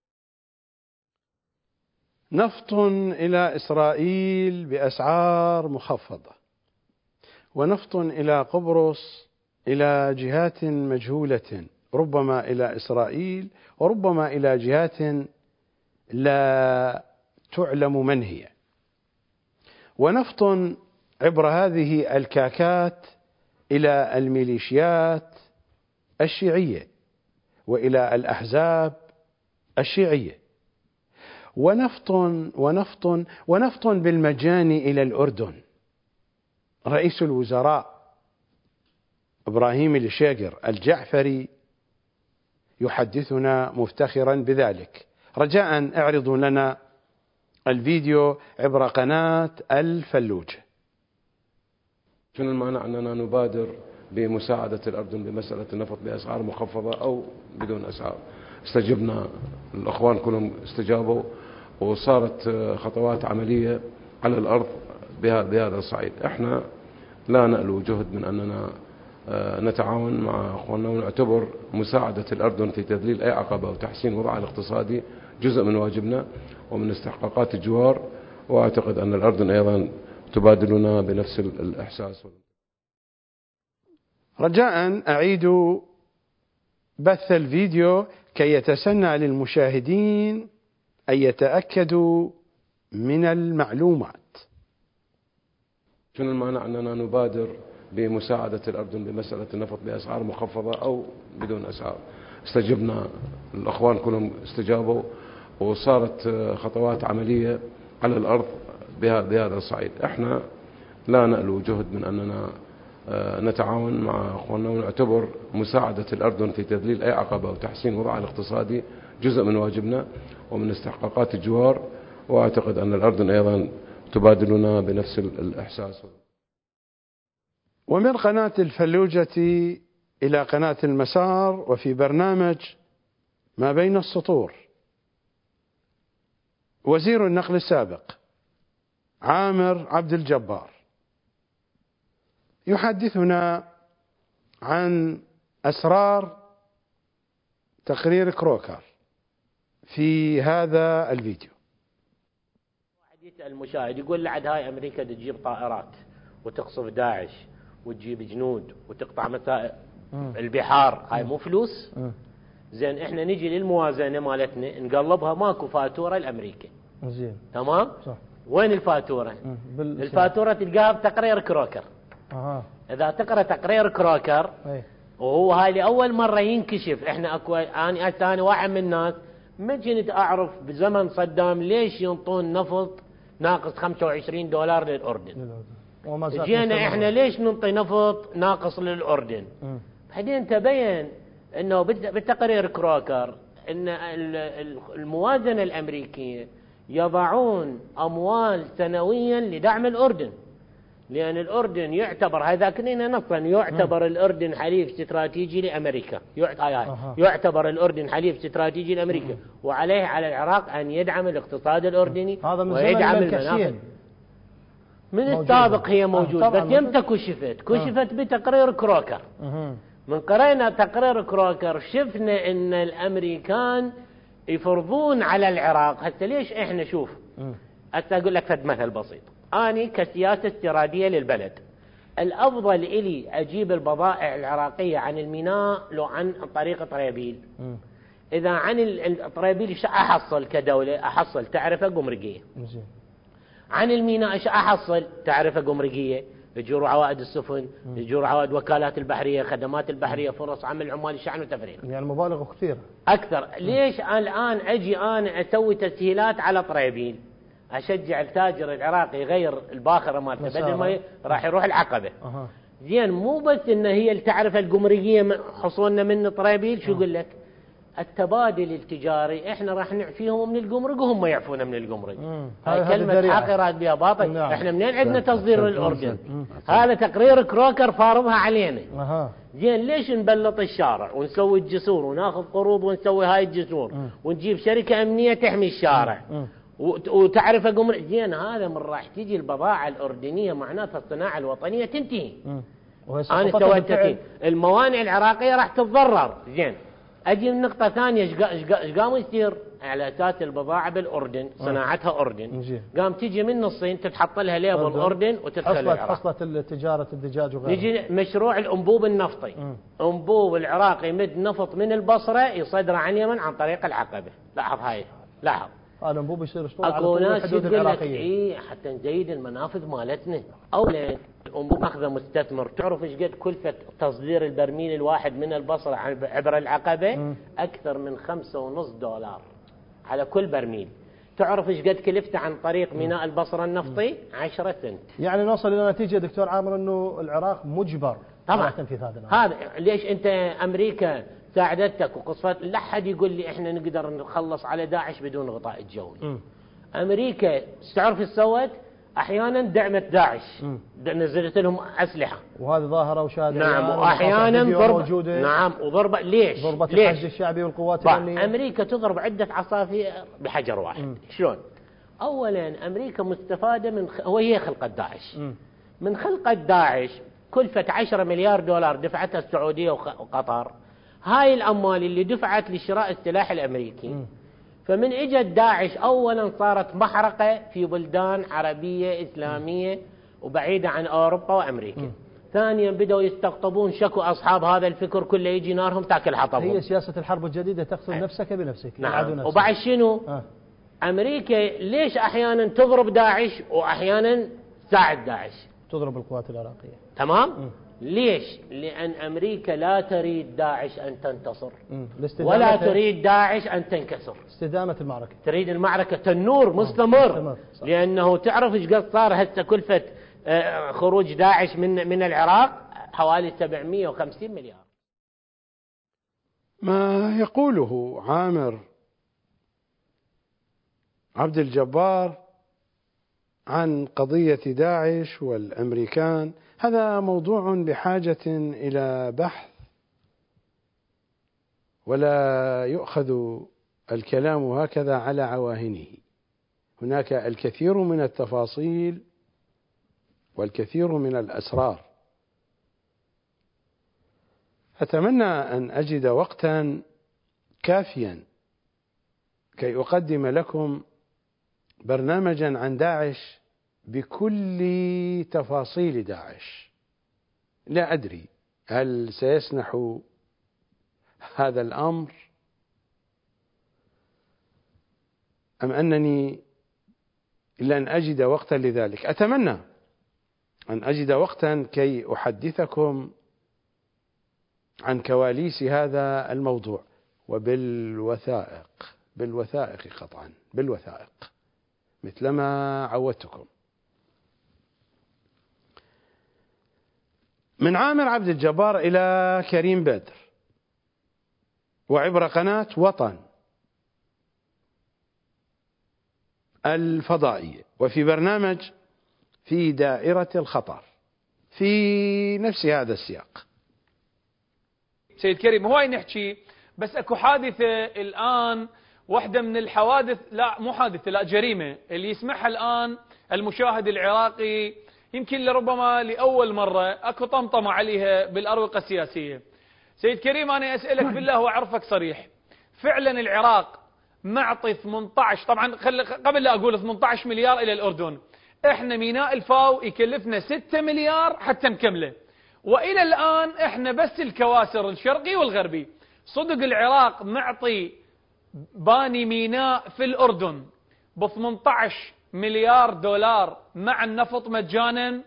نفط إلى إسرائيل بأسعار مخفضة، ونفط إلى قبرص إلى جهات مجهولة، ربما إلى إسرائيل وربما إلى جهات لا تعلم من هي، ونفط عبر هذه الكاكات إلى الميليشيات الشيعية وإلى الأحزاب الشيعية، ونفط بالمجان إلى الأردن. رئيس الوزراء إبراهيم الشاقر الجعفري يحدثنا مفتخرا بذلك. رجاء اعرضوا لنا الفيديو عبر قناة الفلوجة. شنو المانع أننا نبادر بمساعدة الأردن بمسألة النفط بأسعار مخفضة أو بدون أسعار؟ استجبنا، الأخوان كلهم استجابوا، وصارت خطوات عملية على الأرض بهذا الصعيد. احنا لا نألو جهد من أننا نتعاون مع أخواننا، ونعتبر مساعدة الأردن في تذليل أي عقبة وتحسين وضعها الاقتصادي جزء من واجبنا ومن استحقاقات الجوار، وأعتقد أن الأردن أيضا تبادلنا بنفس الإحساس. رجاء أعيد بث الفيديو كي يتسنى للمشاهدين أن يتأكدوا من المعلومات. شنو المانع أننا نبادر بمساعدة الأردن بمسألة النفط بأسعار مخفضة أو بدون أسعار؟ استجبنا، الأخوان كلهم استجابوا، وصارت خطوات عملية على الأرض بهذا الصعيد. احنا لا نألو جهد من أننا نتعاون مع أخواننا، ونعتبر مساعدة الأردن في تذليل أي عقبة وتحسين وضعها الاقتصادي جزء من واجبنا ومن استحقاقات الجوار، وأعتقد أن الأردن أيضا تبادلنا بنفس الإحساس. ومن قناة الفلوجة إلى قناة المسار، وفي برنامج ما بين السطور، وزير النقل السابق عامر عبد الجبار يحدثنا عن أسرار تقرير كروكر في هذا الفيديو. المشاهد يقول لعد هاي أمريكا تجيب طائرات وتقصف داعش وتجيب جنود وتقطع البحار، هاي مو فلوس؟ زين احنا نجي للموازنة مالتنا نقلبها ماكو فاتورة الأمريكي. زين تمام؟ صح. وين الفاتورة؟ الفاتورة تلقاها بتقرير كروكر. إذا تقرأ تقرير كروكر وهو هاي لأول مرة ينكشف. احنا أنا واحد من الناس ما كنت أعرف بزمن صدام ليش ينطون نفط ناقص $25 للأردن. جينا احنا ليش ننطي نفط ناقص للأردن؟ بعدين تبين انه بالتقرير كروكر ان الموازنة الأمريكية يضعون أموال سنويا لدعم الأردن، لأن الأردن يعتبر هذا كنينا نصا يعتبر الأردن حليف استراتيجي لأمريكا. يعتبر الأردن حليف استراتيجي لأمريكا، وعليه على العراق أن يدعم الاقتصاد الأردني ويدعم المنافذ. من السابق هي موجودة، بس يمتى كشفت بتقرير كروكر. من قرينا تقرير كروكر شفنا ان الامريكان يفرضون على العراق. هسه ليش احنا شوف هسه اقول لك فد مثل بسيط. اني كسياسة استيرادية للبلد الافضل الي اجيب البضائع العراقية عن الميناء لو عن طريق طريبيل. اذا عن الطريبيل ايش احصل كدولة؟ احصل تعرفة جمركية. عن الميناء ايش احصل؟ تعرفة جمركية، يجور عوائد السفن، يجور عوائد وكالات البحرية، خدمات البحرية، فرص عمل، عمال الشحن وتفريغ. يعني مبالغ كثيرة أكثر. ليش الآن أجي أنا أسوي تسهيلات على طريبيل، أشجع التاجر العراقي يغير الباخرة مالته بدل ما راح يروح العقبة. زين مو بس إن هي التعرفة الجمركية حصولنا من طريبيل، شو يقول لك؟ التبادل التجاري احنا راح نعفيهم من الجمرك وهم يعفونا من الجمرك. هاي كلمة حقيرات بها باطل. نعم. احنا منين عندنا تصدير للأردن؟ هذا تقرير كروكر فارضها علينا. زين ليش نبلط الشارع ونسوي الجسور وناخذ قروض ونسوي هاي الجسور ونجيب شركة أمنية تحمي الشارع وتعرف جمرك؟ زين هذا من راح تيجي البضاعة الأردنية معناتها الصناعة الوطنية تنتهي. أنا سويت الموانئ العراقية راح تتضرر. زين أجي من نقطة ثانية، إيش قام يصير على أساس البضاعة بالأردن صناعتها أردن، قام تيجي من الصين تتحط لها ليبل أردن وتدخل العراق. حصلت تجارة الدجاج وغيرها. نجي مشروع الأنبوب النفطي. أنبوب العراق يمد نفط من البصرة يصدره عن اليمن عن طريق العقبة. لاحظ هاي، لاحظ. الأنبوب يصير اسطوره على طول الحدود العراقية. إيه حتى نزيد المنافذ مالتنا. أولا الأنبوب أخذ مستثمر. تعرف إيش قد كلفة تصدير البرميل الواحد من البصرة عبر العقبة؟ أكثر من $5.50 على كل برميل. تعرف إيش قد كلفته عن طريق ميناء البصرة النفطي؟ 10 سنت. يعني نوصل إلى نتيجة دكتور عامر إنه العراق مجبر طبعا تنفيذ هذا. هذا ليش أنت أمريكا ساعدتك وقصفت؟ لا حد يقول لي احنا نقدر نخلص على داعش بدون غطاء الجوي. امريكا تعرف ايش سوت؟ احيانا دعمت داعش، نزلت لهم اسلحه، وهذه ظاهره وشاهده. نعم واحيانا ضرب. نعم وضرب. ليش؟ ضربه الحشد الشعبي والقوات الامنيه. امريكا تضرب عده عصافير بحجر واحد. شلون؟ اولا امريكا مستفاده من وهي خلقت داعش. من خلقت داعش كلفه $10 مليار دفعتها السعوديه وقطر. هاي الأموال اللي دفعت لشراء السلاح الأمريكي. فمن اجت داعش أولا صارت محرقة في بلدان عربية إسلامية وبعيدة عن أوروبا وأمريكا. ثانيا بدأوا يستقطبون شكوا أصحاب هذا الفكر كله يجي نارهم تاكل حطبهم. هي سياسة الحرب الجديدة تقتل نفسك بنفسك. نعم. وبعد شنو؟ أمريكا ليش أحيانا تضرب داعش وأحيانا تساعد داعش؟ تضرب القوات العراقية. تمام؟ ليش؟ لأن أمريكا لا تريد داعش أن تنتصر ولا تريد داعش أن تنكسر. استدامة المعركة. تريد المعركة تنور مستمر. لأنه تعرف إيش قد صار هسه كلفة خروج داعش من العراق؟ حوالي 750 مليار. ما يقوله عامر عبد الجبار عن قضية داعش والأمريكان هذا موضوع بحاجة إلى بحث، ولا يؤخذ الكلام هكذا على عواهنه. هناك الكثير من التفاصيل والكثير من الأسرار. أتمنى أن أجد وقتا كافيا كي أقدم لكم برنامجا عن داعش بكل تفاصيل داعش. لا أدري هل سيسنح هذا الأمر أم أنني لن أجد وقتا لذلك. أتمنى أن أجد وقتا كي أحدثكم عن كواليس هذا الموضوع، بالوثائق قطعا، بالوثائق مثلما عودتكم. من عامر عبد الجبار إلى كريم بدر، وعبر قناة وطن الفضائية، وفي برنامج في دائرة الخطر في نفس هذا السياق. سيد كريم، هواي نحكي، بس اكو حادثة الآن، واحدة من الحوادث، لا مو حادثة، لا جريمة اللي يسمعها الآن المشاهد العراقي يمكن لربما لأول مرة، اكو طمطمة عليها بالأروقة السياسية. سيد كريم، أنا أسألك بالله وأعرفك صريح، فعلا العراق معطي 18، طبعا قبل لا أقول 18 مليار إلى الأردن، احنا ميناء الفاو يكلفنا 6 مليار حتى نكمله، وإلى الآن احنا بس الكواسر الشرقي والغربي. صدق العراق معطي باني ميناء في الأردن ب 18 مليار دولار مع النفط مجانا؟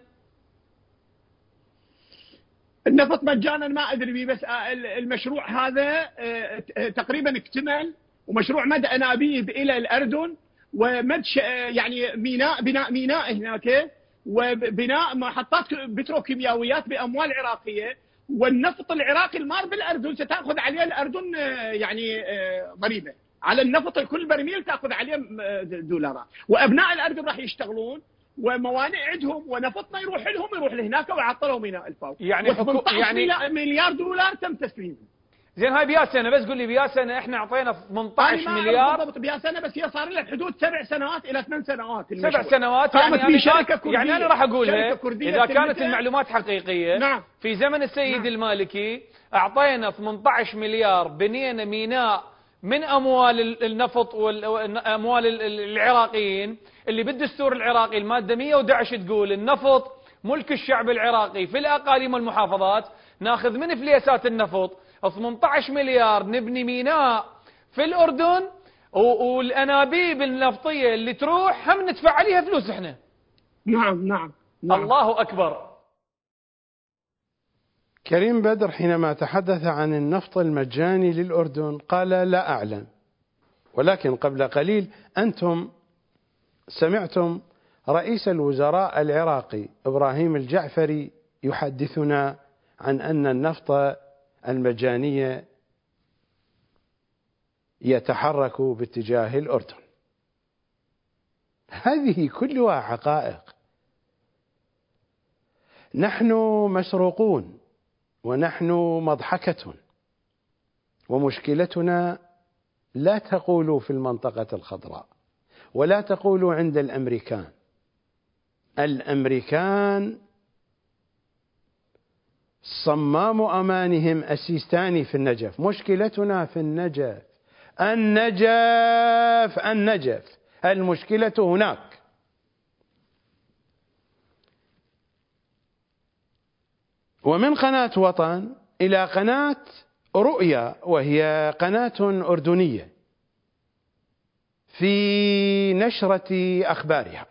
النفط مجانا ما أدري بيه، بس المشروع هذا تقريبا اكتمل، ومشروع مد أنابيب إلى الأردن، ومد يعني بناء ميناء هناك، وبناء محطات بتروكيماويات بأموال عراقية، والنفط العراقي المار بالأردن ستأخذ عليه الأردن يعني ضريبة على النفط، كل برميل تأخذ عليه دولارات، وأبناء الأردن راح يشتغلون، وموانئ عندهم، ونفطنا يروح لهناك، وعطلوا ميناء الفاو. يعني 18 مليار دولار تم تسليمه. زين، هاي بيا سنة، بس قول لي بيا سنة احنا اعطينا 18 مليار بالضبط بيا سنة، بس هي صار لها بحدود 7 سنوات إلى 8 سنوات. 7 سنوات يعني أنا راح أقولها إذا كانت المعلومات حقيقية. نعم. في زمن السيد المالكي أعطينا 18 مليار، بنينا ميناء من أموال النفط وأموال العراقيين، اللي بالدستور العراقي المادة 111 تقول النفط ملك الشعب العراقي في الأقاليم والمحافظات، ناخذ من فليسات النفط 18 مليار نبني ميناء في الأردن، والأنابيب النفطية اللي تروح هم ندفع عليها فلوس احنا. نعم. الله أكبر. كريم بدر حينما تحدث عن النفط المجاني للأردن قال لا أعلم، ولكن قبل قليل أنتم سمعتم رئيس الوزراء العراقي إبراهيم الجعفري يحدثنا عن أن النفط المجاني يتحرك باتجاه الأردن. هذه كلها حقائق. نحن مسروقون، ونحن مضحكة، ومشكلتنا لا تقول في المنطقة الخضراء، ولا تقول عند الأمريكان. الأمريكان صمام أمانهم السيستاني في النجف، مشكلتنا في النجف. النجف المشكلة هناك. ومن قناة وطن إلى قناة رؤيا، وهي قناة أردنية، في نشرة أخبارها.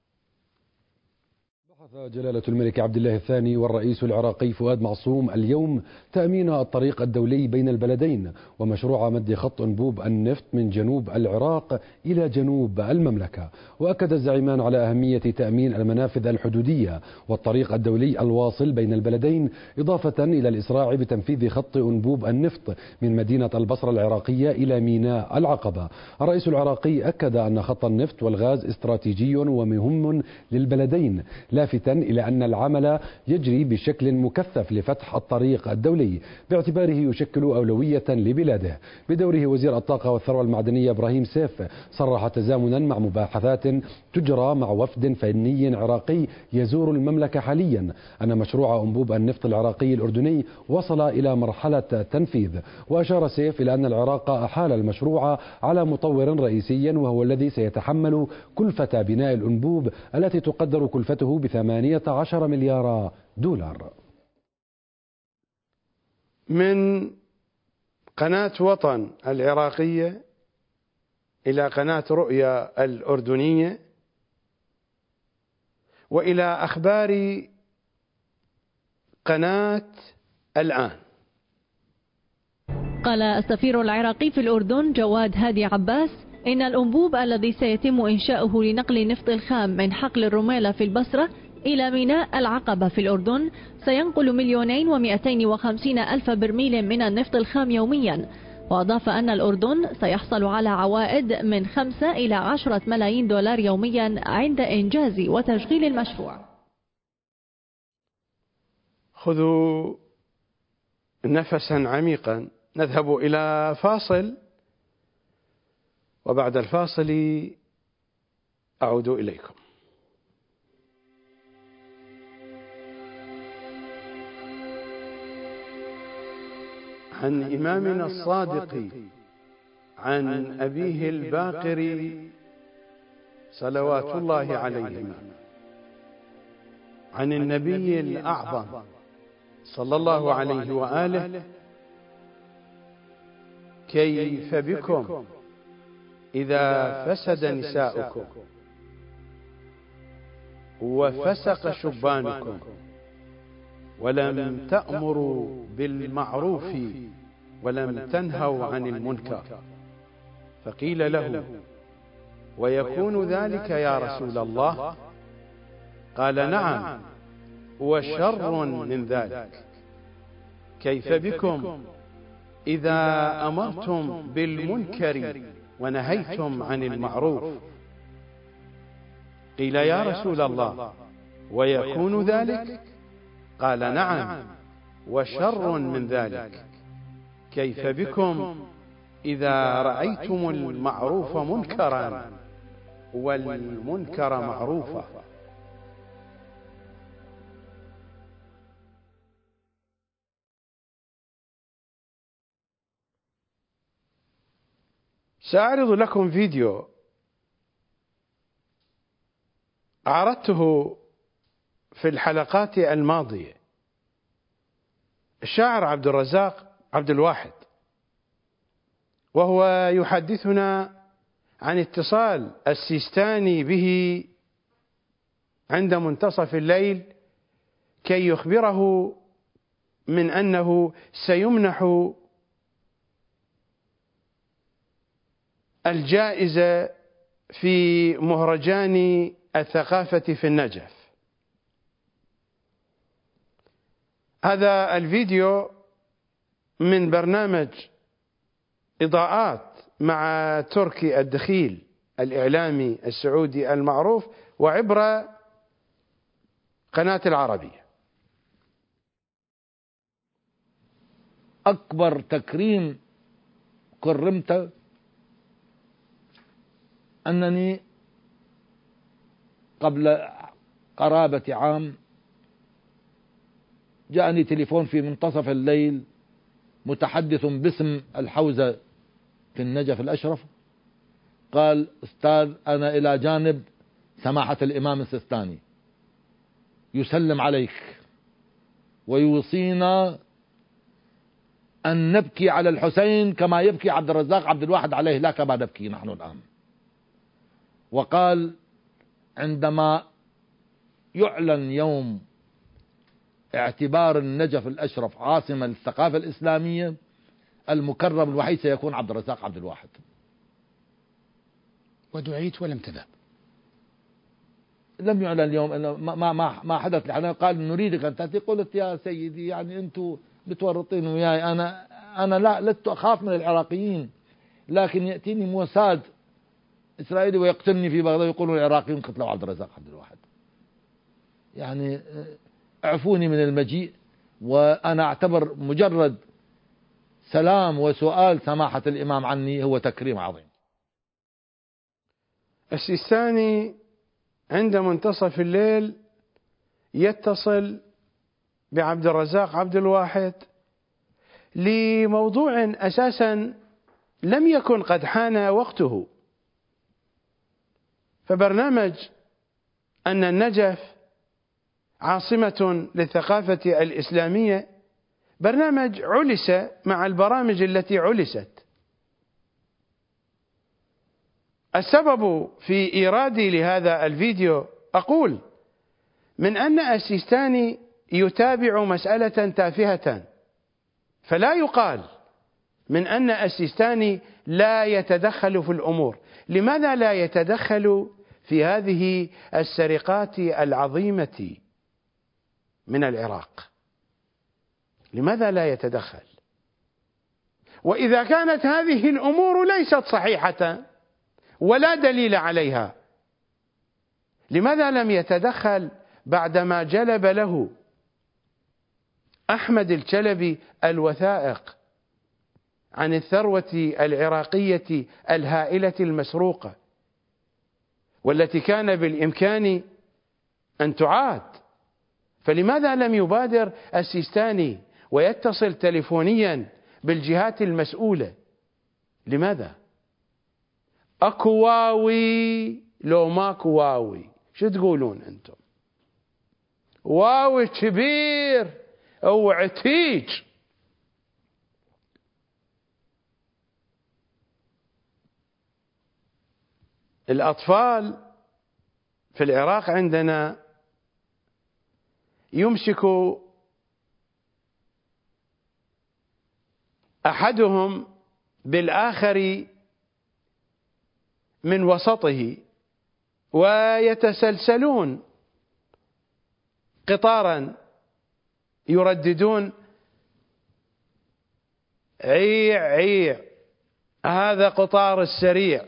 بحث جلالة الملك عبد الله الثاني والرئيس العراقي فؤاد معصوم اليوم تأمين الطريق الدولي بين البلدين، ومشروع مد خط أنبوب النفط من جنوب العراق إلى جنوب المملكة. وأكد الزعيمان على أهمية تأمين المنافذ الحدودية والطريق الدولي الواصل بين البلدين، إضافة إلى الإسراع بتنفيذ خط أنبوب النفط من مدينة البصرة العراقية إلى ميناء العقبة. الرئيس العراقي أكد أن خط النفط والغاز استراتيجي ومهم للبلدين، لافتا لافتا إلى أن العمل يجري بشكل مكثف لفتح الطريق الدولي باعتباره يشكل أولوية لبلاده. بدوره وزير الطاقة والثروة المعدنية إبراهيم سيف صرح تزامنا مع مباحثات تجرى مع وفد فني عراقي يزور المملكة حاليا أن مشروع أنبوب النفط العراقي الأردني وصل إلى مرحلة تنفيذ. وأشار سيف إلى أن العراق أحال المشروع على مطور رئيسي وهو الذي سيتحمل كلفة بناء الأنبوب التي تقدر كلفته ب18 مليار دولار. من قناة وطن العراقية إلى قناة رؤيا الأردنية وإلى أخبار قناة الآن. قال السفير العراقي في الأردن جواد هادي عباس إن الأنبوب الذي سيتم إنشاؤه لنقل النفط الخام من حقل الرميلة في البصرة إلى ميناء العقبة في الأردن سينقل 2,250,000 برميل من النفط الخام يوميا. وأضاف أن الأردن سيحصل على عوائد من 5 إلى 10 ملايين دولار يوميا عند إنجاز وتشغيل المشروع. خذوا نفسا عميقا، نذهب إلى فاصل وبعد الفاصل أعود إليكم. عن إمامنا الصادق عن أبيه الباقر صلوات الله عليهما عن النبي الأعظم صلى الله عليه وآله: كيف بكم إذا فسد نساؤكم وفسق شبانكم ولم تأمروا بالمعروف ولم تنهوا عن المنكر؟ فقيل له: ويكون ذلك يا رسول الله؟ قال: نعم، وشر من ذلك. كيف بكم إذا أمرتم بالمنكر ونهيتم عن المعروف؟ قيل: يا رسول الله، ويكون ذلك؟ قال: نعم، وشر من ذلك. كيف بكم إذا رأيتم المعروف منكرا والمنكر معروفا؟ سأعرض لكم فيديو عرضته في الحلقات الماضية. الشاعر عبد الرزاق عبد الواحد، وهو يحدثنا عن اتصال السيستاني به عند منتصف الليل كي يخبره من أنه سيمنح الجائزة في مهرجان الثقافة في النجف. هذا الفيديو من برنامج إضاءات مع تركي الدخيل الإعلامي السعودي المعروف وعبر قناة العربية. أكبر تكريم كرمت أنني قبل قرابة عام جاءني تليفون في منتصف الليل متحدث باسم الحوزة في النجف الأشرف، قال: أستاذ، أنا إلى جانب سماحة الإمام السيستاني يسلم عليك ويوصينا أن نبكي على الحسين كما يبكي عبد الرزاق عبد الواحد عليه، لا كما نبكي نحن الآن. وقال: عندما يعلن يوم اعتبار النجف الأشرف عاصمة للثقافة الإسلامية، المكرم الوحيد سيكون عبد الرزاق عبد الواحد. ودعيت ولم تذهب؟ لم يعلن اليوم، ما حدث لحنا. قال: نريدك أن تأتي. قلت: يا سيدي، يعني أنتم بتورطين وياي، أنا لست أخاف من العراقيين، لكن يأتيني موساد إسرائيلي ويقتلني في بغداد ويقولون العراقيون قتلوا عبد الرزاق عبد الواحد. يعني اعفوني من المجيء، وأنا أعتبر مجرد سلام وسؤال سماحة الإمام عني هو تكريم عظيم. السيستاني عند منتصف الليل يتصل بعبد الرزاق عبد الواحد لموضوع أساسا لم يكن قد حان وقته، فبرنامج أن النجف عاصمة للثقافة الإسلامية برنامج علس مع البرامج التي علست. السبب في إيرادي لهذا الفيديو أقول من أن السيستاني يتابع مسألة تافهة، فلا يقال من أن السيستاني لا يتدخل في الأمور. لماذا لا يتدخل في هذه السرقات العظيمة من العراق؟ لماذا لا يتدخل؟ وإذا كانت هذه الأمور ليست صحيحة ولا دليل عليها، لماذا لم يتدخل بعدما جلب له أحمد الشلبي الوثائق عن الثروة العراقية الهائلة المسروقة والتي كان بالإمكان أن تعاد؟ فلماذا لم يبادر السيستاني ويتصل تليفونيا بالجهات المسؤولة؟ لماذا؟ أكو واوي لو ماكو واوي، شو تقولون أنتم؟ واوي كبير أو عتيج. الأطفال في العراق عندنا يمسك أحدهم بالآخر من وسطه ويتسلسلون قطارا يرددون عيع عيع، هذا قطار السريع.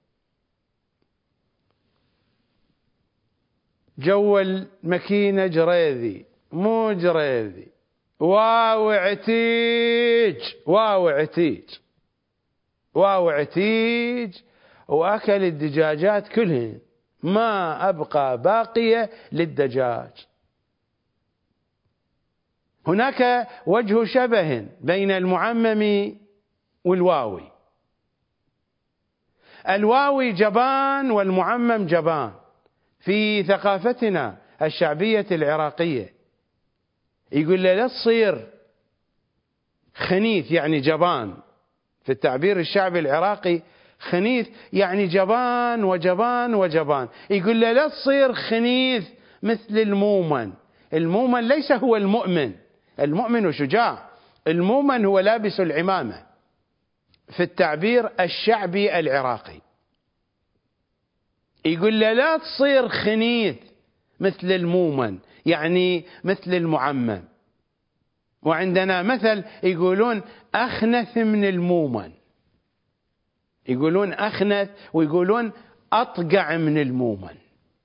جو الماكينة جريذي مو جريذي، واو عتيج واو عتيج واو عتيج، وأكل الدجاجات كلهن، ما أبقى باقية للدجاج. هناك وجه شبه بين المعمم والواوي. الواوي جبان والمعمم جبان. في ثقافتنا الشعبية العراقية يقول له لا تصير خنيث يعني جبان، في التعبير الشعبي العراقي خنيث يعني جبان وجبان وجبان. يقول له لا تصير خنيث مثل المومن. المومن ليس هو المؤمن، المؤمن شجاع، المومن هو لابس العمامة في التعبير الشعبي العراقي. يقول له لا تصير خنيث مثل المومن يعني مثل المعمم. وعندنا مثل يقولون أخنث من المومن، يقولون أخنث ويقولون أطقع من المومن.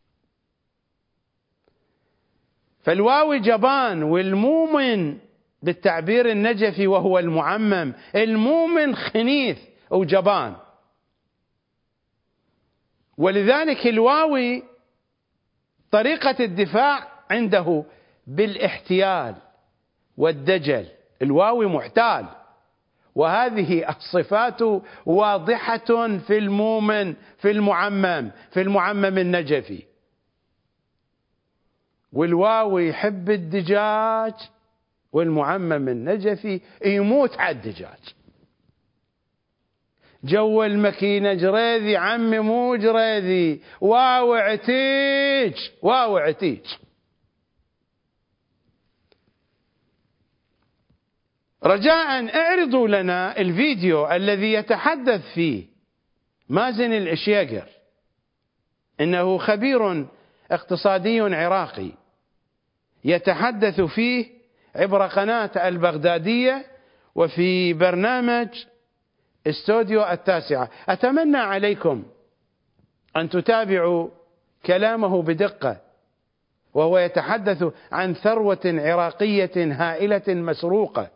فالواوي جبان والمومن بالتعبير النجفي وهو المعمم، المومن خنيث أو جبان. ولذلك الواوي طريقة الدفاع عنده بالاحتيال والدجل. الواوي محتال، وهذه الصفات واضحة في المومن في المعمم النجفي. والواوي يحب الدجاج والمعمم النجفي يموت على الدجاج. جو الماكينة جريذي عمي مو جريذي، واو عتيج واو عتيج. رجاء اعرضوا لنا الفيديو الذي يتحدث فيه مازن الإشياقر، إنه خبير اقتصادي عراقي يتحدث فيه عبر قناة البغدادية وفي برنامج استوديو التاسعة. أتمنى عليكم أن تتابعوا كلامه بدقة، وهو يتحدث عن ثروة عراقية هائلة مسروقة.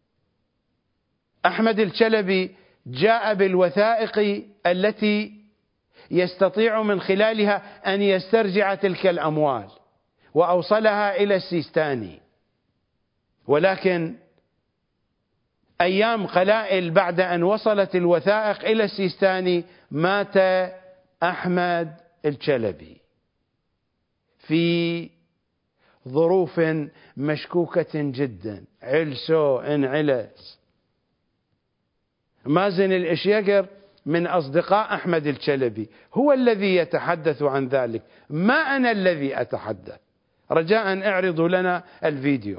أحمد الشلبي جاء بالوثائق التي يستطيع من خلالها أن يسترجع تلك الأموال وأوصلها إلى السيستاني، ولكن أيام قلائل بعد أن وصلت الوثائق إلى السيستاني مات أحمد الشلبي في ظروف مشكوكة جدا. علسو انعلس. مازن الإشيقر من أصدقاء أحمد الشلبي هو الذي يتحدث عن ذلك، ما أنا الذي أتحدث. رجاء اعرضوا لنا الفيديو.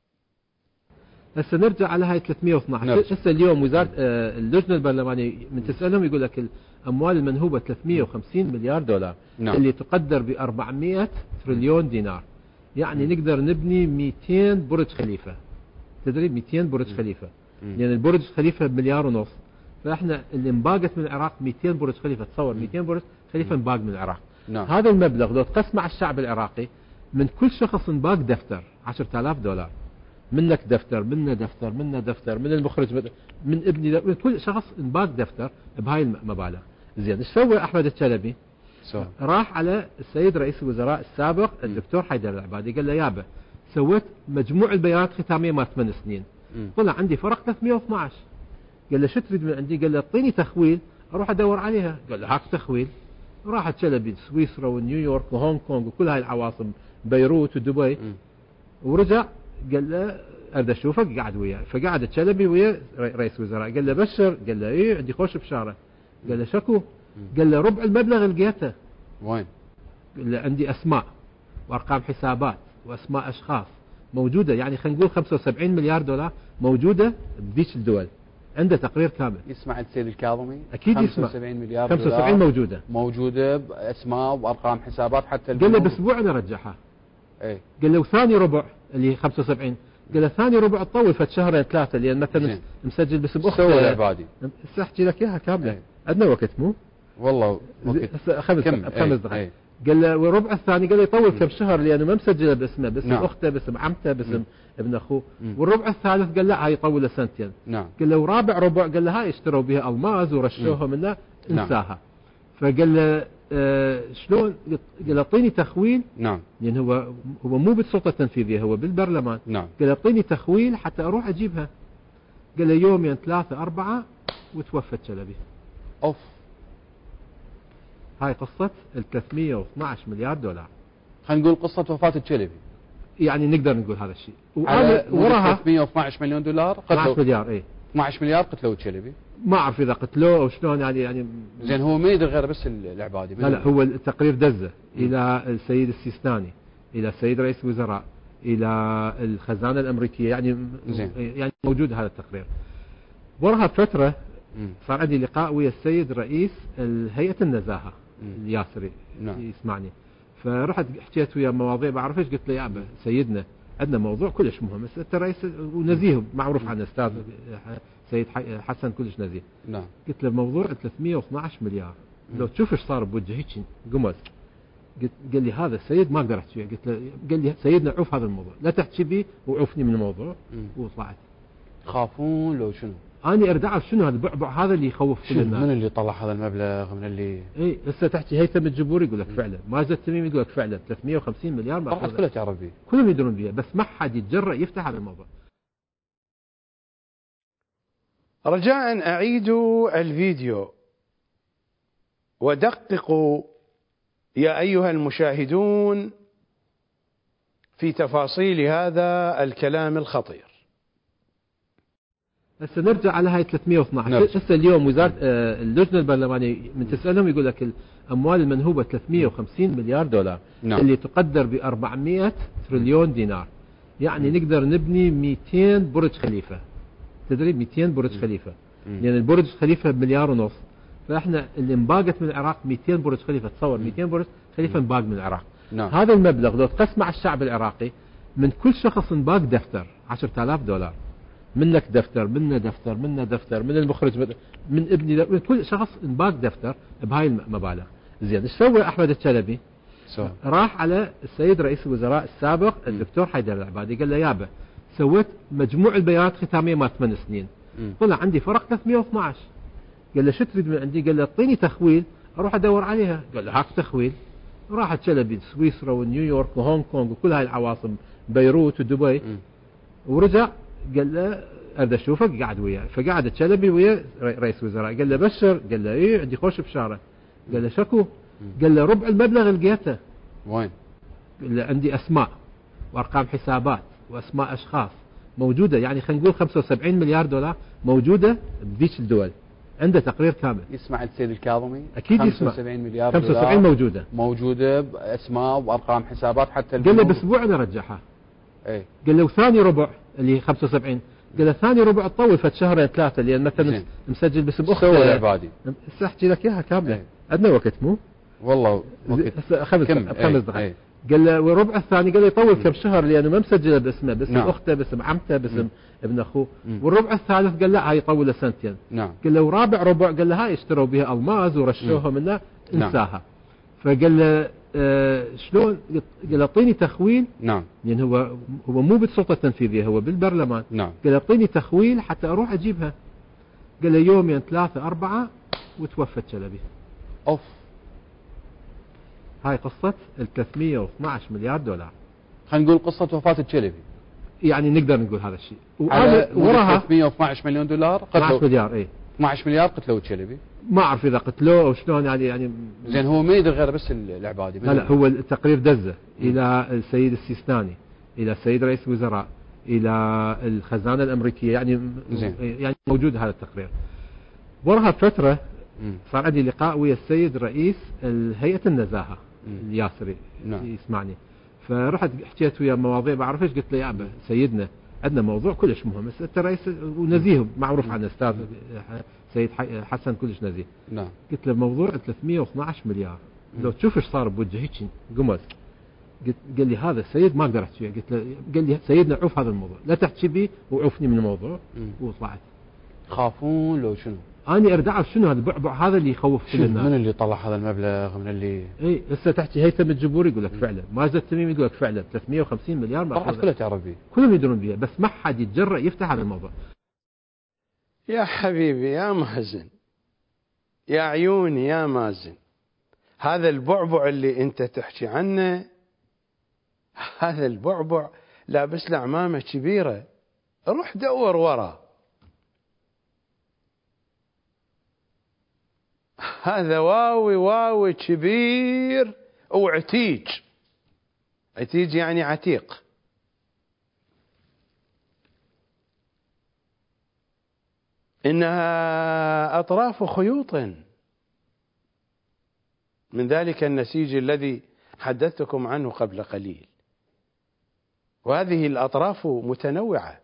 هسه نرجع على هاي 312. هسه اليوم وزارة اللجنة البرلمانية من تسألهم يقول لك الأموال المنهوبة 350 مليار دولار اللي تقدر ب 400 تريليون دينار. يعني نقدر نبني 200 برج خليفة. تدري 200 برج خليفة، لأن البرج خليفة بمليار ونص، فاحنا اللي انباقت من العراق 200 برج خليفة. تصور 200 برج خليفة انباق من العراق. هذا المبلغ لو تقسم على الشعب العراقي، من كل شخص انباق دفتر 10,000 دولار. منك دفتر، منا دفتر، منا دفتر، من المخرج، من ابني، من كل شخص انباق دفتر بهاي المبالغ. زين ايش سوى احمد الشلبي؟ راح على السيد رئيس الوزراء السابق الدكتور حيدر العبادي، قال له يابا سويت مجموع البيانات الختاميه مال 8 سنين، طلع عندي فرق 312. قال له شو تريد من عندي؟ قال له اعطيني تخويل اروح ادور عليها. قال له هاك تخويل. راح الشلبي سويسرا ونيويورك وهونغ كونغ وكل هاي العواصم، بيروت ودبي، ورجع قال له اريد اشوفك. قعد وياه، فقعد الشلبي ويا رئيس وزراء. قال له بشر، قال له ايه عندي خوش بشاره. قال له شكو؟ قال له ربع المبلغ لقيته. وين؟ قال له عندي اسماء وارقام حسابات واسماء اشخاص موجوده، يعني خلينا نقول 75 مليار دولار موجوده بذيك الدول. عنده تقرير كامل. يسمع السيد الكاظمي؟ اكيد يسمع. 75 مليار 75 دولار موجوده باسماء وارقام حسابات حتى. قال له باسبوع انا رجعها. ايه. قال له ثاني ربع اللي 75، قال له ثاني ربع تطول فد شهرين ثلاثه، لان مثلا مسجل باسم اخته. سوى العبادي. هسه احكي لك اياها كامله. ايه. عندنا وقت مو؟ والله وقت. خمس دقائق. ايه. قال له والربع الثاني قال له يطول كم شهر لانه ما مسجله باسمه، باسم اخته، باسم عمته، باسم ابن اخوه. والربع الثالث قال لا هاي يطول له سنتين. قال له ورابع ربع قال له هاي اشتروا بها الماز ورشوها منه، انساها. فقال له شلون؟ قال اعطيني تخويل. لان هو مو بالسلطه التنفيذيه، هو بالبرلمان. قال اعطيني تخويل حتى اروح اجيبها. قال له يومين ثلاثه اربعه وتوفى الشلبي. اوف. هاي قصه ال 312 مليار دولار. خلينا نقول قصه وفاه الشلبي. يعني نقدر نقول هذا الشيء. وراها 312 مليون دولار قتلوا 12 مليار. ايه 12 مليار قتلوا الشلبي. ما اعرف اذا قتلوه او شلون، يعني زين هو ما يدري غير بس العبادي. لا هو التقرير دزه الى السيد السيستاني، الى السيد رئيس الوزراء، الى الخزانه الامريكيه، يعني زين. يعني موجود هذا التقرير. وراها بفتره صار عندي لقاء ويا السيد رئيس هيئه النزاهه الياسري. يسمعني، فرحت حكيت وياه مواضيع بعرف ايش. قلت له يا ابا سيدنا عندنا موضوع كلش مهم، بس انت رئيس ونزيه معروف عن استاذ سيد حسن كلش نزيه. قلت له موضوع 312 مليار لو تشوف ايش صار بوجهه هيك قمز. قال لي هذا السيد ما اقدر احكي. قلت له، قال لي سيدنا عوف هذا الموضوع، لا تحكي بيه وعوفني من الموضوع. وطلعت. تخافون لو شنو؟ انا اريد اعرف شنو هذا البعبع هذا اللي يخوف كل الناس. من اللي طلع هذا المبلغ؟ من اللي اي هسه تحكي هيثم الجبوري يقول لك فعلا، ماجد التميمي يقول لك فعلا 350 مليار طلعت كلها تعرف به، كلهم يدرون بها، بس ما حد يتجرأ يفتح هذا الموضوع. رجاء اعيدوا الفيديو ودققوا يا ايها المشاهدون في تفاصيل هذا الكلام الخطير. هسه نرجع على هاي 312. هسه اليوم وزاره اللجنه البرلمانيه من تسالهم يقول لك الاموال المنهوبه 350 مليار دولار اللي تقدر ب 400 تريليون دينار. يعني نقدر نبني 200 برج خليفه. تدري 200 برج خليفه، لان البرج خليفه بمليار ونص، فاحنا اللي انباقت من العراق 200 برج خليفه. تصور 200 برج خليفه انباق من العراق. هذا المبلغ لو تقسم على الشعب العراقي، من كل شخص انباق دفتر 10,000 دولار. منك دفتر، منا دفتر، منا دفتر، من المخرج، من ابني، من كل شخص انباق دفتر بهاي المبالغ. زين ايش سوى احمد الشلبي؟ راح على السيد رئيس الوزراء السابق الدكتور حيدر العبادي، قال له يابا سويت مجموع البيانات ختامية ما 8 سنين، طلع عندي فرق 312. قال له شو تريد من عندي؟ قال له اعطيني تخويل اروح ادور عليها. قال له هاك تخويل. راح تشلبي سويسرا ونيويورك وهونغ كونغ وكل هاي العواصم، بيروت ودبي، ورجع قال له اريد اشوفك. قاعد وياه، فقعد تشلبي ويا رئيس الوزراء. قال له بشر، قال له ايه عندي خوش بشاره. قال له شكو؟ قال له ربع المبلغ لقيته. وين؟ قال له عندي اسماء وارقام حسابات واسماء اشخاص موجوده، يعني خلينا نقول 75 مليار دولار موجوده بذيك الدول، عنده تقرير كامل. يسمع السيد الكاظمي؟ اكيد يسمع. 75 مليار 75 موجوده باسماء وارقام حسابات حتى. قال له باسبوع انا رجعها. ايه. قال له وثاني ربع اللي 75، قال له ثاني ربع تطول فد شهرين ثلاثه، لان مثلا مسجل باسم اخته. سوى العبادي. هسه احكي لك اياها كامله. عندنا وقت مو؟ والله هسه خمس دقائق. قال له والربع الثاني قال له يطول كم شهر لانه ما مسجله باسمه، باسم اخته، باسم عمته، باسم ابن اخوه. والربع الثالث قال لا هاي يطول له سنتين. قال له ورابع ربع قال له هاي اشتروا بها الماس ورشوها منه، انساها. فقال له شلون؟ قال له اعطيني تخويل. يعني هو مو بالسلطه التنفيذيه، هو بالبرلمان. قال له اعطيني تخويل حتى اروح اجيبها. قال له يومين 3 4 وتوفت شلبي. اوف. هاي قصة ال 312 مليار دولار. خلينا نقول قصة وفاة الشلبي. يعني نقدر نقول هذا الشيء. على وراها 312 مليون دولار 12 مليار. اي 12 مليار قتلوا الشلبي. ما اعرف اذا قتلوه او شلون، يعني زين هو ما يدري غير بس العبادي. لا هو التقرير دزه الى السيد السيستاني، الى السيد رئيس الوزراء، الى الخزانة الامريكية، يعني زين. يعني موجود هذا التقرير. وراها فترة صار عندي لقاء ويا السيد رئيس هيئة النزاهة الياسري. يسمعني، فرحت حكيت ويا مواضيع بعرفش، قلت له يا سيدنا عندنا موضوع كلش مهم، بس انت رئيس ونزيه معروف عن الاستاذ سيد حسن كلش نزيه. قلت له موضوع 312 مليار لو تشوف ايش صار بوجهي هيك قمز. قال لي هذا السيد ما اقدر احكي. قلت له، قال لي سيدنا عوف هذا الموضوع، لا تحكي بي وعوفني من الموضوع. وطلعت. خافون لو شنو؟ أنا أريد أعرف شنو هذا البعبع هذا اللي يخوف كل الناس. من اللي طلع هذا المبلغ؟ من اللي هسه تحكي هيثم الجبوري يقول لك فعلا، ماجد التميمي يقول لك فعلا 350 مليار. طلعت كلها تعرف بيه، كلهم يدرون بيها، بس ما حد يتجرأ يفتح هذا الموضوع. يا حبيبي يا مازن، يا عيوني يا مازن، هذا البعبع اللي أنت تحكي عنه، هذا البعبع لابس له عمامة كبيرة، روح دور وراه. هذا واوي كبير وعتيج. عتيج يعني عتيق. إنها أطراف خيوط من ذلك النسيج الذي حدثتكم عنه قبل قليل، وهذه الأطراف متنوعة.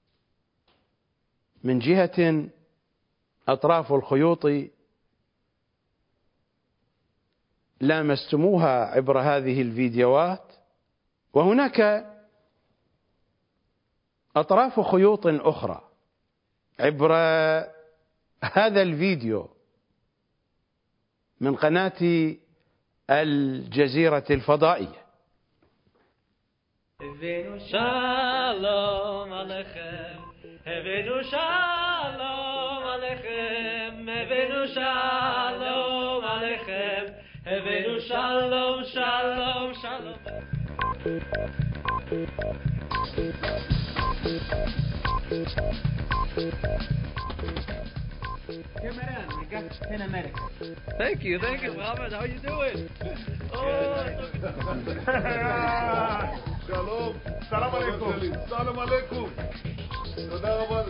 من جهة أطراف الخيوط لامستموها عبر هذه الفيديوهات، وهناك أطراف خيوط أخرى عبر هذا الفيديو من قناة الجزيرة الفضائية. شالوم عليكم، هبنو شالوم عليكم، هبنو شالوم عليكم، هبنو شالوم شالوم شالوم. Cameron, we got 10 America. Thank you, Muhammad. How you doing? Shalom. Salam alaikum. Salam alaikum. תודה רבה.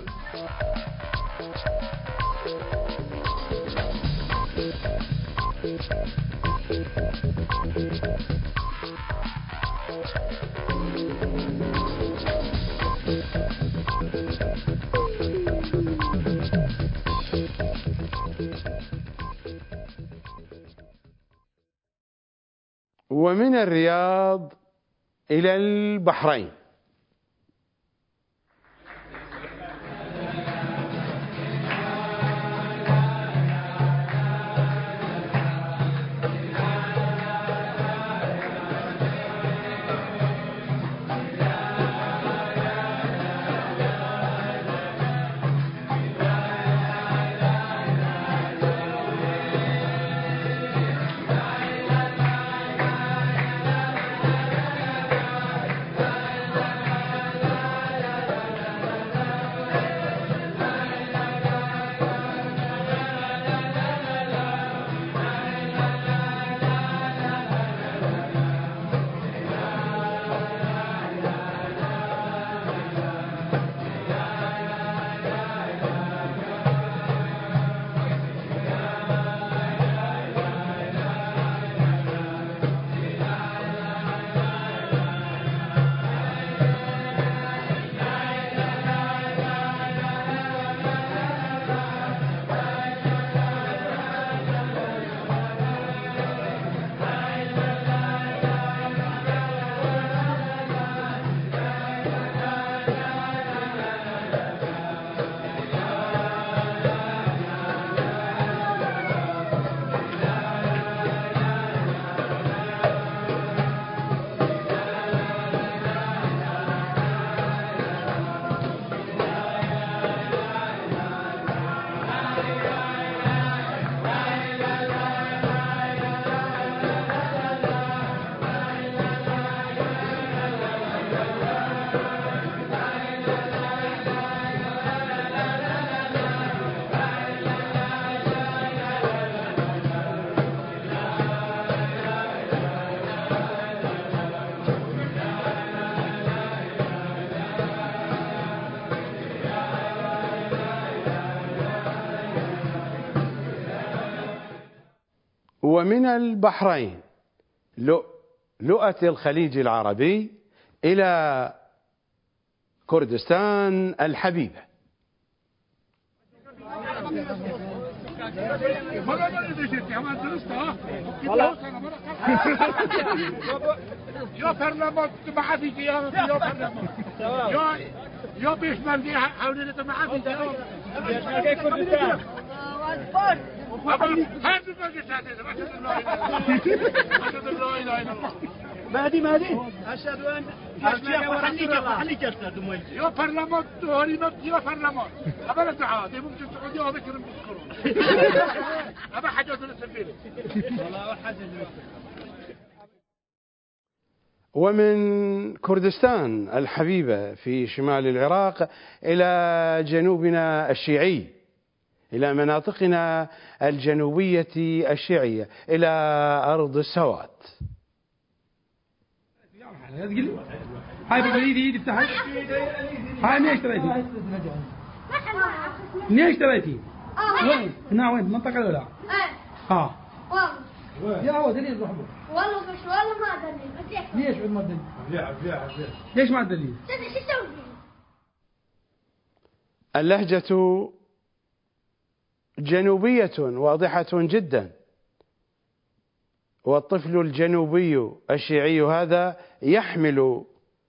ومن الرياض إلى البحرين. ومن البحرين لؤلؤة الخليج العربي إلى كردستان الحبيبة. مهدي أشهد أن محلي جلسة دموي يا برلمان تهري مبدي يا برلمان أبا الدعاء ممكن تقعدي وذكر المذكرون أبا حاجة للسفينة والله حاجة. ومن كردستان الحبيبة في شمال العراق إلى جنوبنا الشيعي، إلى مناطقنا الجنوبية الشيعية، إلى أرض السوات. هاي بالبريد ايدي افتحي. هاي منين اشتريتي؟ منين اشتريتي؟ وين؟ هنا وين؟ المنطقة الأولى؟ ها. والله. يا هو دليل روح والله بس والله ما دليل بس ليش ما دليل؟ ليش ما دليل؟ شو تسوي؟ اللهجة جنوبية واضحة جدا، والطفل الجنوبي الشيعي هذا يحمل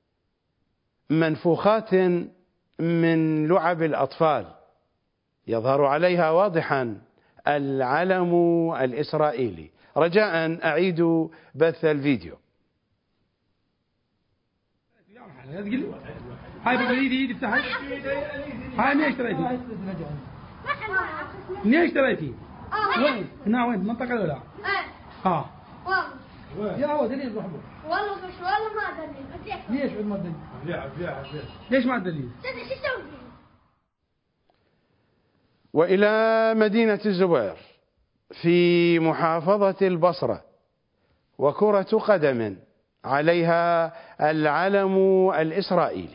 منفوخات من لعب الأطفال يظهر عليها واضحا العلم الإسرائيلي. رجاء أعيد بث الفيديو. هاي بالبريد ايدي افتحي. هاي منين اشتريتي؟ منين اشتريتي؟ وين؟ هنا وين؟ المنطقة الأولى؟ ها. والله. يا هو دليل روح والله بس والله ما دليل بس ليش ما دليل؟ ليش ما دليل؟ شو تسوي؟ وإلى مدينة الزبير في محافظة البصرة، وكرة قدم عليها العلم الإسرائيلي.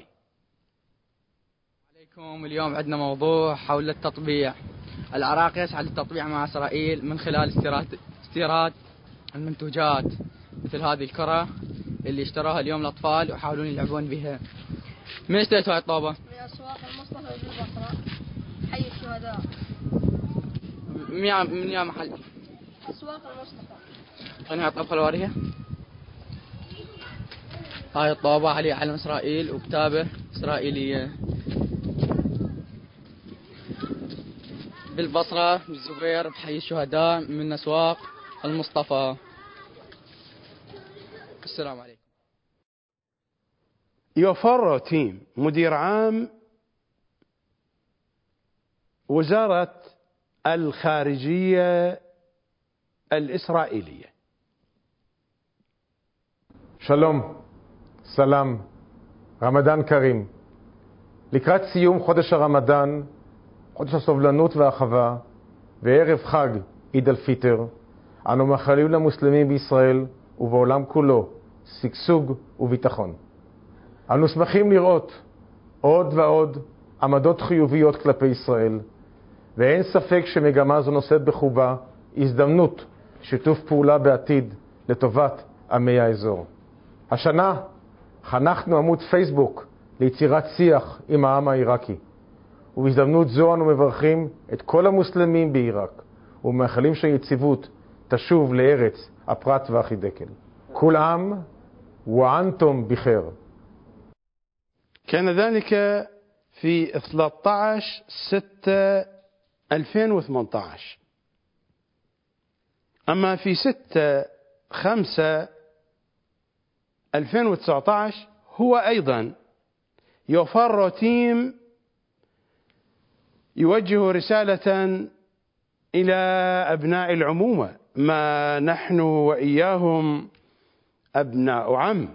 عليكم. اليوم عندنا موضوع حول التطبيع. العراق يسعى للتطبيع مع إسرائيل من خلال استيراد المنتوجات مثل هذه الكرة اللي اشتراها اليوم الأطفال ويحاولون يلعبون بها. من اشتريتوا هاي الطابة؟ من أسواق المصطفى بالبصرة حي الشهداء. من يا محل؟ أسواق المصطفى. هاي الطابة الورية. هاي الطابة عليها علم إسرائيل وكتابة إسرائيلية. بالبصرة بالزبير بحي الشهداء من أسواق المصطفى. السلام عليكم. يوفر تيم مدير عام وزارة الخارجية الإسرائيلية. שלום, סלאם, רמדאן כרים. לקראת סיום חודש הרמדאן, חודש הסובלנות והאחווה, וערב חג עיד אל-פיטר, אנו מאחלים למוסלמים בישראל ובעולם כולו שגשוג וביטחון. אנו שמחים לראות עוד ועוד עמדות חיוביות כלפי ישראל, ואין ספק שמגמה זו נושאת בחובה הזדמנות שיתוף פעולה בעתיד לטובת עמי האזור. השנה חנכנו עמוד פייסבוק ליצירת שיח עם העם העיראקי, ובהזדמנות זו אנו מברכים את כל המוסלמים בעיראק ומאחלים שהיציבות תשוב לארץ הפרת והחידקל. כול עאם ואנתום בחיר. كان ذلك في 13/6/2018. أما في 6/5/2019 هو أيضا يوفر تيم يوجه رسالة إلى أبناء العمومة، ما نحن وإياهم أبناء عم.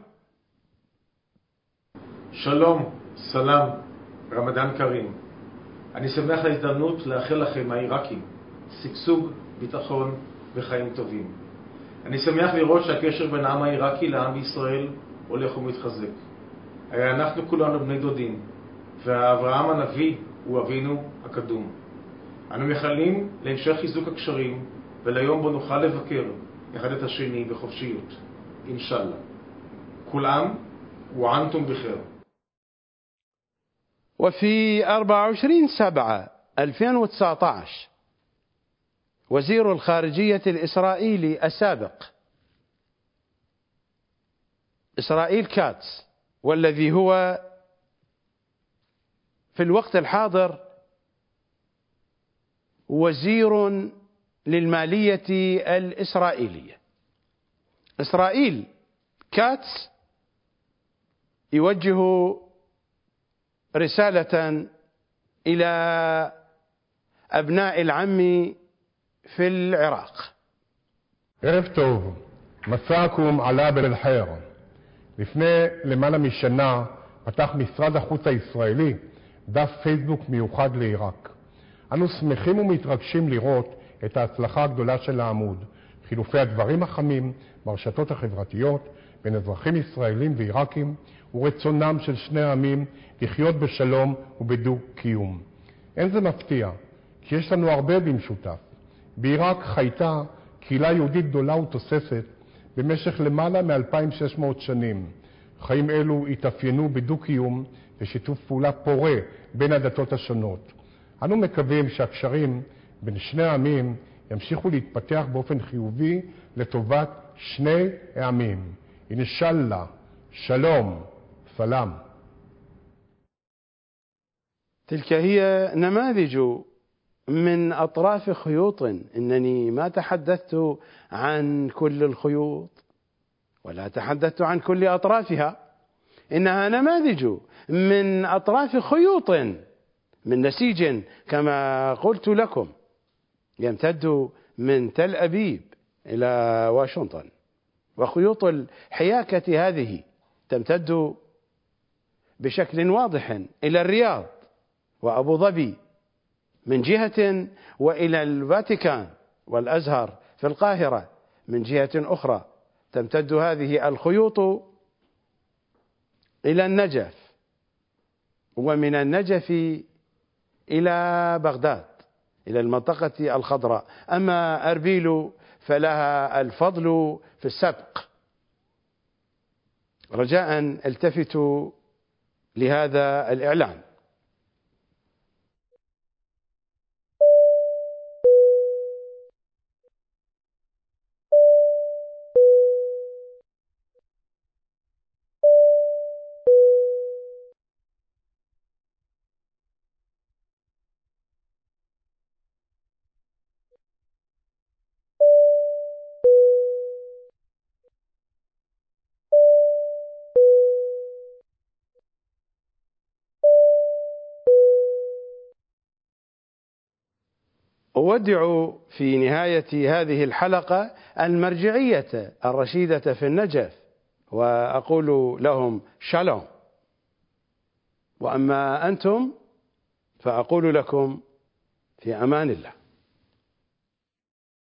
שלום, סלאם, רמדאן כרים. אני שמח להזדמנות לאחל לכם העיראקים שגשוג, ביטחון וחיים טובים. אני שמח לראות שהקשר בין העם העיראקי לעם בישראל הולך ומתחזק. הרי אנחנו כולנו בני דודים, ואברהם הנביא הוא אבינו הקדום. אנו מייחלים להמשך חיזוק הקשרים וליום בו נוכל לבקר אחד את השני בחופשיות, אינשאללה. כולם وعنتم بخير. وفي 24/7/2019 وزير الخارجية الإسرائيلي السابق إسرائيل كاتس، والذي هو في الوقت الحاضر وزير للمالية الإسرائيلية، إسرائيل كاتس يوجه رسالة إلى أبناء العم في العراق. ערב טוב, מסעכם עלה بالخير. לפני למעלה משנה פתח משרד החוץ הישראלי דף פייסבוק מיוחד לעיראק. אנו שמחים ומתרגשים לראות את ההצלחה הגדולה של העמוד, חילופי הדברים החמים ברשתות החברתיות בין אזרחים ישראלים ועיראקים ורצונם של שני העמים לחיות בשלום ובדו-קיום. אין זה מפתיע, כי יש לנו הרבה במשותף. בעיראק חייתה קהילה יהודית גדולה ותוססת במשך למעלה מ-2600 שנים. חיים אלו התאפיינו בדו-קיום ושיתוף פעולה פורה בין הדתות השונות. אנו מקווים שהקשרים בין שני העמים ימשיכו להתפתח באופן חיובי לטובת שני העמים. אינשאללה, שלום, סלام. تلك هي نماذج من أطراف خيوط. إنني ما تحدثت عن كل الخيوط ولا تحدثت عن كل أطرافها، إنها نماذج من أطراف خيوط من نسيج كما قلت لكم يمتد من تل أبيب إلى واشنطن، وخيوط الحياكة هذه تمتد بشكل واضح إلى الرياض وأبو ظبي من جهة، وإلى الفاتيكان والأزهر في القاهرة من جهة أخرى. تمتد هذه الخيوط إلى النجف، ومن النجف إلى بغداد إلى المنطقة الخضراء. أما أربيل فلها الفضل في السبق. رجاء التفتوا لهذا الإعلان. أودع في نهاية هذه الحلقة المرجعية الرشيدة في النجف، وأقول لهم شالوم، وأما أنتم فأقول لكم في أمان الله.